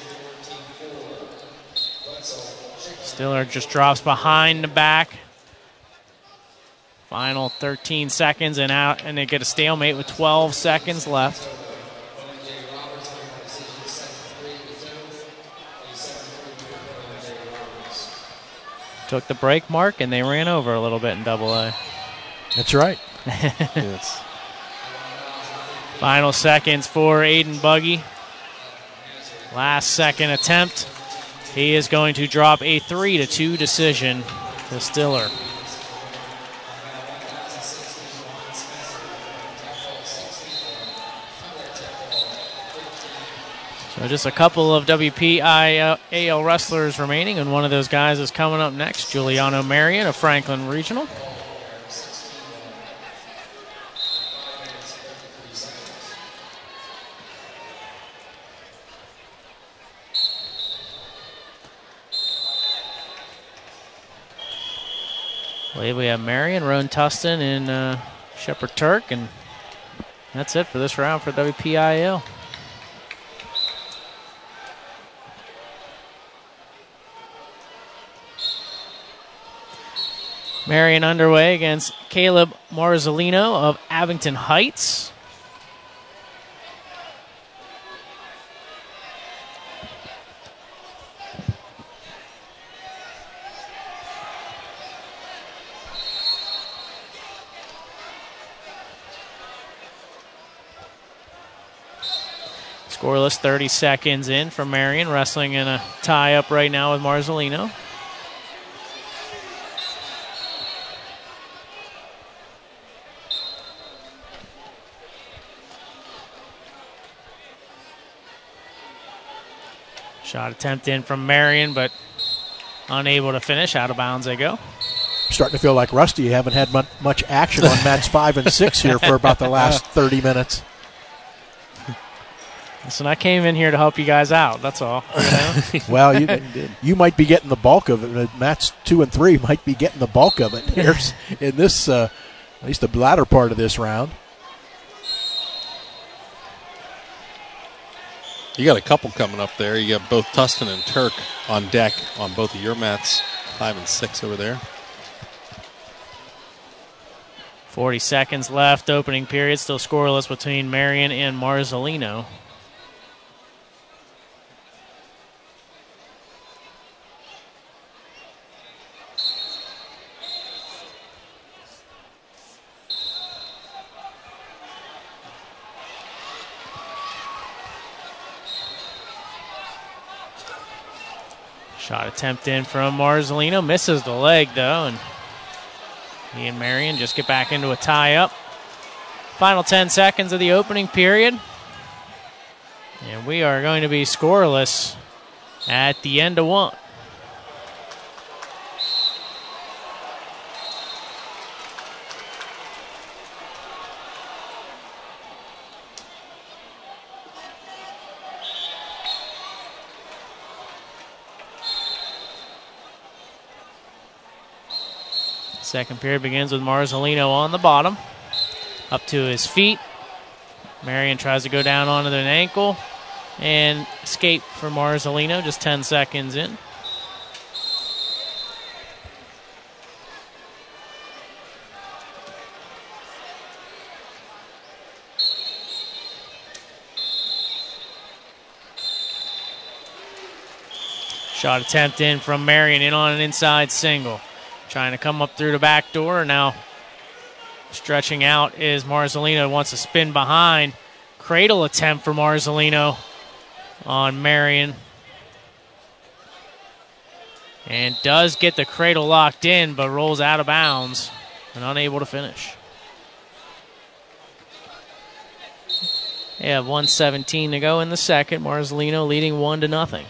Stiller just drops behind the back. Final 13 seconds and out, and they get a stalemate with 12 seconds left. Took the break mark, and they ran over a little bit in AA. That's right. Yes. Final seconds for Aiden Buggy. Last second attempt. He is going to drop a 3-2 decision to Stiller. So just a couple of WPIAL wrestlers remaining, and one of those guys is coming up next, Giuliano Marion of Franklin Regional. I believe we have Marion, Roan Tustin, and Shepherd Turk, and that's it for this round for WPIAL. Marion underway against Caleb Marzolino of Abington Heights. Scoreless 30 seconds in for Marion, wrestling in a tie-up right now with Marzolino. Shot attempt in from Marion, but unable to finish. Out of bounds they go. Starting to feel like Rusty. You haven't had much action on mats 5 and 6 here for about the last 30 minutes. Listen, I came in here to help you guys out. That's all. You know? Well, you might be getting the bulk of it. Mats 2 and 3 might be getting the bulk of it here in this, at least the latter part of this round. You got a couple coming up there. You got both Tustin and Turk on deck on both of your mats, 5 and 6 over there. 40 seconds left, opening period, still scoreless between Marion and Marzolino. Shot attempt in from Marzolino. Misses the leg, though, and he and Marion just get back into a tie-up. Final 10 seconds of the opening period. And we are going to be scoreless at the end of one. Second period begins with Marzolino on the bottom. Up to his feet. Marion tries to go down onto an ankle and escape for Marzolino, just 10 seconds in. Shot attempt in from Marion, in on an inside single. Trying to come up through the back door. Now stretching out is Marzolino. Wants to spin behind. Cradle attempt for Marzolino on Marion. And does get the cradle locked in, but rolls out of bounds and unable to finish. They have 1:17 to go in the second. Marcelino leading 1-0.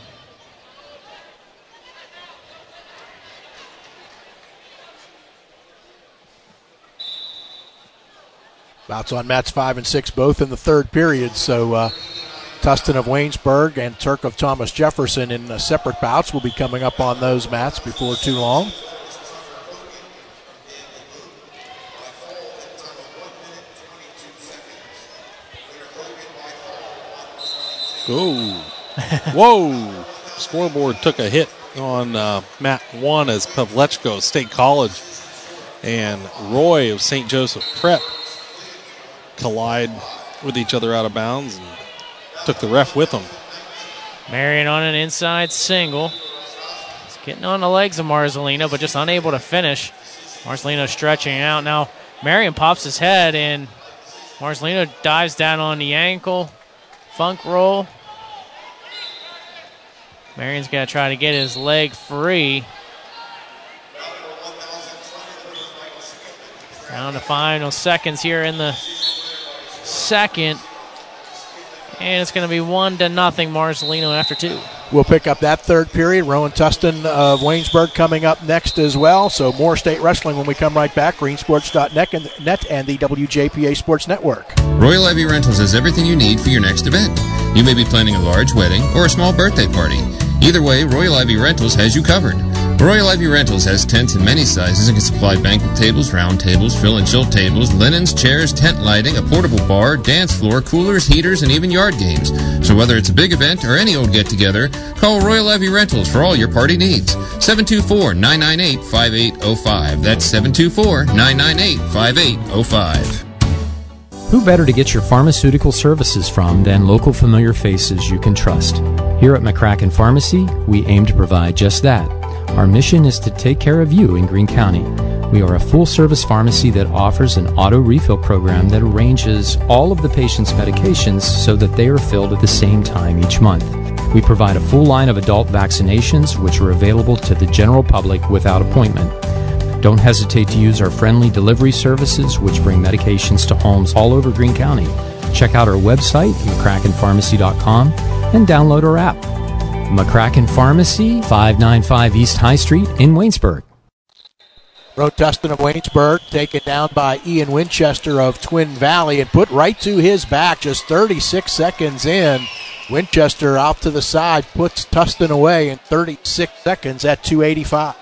Bouts on mats 5 and 6, both in the third period. So Tustin of Waynesburg and Turk of Thomas Jefferson in separate bouts will be coming up on those mats before too long. Oh, whoa. Scoreboard took a hit on mat 1 as Pavlechko of State College and Roy of St. Joseph Prep collide with each other out of bounds and took the ref with them. Marion on an inside single. He's getting on the legs of Marcelino, but just unable to finish. Marcelino stretching out. Now Marion pops his head, and Marcelino dives down on the ankle. Funk roll. Marion's got to try to get his leg free. Down to final seconds here in the second. And it's going to be 1-0 Marcelino after 2. We'll pick up that third period. Rowan Tustin of Waynesburg coming up next as well. So more state wrestling when we come right back. Greensports.net and the WJPA Sports Network. Royal Ivy Rentals has everything you need for your next event. You may be planning a large wedding or a small birthday party. Either way, Royal Ivy Rentals has you covered. Royal Ivy Rentals has tents in many sizes and can supply banquet tables, round tables, fill and chill tables, linens, chairs, tent lighting, a portable bar, dance floor, coolers, heaters, and even yard games. So whether it's a big event or any old get-together, call Royal Ivy Rentals for all your party needs. 724-998-5805. That's 724-998-5805. Who better to get your pharmaceutical services from than local familiar faces you can trust? Here at McCracken Pharmacy, we aim to provide just that. Our mission is to take care of you in Greene County. We are a full-service pharmacy that offers an auto refill program that arranges all of the patient's medications so that they are filled at the same time each month. We provide a full line of adult vaccinations which are available to the general public without appointment. Don't hesitate to use our friendly delivery services which bring medications to homes all over Greene County. Check out our website, McCrackenPharmacy.com, and download our app. McCracken Pharmacy, 595 East High Street in Waynesburg. Rowan Tustin of Waynesburg taken down by Ian Winchester of Twin Valley and put right to his back just 36 seconds in. Winchester out to the side puts Tustin away in 36 seconds at 285.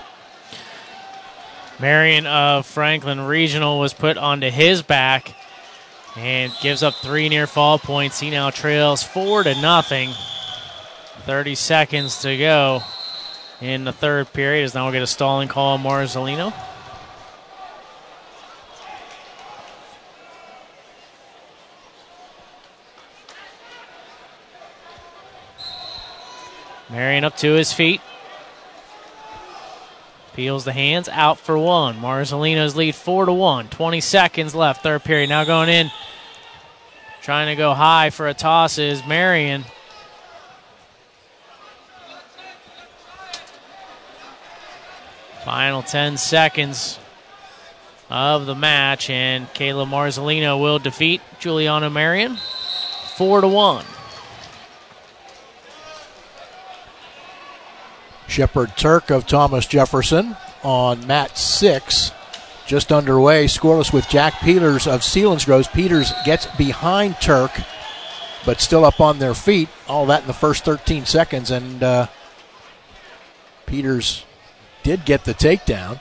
Marion of Franklin Regional was put onto his back and gives up 3 near fall points. He now trails 4-0. 30 seconds to go in the third period, as now we'll get a stalling call on Marcelino. Marion up to his feet. Peels the hands, out for 1. Marcelino's lead 4-1. 20 seconds left, third period. Now going in, trying to go high for a toss is Marion. Final 10 seconds of the match, and Caleb Marcelino will defeat Giuliano Marion 4-1. Shepard Turk of Thomas Jefferson on mat 6. Just underway, scoreless with Jack Peters of Selinsgrove. Peters gets behind Turk, but still up on their feet. All that in the first 13 seconds, and Peters did get the takedown.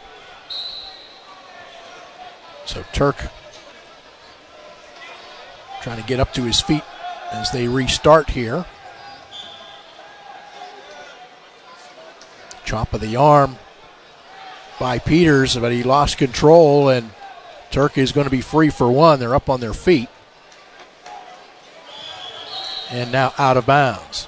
So Turk trying to get up to his feet as they restart here. Chop of the arm by Peters, but he lost control, and Turk is going to be free for 1. They're up on their feet. And now out of bounds.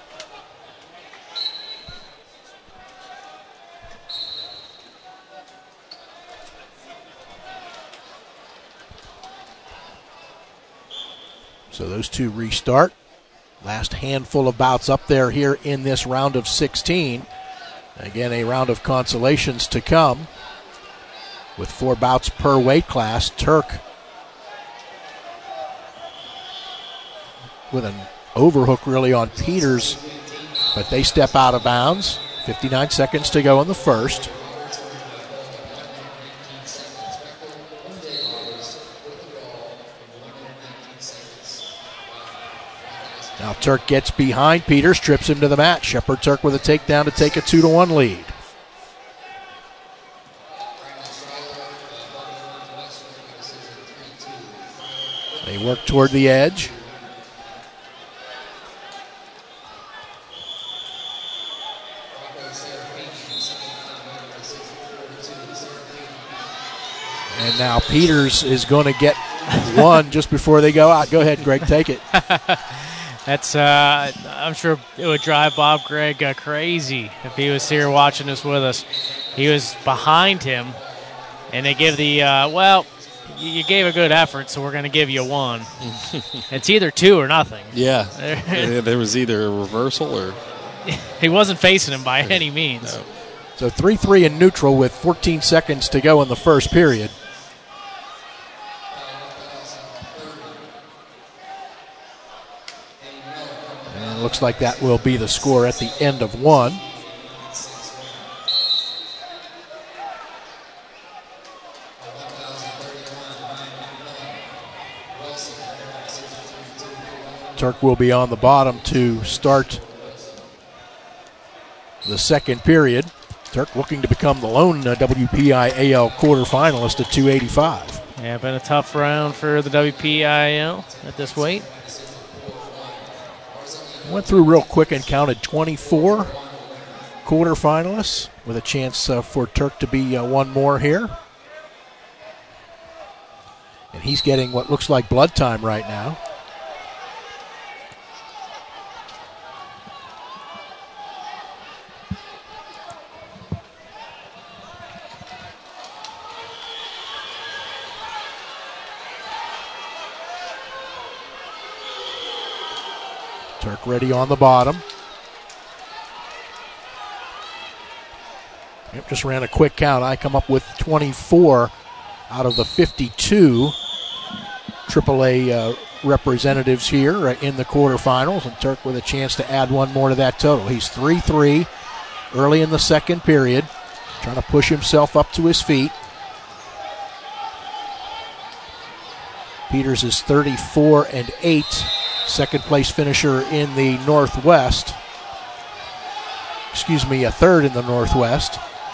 So those two restart. Last handful of bouts up there here in this round of 16. Again, a round of consolations to come with 4 bouts per weight class. Turk with an overhook really on Peters, but they step out of bounds. 59 seconds to go in the first. Now Turk gets behind Peters, trips him to the mat. Shepard Turk with a takedown to take a 2-1 lead. They work toward the edge. And now Peters is going to get one just before they go out. Go ahead, Greg, take it. That's I'm sure it would drive Bob Gregg crazy if he was here watching this with us. He was behind him, and they give the, you gave a good effort, so we're going to give you one. It's either 2 or nothing. Yeah. There was either a reversal or... He wasn't facing him by any means. No. So 3-3 in neutral with 14 seconds to go in the first period. And it looks like that will be the score at the end of one. Turk will be on the bottom to start the second period. Turk looking to become the lone WPIAL quarterfinalist at 285. Yeah, been a tough round for the WPIAL at this weight. Went through real quick and counted 24 quarterfinalists with a chance for Turk to be one more here. And he's getting what looks like blood time right now. Turk ready on the bottom. Yep, just ran a quick count. I come up with 24 out of the 52 AAA representatives here in the quarterfinals, and Turk with a chance to add one more to that total. He's 3-3 early in the second period, trying to push himself up to his feet. Peters is 34-8. Second place finisher in the Northwest. A third in the Northwest.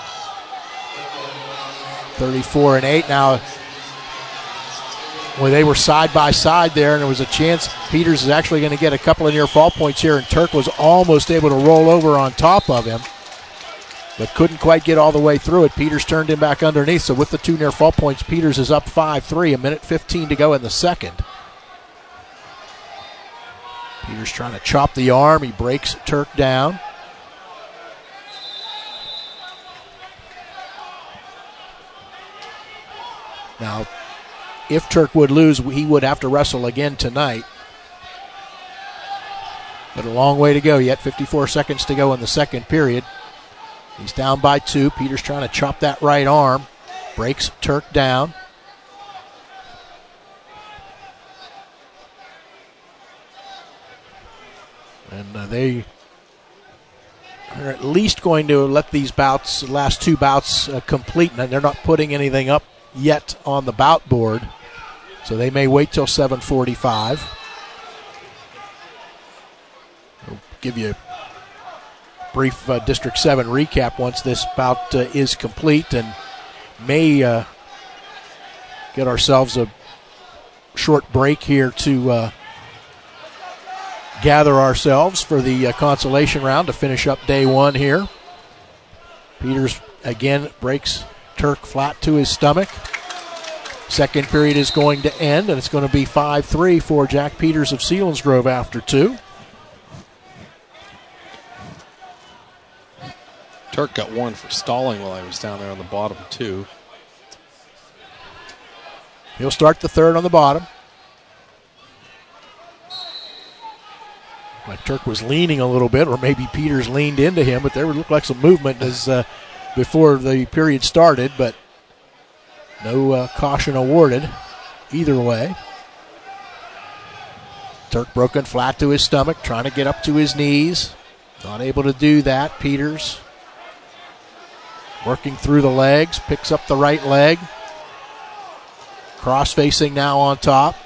34-8. Now, well, they were side by side there, and there was a chance Peters is actually going to get a couple of near fall points here, and Turk was almost able to roll over on top of him, but couldn't quite get all the way through it. Peters turned him back underneath, so with the 2 near fall points, Peters is up 5-3, 1:15 to go in the second. Peters trying to chop the arm. He breaks Turk down. Now, if Turk would lose, he would have to wrestle again tonight. But a long way to go yet. 54 seconds to go in the second period. He's down by 2. Peters trying to chop that right arm. Breaks Turk down. And they are at least going to let these last 2 bouts complete. And they're not putting anything up yet on the bout board, so they may wait till 7:45. We'll give you a brief District 7 recap once this bout is complete, and may get ourselves a short break here to gather ourselves for the consolation round to finish up day one here. Peters again breaks Turk flat to his stomach. Second period is going to end, and it's going to be 5-3 for Jack Peters of Selinsgrove after 2. Turk got one for stalling while I was down there on the bottom, too. He'll start the third on the bottom. Like Turk was leaning a little bit, or maybe Peters leaned into him, but there would look like some movement as before the period started, but no caution awarded either way. Turk broken flat to his stomach, trying to get up to his knees. Not able to do that. Peters working through the legs, picks up the right leg. Cross facing now on top.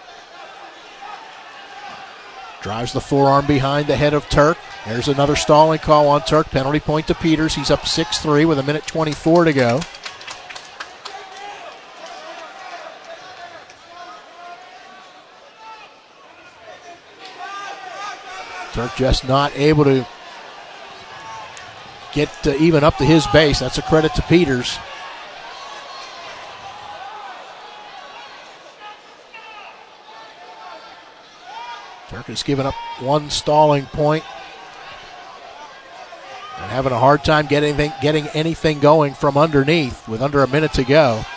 Drives the forearm behind the head of Turk. There's another stalling call on Turk. Penalty point to Peters. He's up 6-3 with 1:24 to go. Turk just not able to get even up to his base. That's a credit to Peters. Turk has given up one stalling point and having a hard time getting anything going from underneath with under a minute to go.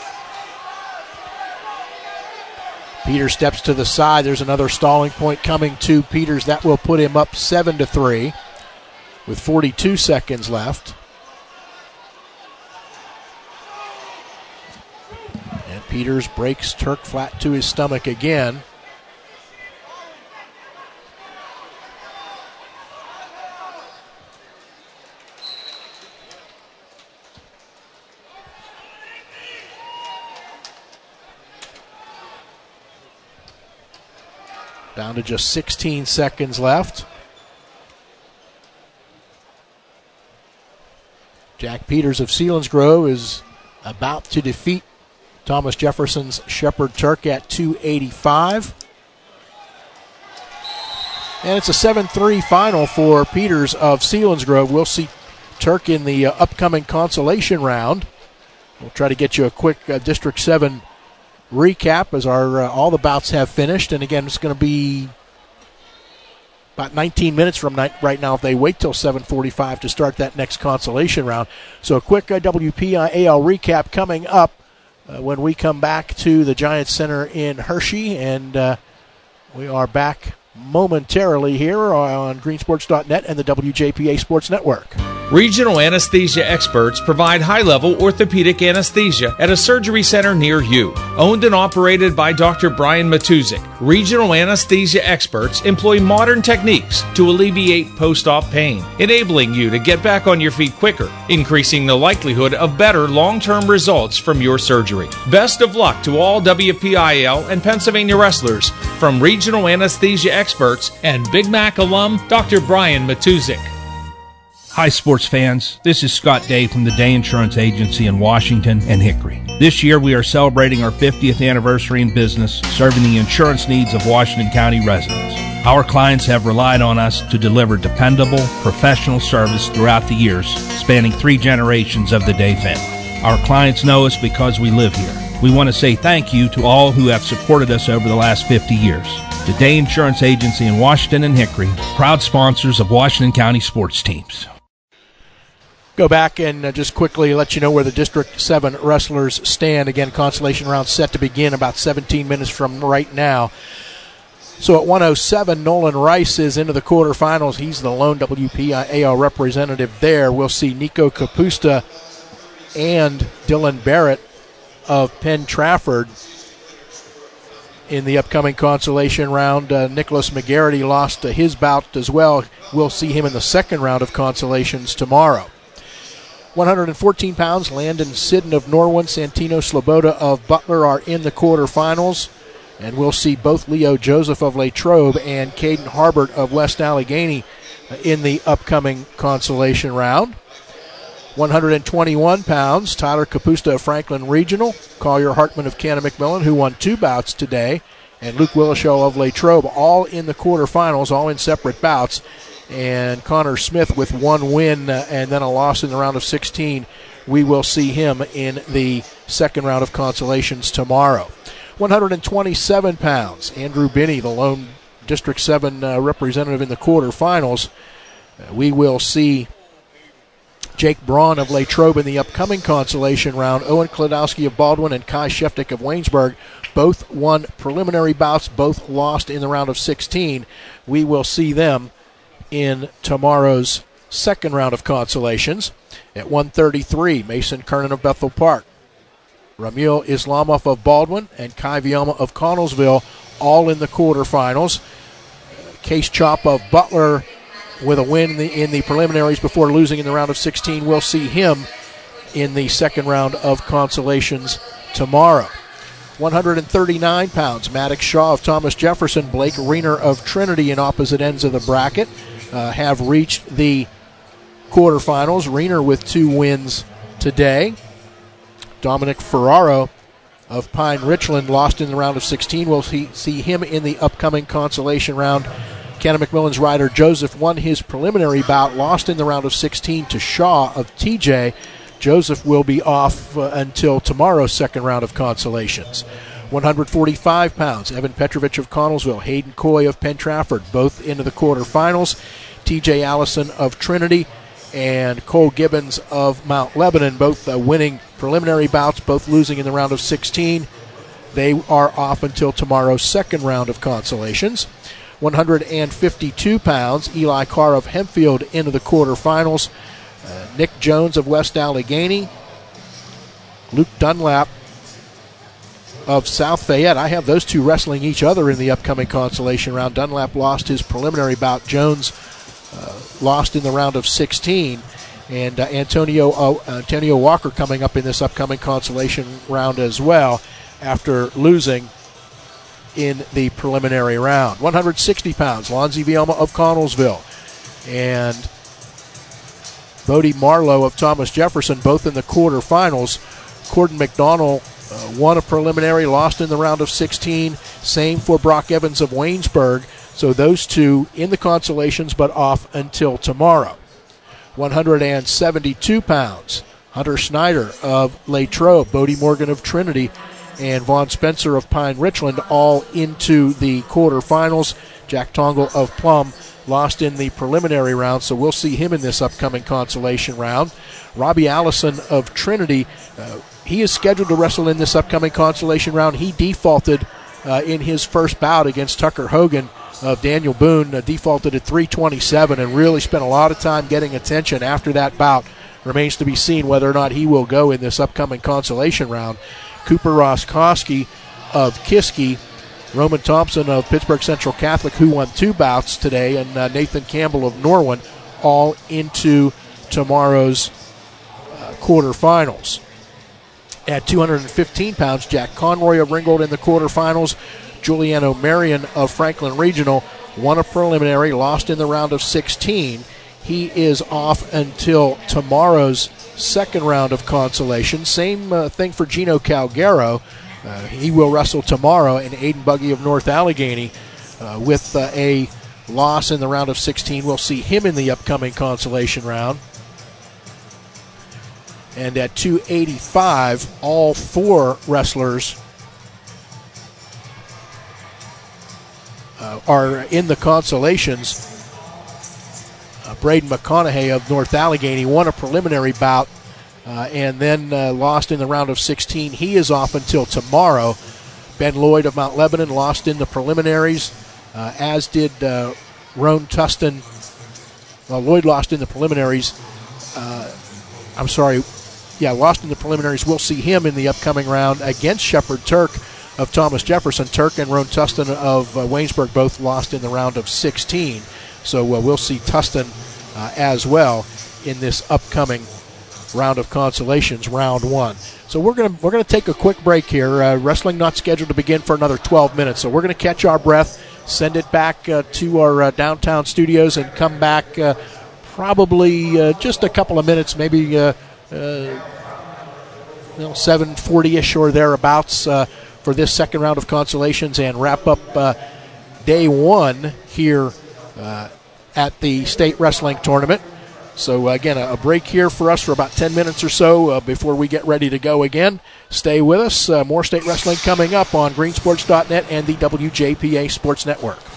Peters steps to the side. There's another stalling point coming to Peters. That will put him up 7-3 with 42 seconds left. And Peters breaks Turk flat to his stomach again. Down to just 16 seconds left. Jack Peters of Selinsgrove is about to defeat Thomas Jefferson's Shepherd Turk at 285. And it's a 7-3 final for Peters of Selinsgrove. We'll see Turk in the upcoming consolation round. We'll try to get you a quick District 7 recap as all the bouts have finished. And again, it's going to be about 19 minutes from right now if they wait till 7:45 to start that next consolation round. So a quick WPIAL recap coming up when we come back to the Giants Center in Hershey. And we are back momentarily here on greensports.net and the WJPA Sports Network. Regional anesthesia experts provide high-level orthopedic anesthesia at a surgery center near you. Owned and operated by Dr. Brian Matuzik, regional anesthesia experts employ modern techniques to alleviate post-op pain, enabling you to get back on your feet quicker, increasing the likelihood of better long-term results from your surgery. Best of luck to all WPIAL and Pennsylvania wrestlers from regional anesthesia experts and Big Mac alum Dr. Brian Matuzik. Hi, sports fans. This is Scott Day from the Day Insurance Agency in Washington and Hickory. This year, we are celebrating our 50th anniversary in business, serving the insurance needs of Washington County residents. Our clients have relied on us to deliver dependable, professional service throughout the years, spanning 3 generations of the Day family. Our clients know us because we live here. We want to say thank you to all who have supported us over the last 50 years. The Day Insurance Agency in Washington and Hickory, proud sponsors of Washington County sports teams. Go back and just quickly let you know where the District 7 wrestlers stand. Again, consolation round set to begin about 17 minutes from right now. So at 107, Nolan Rice is into the quarterfinals. He's the lone WPIAL representative there. We'll see Nico Capusta and Dylan Barrett of Penn Trafford in the upcoming consolation round. Nicholas McGarity lost his bout as well. We'll see him in the second round of consolations tomorrow. 114 pounds, Landon Sidden of Norwin, Santino Sloboda of Butler are in the quarterfinals. And we'll see both Leo Joseph of Latrobe and Caden Harbert of West Allegheny in the upcoming consolation round. 121 pounds, Tyler Capusta of Franklin Regional, Collier Hartman of Cannon McMillan, who won 2 bouts today, and Luke Willishow of Latrobe, all in the quarterfinals, all in separate bouts. And Connor Smith with 1 win and then a loss in the round of 16. We will see him in the second round of consolations tomorrow. 127 pounds, Andrew Binney, the lone District 7 representative in the quarterfinals. We will see Jake Braun of Latrobe in the upcoming consolation round. Owen Klodowski of Baldwin and Kai Sheftik of Waynesburg both won preliminary bouts, both lost in the round of 16. We will see them in tomorrow's second round of consolations. At 133, Mason Kernan of Bethel Park, Ramil Islamov of Baldwin, and Kai Vioma of Connellsville all in the quarterfinals. Case Chop of Butler with a win in the preliminaries before losing in the round of 16. We'll see him in the second round of consolations tomorrow. 139 pounds, Maddox Shaw of Thomas Jefferson, Blake Riener of Trinity in opposite ends of the bracket have reached the quarterfinals. Riener with 2 wins today. Dominic Ferraro of Pine Richland lost in the round of 16. We'll see him in the upcoming consolation round. Cannon McMillan's rider Joseph won his preliminary bout, lost in the round of 16 to Shaw of TJ. Joseph will be off until tomorrow's second round of consolations. 145 pounds, Evan Petrovich of Connellsville, Hayden Coy of Penn Trafford, both into the quarterfinals. TJ Allison of Trinity and Cole Gibbons of Mount Lebanon, both winning preliminary bouts, both losing in the round of 16. They are off until tomorrow's second round of consolations. 152 pounds, Eli Carr of Hempfield into the quarterfinals. Nick Jones of West Allegheny, Luke Dunlap of South Fayette. I have those two wrestling each other in the upcoming consolation round. Dunlap lost his preliminary bout. Jones lost in the round of 16. And Antonio Walker coming up in this upcoming consolation round as well after losing in the preliminary round. 160 pounds, Lonzie Vielma of Connellsville and Bodie Marlowe of Thomas Jefferson, both in the quarterfinals. Corden McDonald won a preliminary, lost in the round of 16. Same for Brock Evans of Waynesburg. So those two in the consolations, but off until tomorrow. 172 pounds, Hunter Snyder of Latrobe, Bodie Morgan of Trinity, and Vaughn Spencer of Pine Richland all into the quarterfinals. Jack Tongle of Plum lost in the preliminary round, so we'll see him in this upcoming consolation round. Robbie Allison of Trinity, he is scheduled to wrestle in this upcoming consolation round. He defaulted in his first bout against Tucker Hogan of Daniel Boone, defaulted at 327 and really spent a lot of time getting attention after that bout. Remains to be seen whether or not he will go in this upcoming consolation round. Cooper Roskowski of Kiski, Roman Thompson of Pittsburgh Central Catholic, who won 2 bouts today, and Nathan Campbell of Norwin, all into tomorrow's quarterfinals. At 215 pounds, Jack Conroy of Ringgold in the quarterfinals. Giuliano Marion of Franklin Regional won a preliminary, lost in the round of 16. He is off until tomorrow's second round of consolation. Same thing for Gino Calgaro. He will wrestle tomorrow, and Aiden Buggy of North Allegheny with a loss in the round of 16. We'll see him in the upcoming consolation round. And at 285, all 4 wrestlers are in the consolations. Braden McConaughey of North Allegheny won a preliminary bout and then lost in the round of 16. He is off until tomorrow. Ben Lloyd of Mount Lebanon lost in the preliminaries, as did Roan Tustin. Well, Lloyd lost in the preliminaries. Lost in the preliminaries. We'll see him in the upcoming round against Shepard Turk of Thomas Jefferson. Turk and Roan Tustin of Waynesburg both lost in the round of 16. So we'll see Tustin as well in this upcoming round of consolations, round 1. So we're gonna take a quick break here. Wrestling not scheduled to begin for another 12 minutes. So we're gonna catch our breath, send it back to our downtown studios, and come back probably just a couple of minutes, maybe 7:40ish or thereabouts for this second round of consolations, and wrap up day 1 here at the state wrestling tournament. So again, a break here for us for about 10 minutes or so before we get ready to go again. Stay with us. More state wrestling coming up on greensports.net and the WJPA Sports Network.